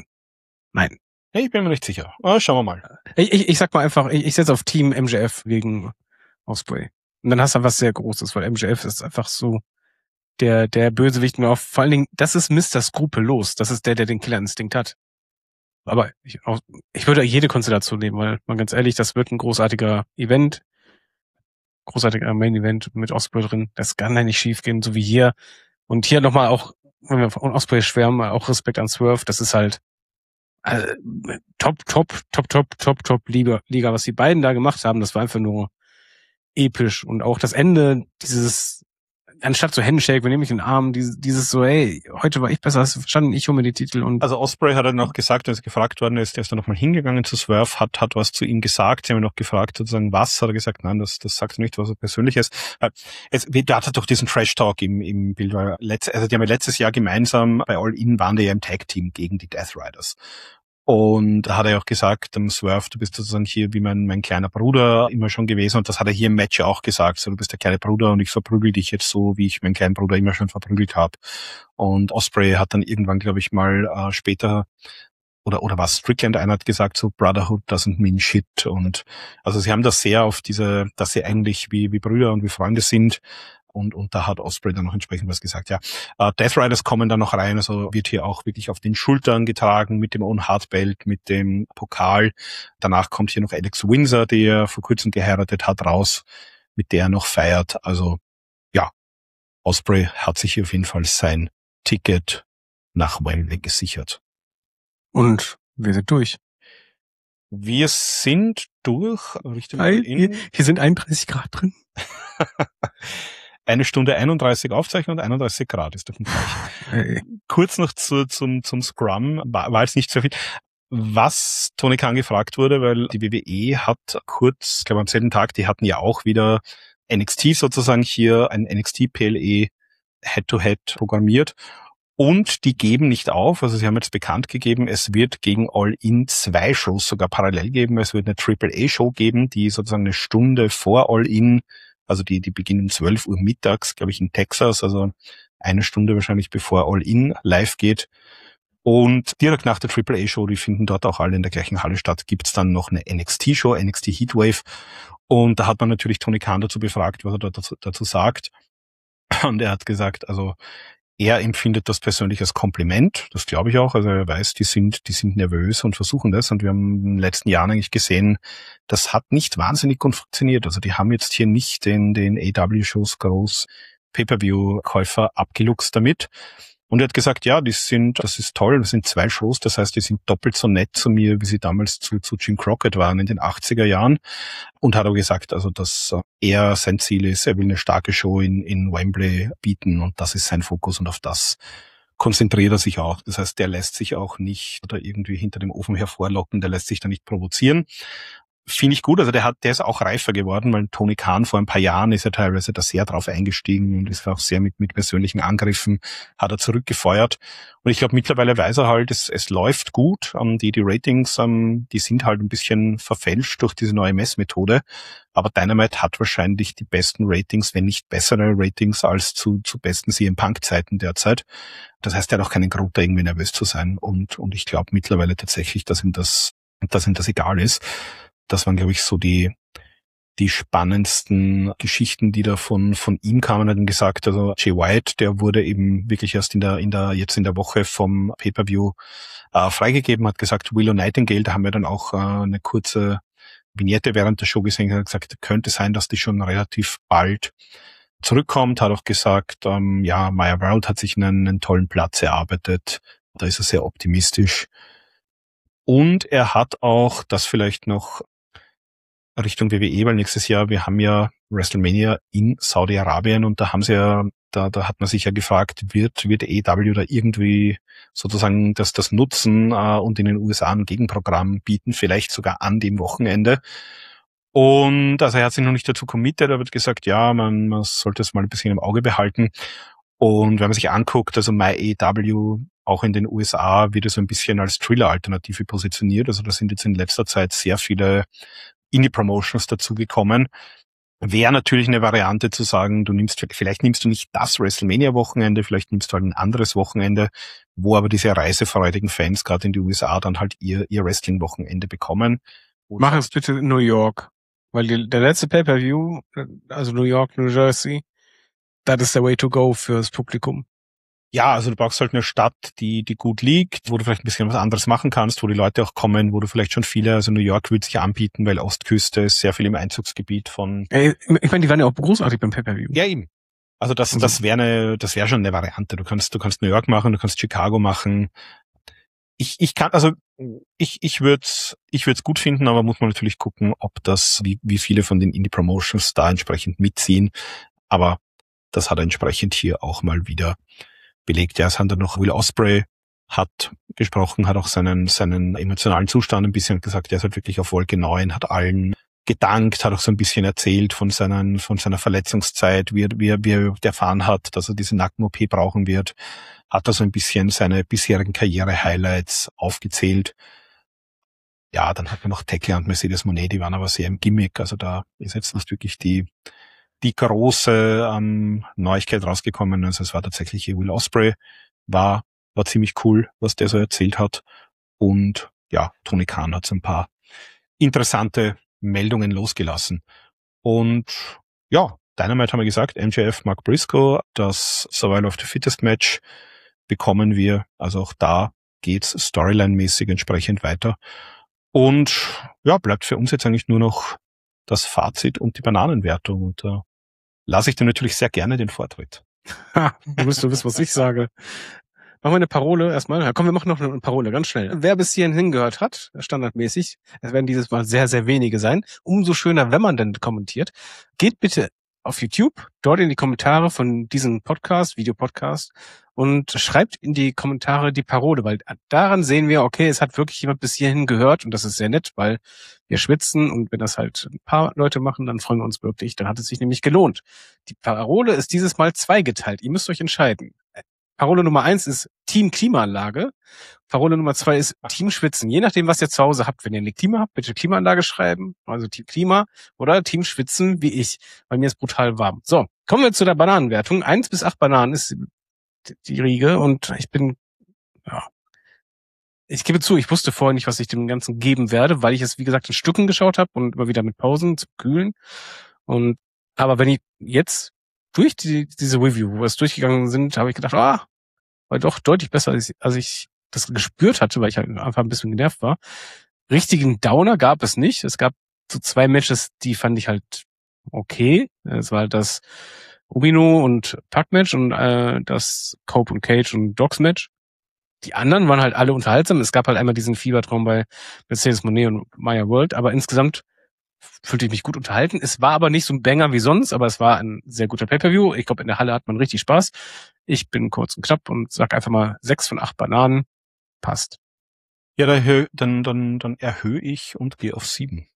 [SPEAKER 3] Nein.
[SPEAKER 2] Ja, ich bin mir nicht sicher. Aber schauen wir mal.
[SPEAKER 3] Ich sag mal einfach, ich setze auf Team MJF gegen Ospreay. Und dann hast du was sehr Großes, weil MJF ist einfach so der Bösewicht nur auf, vor allen Dingen, das ist Mr. Skrupellos. Das ist der den Killerinstinkt hat. Aber ich würde jede Konstellation nehmen, weil, mal ganz ehrlich, das wird ein großartiger Main-Event mit Ospreay drin. Das kann ja nicht schief gehen, so wie hier. Und hier nochmal auch, wenn wir von Ospreay schwärmen, auch Respekt an Swerve. Das ist halt Top Liga. Was die beiden da gemacht haben, das war einfach nur episch. Und auch das Ende, anstatt so Handshake, wir nehmen mich in den Arm, dieses so, hey, heute war ich besser, hast du verstanden, ich hole mir die Titel. Und
[SPEAKER 2] also Ospreay hat dann auch gesagt, als er gefragt worden ist, der ist dann nochmal hingegangen zu Swerve, hat was zu ihm gesagt, sie haben ihn noch gefragt, sozusagen, was, hat er gesagt, nein, das sagt er nicht, was er persönlich ist. Da hat er doch diesen Trash-Talk im Bild, weil die haben ja letztes Jahr gemeinsam bei All In waren die ja im Tag-Team gegen die Death Riders. Und da hat er auch gesagt, Swerve, du bist sozusagen hier wie mein kleiner Bruder immer schon gewesen. Und das hat er hier im Match auch gesagt. So, du bist der kleine Bruder und ich verprügel dich jetzt so, wie ich meinen kleinen Bruder immer schon verprügelt habe. Und Ospreay hat dann irgendwann, glaube ich, mal später oder was Strickland einer hat gesagt, so Brotherhood doesn't mean shit. Und also sie haben das sehr auf diese, dass sie eigentlich wie Brüder und wie Freunde sind. Und da hat Ospreay dann noch entsprechend was gesagt, ja. Death Riders kommen dann noch rein, also wird hier auch wirklich auf den Schultern getragen mit dem Owen Hart Belt, mit dem Pokal. Danach kommt hier noch Alex Windsor, der vor kurzem geheiratet hat, raus, mit der er noch feiert. Also ja, Ospreay hat sich hier auf jeden Fall sein Ticket nach Wembley gesichert.
[SPEAKER 3] Und wir sind durch.
[SPEAKER 2] Wir sind durch.
[SPEAKER 3] Hier sind 31 Grad drin.
[SPEAKER 2] 1 Stunde 31 Aufzeichnung und 31 Grad ist doch gleich.
[SPEAKER 3] Hey.
[SPEAKER 2] Kurz noch zum Scrum, war jetzt nicht so viel. Was Tony Khan gefragt wurde, weil die WWE hat kurz, ich glaube am selben Tag, die hatten ja auch wieder NXT sozusagen hier, ein NXT PLE Head-to-Head programmiert. Und die geben nicht auf, also sie haben jetzt bekannt gegeben, es wird gegen All In 2 Shows sogar parallel geben. Es wird eine AAA-Show geben, die sozusagen eine Stunde vor All In, also die beginnen 12 Uhr mittags, glaube ich, in Texas, also 1 Stunde wahrscheinlich bevor All In live geht. Und direkt nach der AAA-Show, die finden dort auch alle in der gleichen Halle statt, gibt's dann noch eine NXT-Show, NXT Heatwave. Und da hat man natürlich Tony Khan dazu befragt, was er dazu sagt. Und er hat gesagt, also er empfindet das persönlich als Kompliment, das glaube ich auch. Also er weiß, die sind nervös und versuchen das. Und wir haben in den letzten Jahren eigentlich gesehen, das hat nicht wahnsinnig gut funktioniert. Also die haben jetzt hier nicht den AEW-Shows groß Pay-Per-View-Käufer abgeluchst damit. Und er hat gesagt, ja, das ist toll, das sind 2 Shows, das heißt, die sind doppelt so nett zu mir, wie sie damals zu Jim Crockett waren in den 80er Jahren. Und hat auch gesagt, also, dass er sein Ziel ist, er will eine starke Show in Wembley bieten und das ist sein Fokus und auf das konzentriert er sich auch. Das heißt, der lässt sich auch nicht oder irgendwie hinter dem Ofen hervorlocken, der lässt sich da nicht provozieren. Finde ich gut, also der ist auch reifer geworden, weil Tony Khan vor ein paar Jahren ist er teilweise da sehr drauf eingestiegen und ist auch sehr mit persönlichen Angriffen, hat er zurückgefeuert. Und ich glaube, mittlerweile weiß er halt, es läuft gut. Die Ratings, die sind halt ein bisschen verfälscht durch diese neue Messmethode. Aber Dynamite hat wahrscheinlich die besten Ratings, wenn nicht bessere Ratings als zu besten CM Punk-Zeiten derzeit. Das heißt, er hat auch keinen Grund, da irgendwie nervös zu sein. Und ich glaube mittlerweile tatsächlich, dass ihm das egal ist. Das waren, glaube ich, so die spannendsten Geschichten, die da von ihm kamen. Er hat gesagt, also Jay White, der wurde eben wirklich erst jetzt in der Woche vom Pay-Per-View freigegeben, hat gesagt, Willow Nightingale, da haben wir dann auch eine kurze Vignette während der Show gesehen, hat gesagt, könnte sein, dass die schon relativ bald zurückkommt, hat auch gesagt, Maya World hat sich einen tollen Platz erarbeitet, da ist er sehr optimistisch. Und er hat auch, das vielleicht noch Richtung WWE, weil nächstes Jahr, wir haben ja WrestleMania in Saudi-Arabien und da haben sie ja, da hat man sich ja gefragt, wird AEW da irgendwie sozusagen das nutzen und in den USA ein Gegenprogramm bieten, vielleicht sogar an dem Wochenende. Und also er hat sich noch nicht dazu committed, er hat gesagt, ja, man sollte es mal ein bisschen im Auge behalten. Und wenn man sich anguckt, also MyAEW auch in den USA wird es so ein bisschen als Thriller-Alternative positioniert. Also da sind jetzt in letzter Zeit sehr viele Indie-Promotions dazugekommen. Wäre natürlich eine Variante zu sagen, vielleicht nimmst du nicht das WrestleMania-Wochenende, vielleicht nimmst du halt ein anderes Wochenende, wo aber diese reisefreudigen Fans gerade in die USA dann halt ihr Wrestling-Wochenende bekommen.
[SPEAKER 3] Mach es bitte in New York, weil der letzte Pay-Per-View, also New York, New Jersey, das ist der Way to go fürs Publikum.
[SPEAKER 2] Ja, also du brauchst halt eine Stadt, die gut liegt, wo du vielleicht ein bisschen was anderes machen kannst, wo die Leute auch kommen, wo du vielleicht schon also New York würde sich anbieten, weil Ostküste ist sehr viel im Einzugsgebiet von...
[SPEAKER 3] Ich meine, die waren ja auch großartig beim Pay-Per-View.
[SPEAKER 2] Ja, eben. Also das wäre schon eine Variante. Du kannst New York machen, du kannst Chicago machen. Ich würde es gut finden, aber muss man natürlich gucken, ob das, wie viele von den Indie-Promotions da entsprechend mitziehen. Aber das hat er entsprechend hier auch mal wieder belegt. Ja, es hat dann noch Will Ospreay hat gesprochen, hat auch seinen emotionalen Zustand ein bisschen gesagt, er ist halt wirklich auf Wolke 9, hat allen gedankt, hat auch so ein bisschen erzählt von seiner Verletzungszeit, wie er erfahren hat, dass er diese Nacken-OP brauchen wird, hat da so ein bisschen seine bisherigen Karriere-Highlights aufgezählt. ja, dann hat man noch Tekla und Mercedes Moné, die waren aber sehr im Gimmick. Also da ist jetzt nicht wirklich die große Neuigkeit rausgekommen. Also es war tatsächlich Will Ospreay, war ziemlich cool, was der so erzählt hat. Und ja, Tony Khan hat so ein paar interessante Meldungen losgelassen. Und ja, Dynamite haben wir gesagt, MJF, Mark Briscoe, das Survival of the Fittest Match bekommen wir. Also auch da geht's Storyline-mäßig entsprechend weiter. Und ja, bleibt für uns jetzt eigentlich nur noch das Fazit und die Bananenwertung. Und da lasse ich dir natürlich sehr gerne den Vortritt.
[SPEAKER 3] Du wissen, was ich sage. Machen wir eine Parole erstmal. Ja, komm, wir machen noch eine Parole, ganz schnell. Wer bis hierhin hingehört hat, standardmäßig, es werden dieses Mal sehr, sehr wenige sein, umso schöner, wenn man denn kommentiert. Geht bitte auf YouTube, dort in die Kommentare von diesem Podcast, Videopodcast, und schreibt in die Kommentare die Parole, weil daran sehen wir, okay, es hat wirklich jemand bis hierhin gehört und das ist sehr nett, weil wir schwitzen und wenn das halt ein paar Leute machen, dann freuen wir uns wirklich, dann hat es sich nämlich gelohnt. Die Parole ist dieses Mal zweigeteilt. Ihr müsst euch entscheiden. Parole Nummer 1 ist Team Klimaanlage. Parole Nummer 2 ist Team Schwitzen. Je nachdem, was ihr zu Hause habt. Wenn ihr eine Klima habt, bitte Klimaanlage schreiben. Also Team Klima oder Team Schwitzen wie ich. Weil mir ist brutal warm. So, kommen wir zu der Bananenwertung. 1 bis 8 Bananen ist die Riege und ich gebe zu, ich wusste vorher nicht, was ich dem Ganzen geben werde, weil ich es, wie gesagt, in Stücken geschaut habe und immer wieder mit Pausen zum Kühlen. Aber wenn ich jetzt durch diese Review, wo wir es durchgegangen sind, habe ich gedacht, war doch deutlich besser, als ich das gespürt hatte, weil ich halt einfach ein bisschen genervt war. Richtigen Downer gab es nicht. Es gab so 2 Matches, die fand ich halt okay. Es war halt das Rubino und Pac-Match und das Cope und Cage und Dogs-Match. Die anderen waren halt alle unterhaltsam. Es gab halt einmal diesen Fiebertraum bei Mercedes Moné und Maya World, aber insgesamt fühlte ich mich gut unterhalten. Es war aber nicht so ein Banger wie sonst, aber es war ein sehr guter Pay-Per-View. Ich glaube, in der Halle hat man richtig Spaß. Ich bin kurz und knapp und sag einfach mal 6 von 8 Bananen. Passt.
[SPEAKER 2] Ja, dann erhöhe ich und gehe auf 7.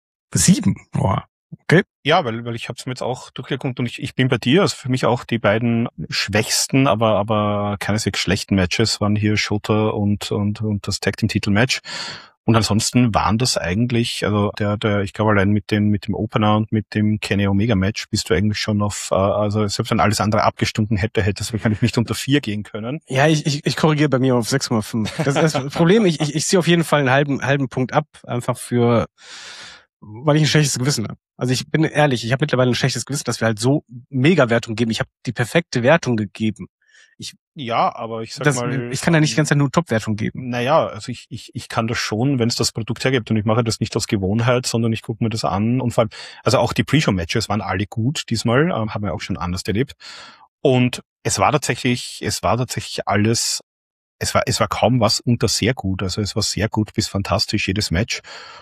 [SPEAKER 3] 7? Boah. Okay.
[SPEAKER 2] Ja, weil ich habe es mir jetzt auch durchgeguckt und ich bin bei dir. Also für mich auch die beiden schwächsten, aber keineswegs schlechten Matches waren hier Shota und das Tag Team Titel Match. Und ansonsten waren das eigentlich, also ich glaube allein mit dem Opener und mit dem Kenny Omega Match bist du eigentlich schon auf, also selbst wenn alles andere abgestunken hätte es wahrscheinlich nicht unter 4 gehen können.
[SPEAKER 3] Ja, ich korrigiere bei mir auf 6,5. Das ist das Problem. Ich ziehe auf jeden Fall einen halben Punkt ab, einfach weil ich ein schlechtes Gewissen habe. Also ich bin ehrlich, ich habe mittlerweile ein schlechtes Gewissen, dass wir halt so Mega-Wertung geben. Ich habe die perfekte Wertung gegeben.
[SPEAKER 2] Ja, aber ich sag mal...
[SPEAKER 3] Ich kann da nicht die ganze Zeit nur Top-Wertung geben.
[SPEAKER 2] Naja, also ich kann das schon, wenn es das Produkt hergibt. Und ich mache das nicht aus Gewohnheit, sondern ich gucke mir das an. Und vor allem, also auch die Pre-Show-Matches waren alle gut diesmal, haben wir auch schon anders erlebt. Und es war tatsächlich alles, es war kaum was unter sehr gut. Also es war sehr gut bis fantastisch, jedes Match.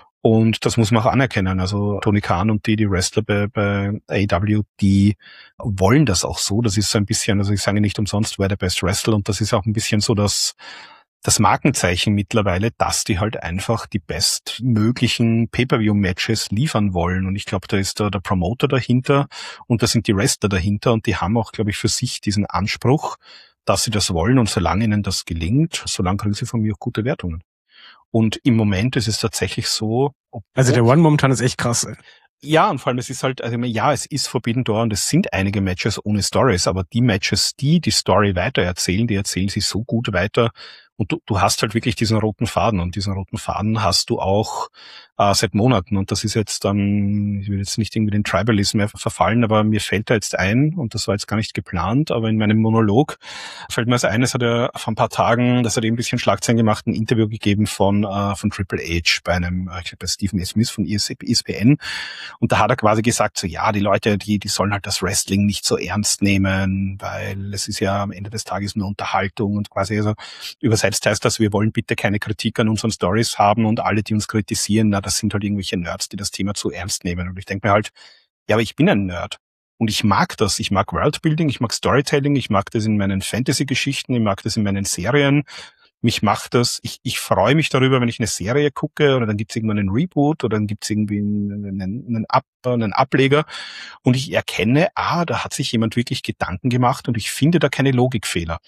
[SPEAKER 2] Und das muss man auch anerkennen. Also Tony Khan und die Wrestler bei AEW, die wollen das auch so. Das ist so ein bisschen, also ich sage nicht umsonst, wer der Best Wrestler. Und das ist auch ein bisschen so das Markenzeichen mittlerweile, dass die halt einfach die bestmöglichen Pay-Per-View-Matches liefern wollen. Und ich glaube, da ist da der Promoter dahinter und da sind die Wrestler dahinter. Und die haben auch, glaube ich, für sich diesen Anspruch, dass sie das wollen. Und solange ihnen das gelingt, solange kriegen sie von mir auch gute Wertungen. Und im Moment ist es tatsächlich so.
[SPEAKER 3] Also der One momentan ist echt krass.
[SPEAKER 2] Ja, und vor allem es ist halt, also ja, es ist Forbidden Door und es sind einige Matches ohne Stories, aber die Matches, die Story weitererzählen, die erzählen sie so gut weiter. Und du hast halt wirklich diesen roten Faden und diesen roten Faden hast du auch seit Monaten. Und das ist jetzt dann, ich will jetzt nicht irgendwie den Tribalism mehr verfallen, aber mir fällt da jetzt ein, und das war jetzt gar nicht geplant, aber in meinem Monolog fällt mir das ein, es hat ja vor ein paar Tagen, das hat eben ein bisschen Schlagzeilen gemacht, ein Interview gegeben von Triple H bei bei Stephen A. Smith von ESPN. Und da hat er quasi gesagt, so ja, die Leute, die sollen halt das Wrestling nicht so ernst nehmen, weil es ist ja am Ende des Tages nur Unterhaltung und quasi, also übersetzt heißt das, wir wollen bitte keine Kritik an unseren Stories haben und alle, die uns kritisieren, na, das sind halt irgendwelche Nerds, die das Thema zu ernst nehmen. Und ich denke mir halt, ja, aber ich bin ein Nerd. Und ich mag das. Ich mag Worldbuilding, ich mag Storytelling, ich mag das in meinen Fantasy-Geschichten, ich mag das in meinen Serien. Mich macht das, ich freue mich darüber, wenn ich eine Serie gucke oder dann gibt's irgendwann einen Reboot oder dann gibt's irgendwie einen Ableger und ich erkenne, da hat sich jemand wirklich Gedanken gemacht und ich finde da keine Logikfehler.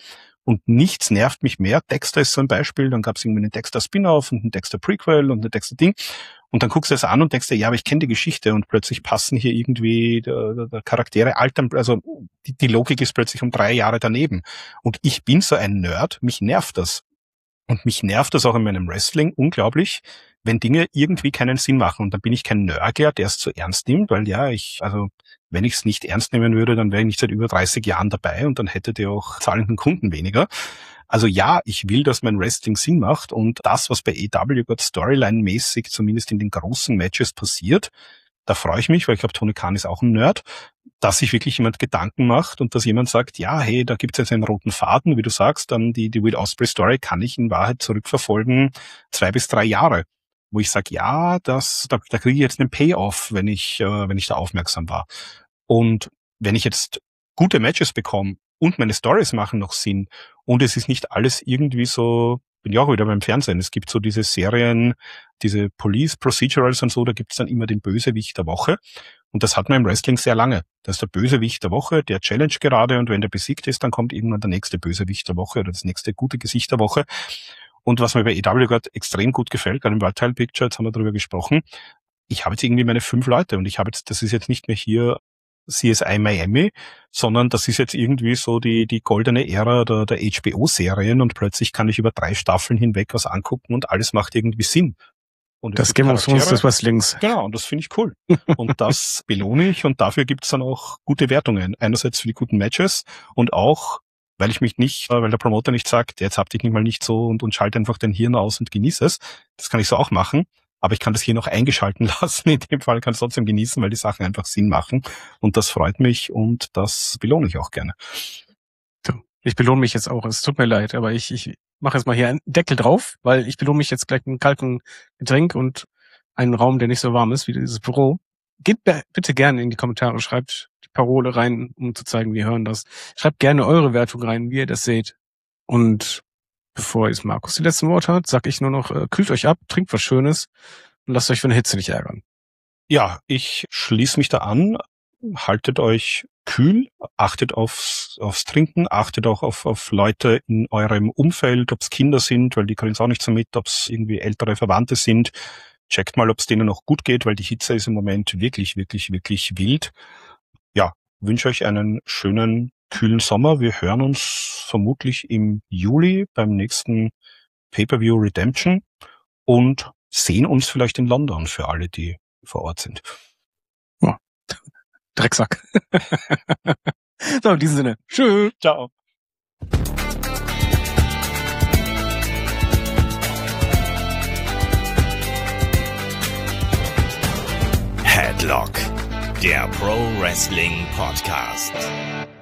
[SPEAKER 2] Und nichts nervt mich mehr. Dexter ist so ein Beispiel. Dann gab es irgendwie einen Dexter Spin-off und einen Dexter Prequel und einen Dexter Ding. Und dann guckst du es an und denkst dir, ja, aber ich kenne die Geschichte und plötzlich passen hier irgendwie der Charaktere altern, also die Logik ist plötzlich um 3 Jahre daneben. Und ich bin so ein Nerd, mich nervt das. Und mich nervt das auch in meinem Wrestling unglaublich, wenn Dinge irgendwie keinen Sinn machen. Und dann bin ich kein Nörgler, der es zu ernst nimmt, weil wenn ich es nicht ernst nehmen würde, dann wäre ich nicht seit über 30 Jahren dabei und dann hättet ihr auch zahlenden Kunden weniger. Also ja, ich will, dass mein Wrestling Sinn macht und das, was bei AEW gerade Storyline-mäßig zumindest in den großen Matches passiert, da freue ich mich, weil ich glaube, Tony Khan ist auch ein Nerd, dass sich wirklich jemand Gedanken macht und dass jemand sagt, ja, hey, da gibt's jetzt einen roten Faden, wie du sagst, dann die Will Ospreay Story kann ich in Wahrheit zurückverfolgen 2 bis 3 Jahre, wo ich sage, ja, da kriege ich jetzt einen Payoff, wenn ich da aufmerksam war. Und wenn ich jetzt gute Matches bekomme und meine Stories machen noch Sinn und es ist nicht alles irgendwie so, bin ja auch wieder beim Fernsehen, es gibt so diese Serien, diese Police Procedurals und so, da gibt's dann immer den Bösewicht der Woche und das hat man im Wrestling sehr lange. Das ist der Bösewicht der Woche, der challenge gerade und wenn der besiegt ist, dann kommt irgendwann der nächste Bösewicht der Woche oder das nächste gute Gesicht der Woche. Und was mir bei AEW gerade extrem gut gefällt, gerade im World Title Picture, jetzt haben wir darüber gesprochen, ich habe jetzt irgendwie meine 5 Leute und das ist jetzt nicht mehr hier CSI Miami, sondern das ist jetzt irgendwie so die goldene Ära der HBO-Serien und plötzlich kann ich über 3 Staffeln hinweg was angucken und alles macht irgendwie Sinn. Und
[SPEAKER 3] das Game of Thrones des Wrestlings.
[SPEAKER 2] Genau, und das finde ich cool. Und das belohne ich und dafür gibt's dann auch gute Wertungen. Einerseits für die guten Matches und auch, weil der Promoter nicht sagt, jetzt hab dich nicht mal nicht so und schalte einfach dein Hirn aus und genieße es. Das kann ich so auch machen. Aber ich kann das hier noch eingeschalten lassen. In dem Fall kann ich es trotzdem genießen, weil die Sachen einfach Sinn machen. Und das freut mich und das belohne ich auch gerne.
[SPEAKER 3] Ich belohne mich jetzt auch. Es tut mir leid, aber ich mache jetzt mal hier einen Deckel drauf, weil ich belohne mich jetzt gleich mit einem kalten Getränk und einen Raum, der nicht so warm ist wie dieses Büro. Geht bitte gerne in die Kommentare, schreibt die Parole rein, um zu zeigen, wir hören das. Schreibt gerne eure Wertung rein, wie ihr das seht. Und bevor jetzt Markus die letzten Worte hat, sag ich nur noch, kühlt euch ab, trinkt was Schönes und lasst euch von der Hitze nicht ärgern.
[SPEAKER 2] Ja, ich schließe mich da an. Haltet euch kühl, achtet aufs Trinken, achtet auch auf Leute in eurem Umfeld, ob es Kinder sind, weil die kriegen es auch nicht so mit, ob es irgendwie ältere Verwandte sind. Checkt mal, ob es denen noch gut geht, weil die Hitze ist im Moment wirklich, wirklich, wirklich wild. Ja, wünsche euch einen schönen, kühlen Sommer. Wir hören uns vermutlich im Juli beim nächsten Pay-Per-View Redemption und sehen uns vielleicht in London für alle, die vor Ort sind.
[SPEAKER 3] Oh, Drecksack. So, in diesem Sinne. Tschüss.
[SPEAKER 2] Ciao.
[SPEAKER 1] Headlock, der Pro Wrestling Podcast.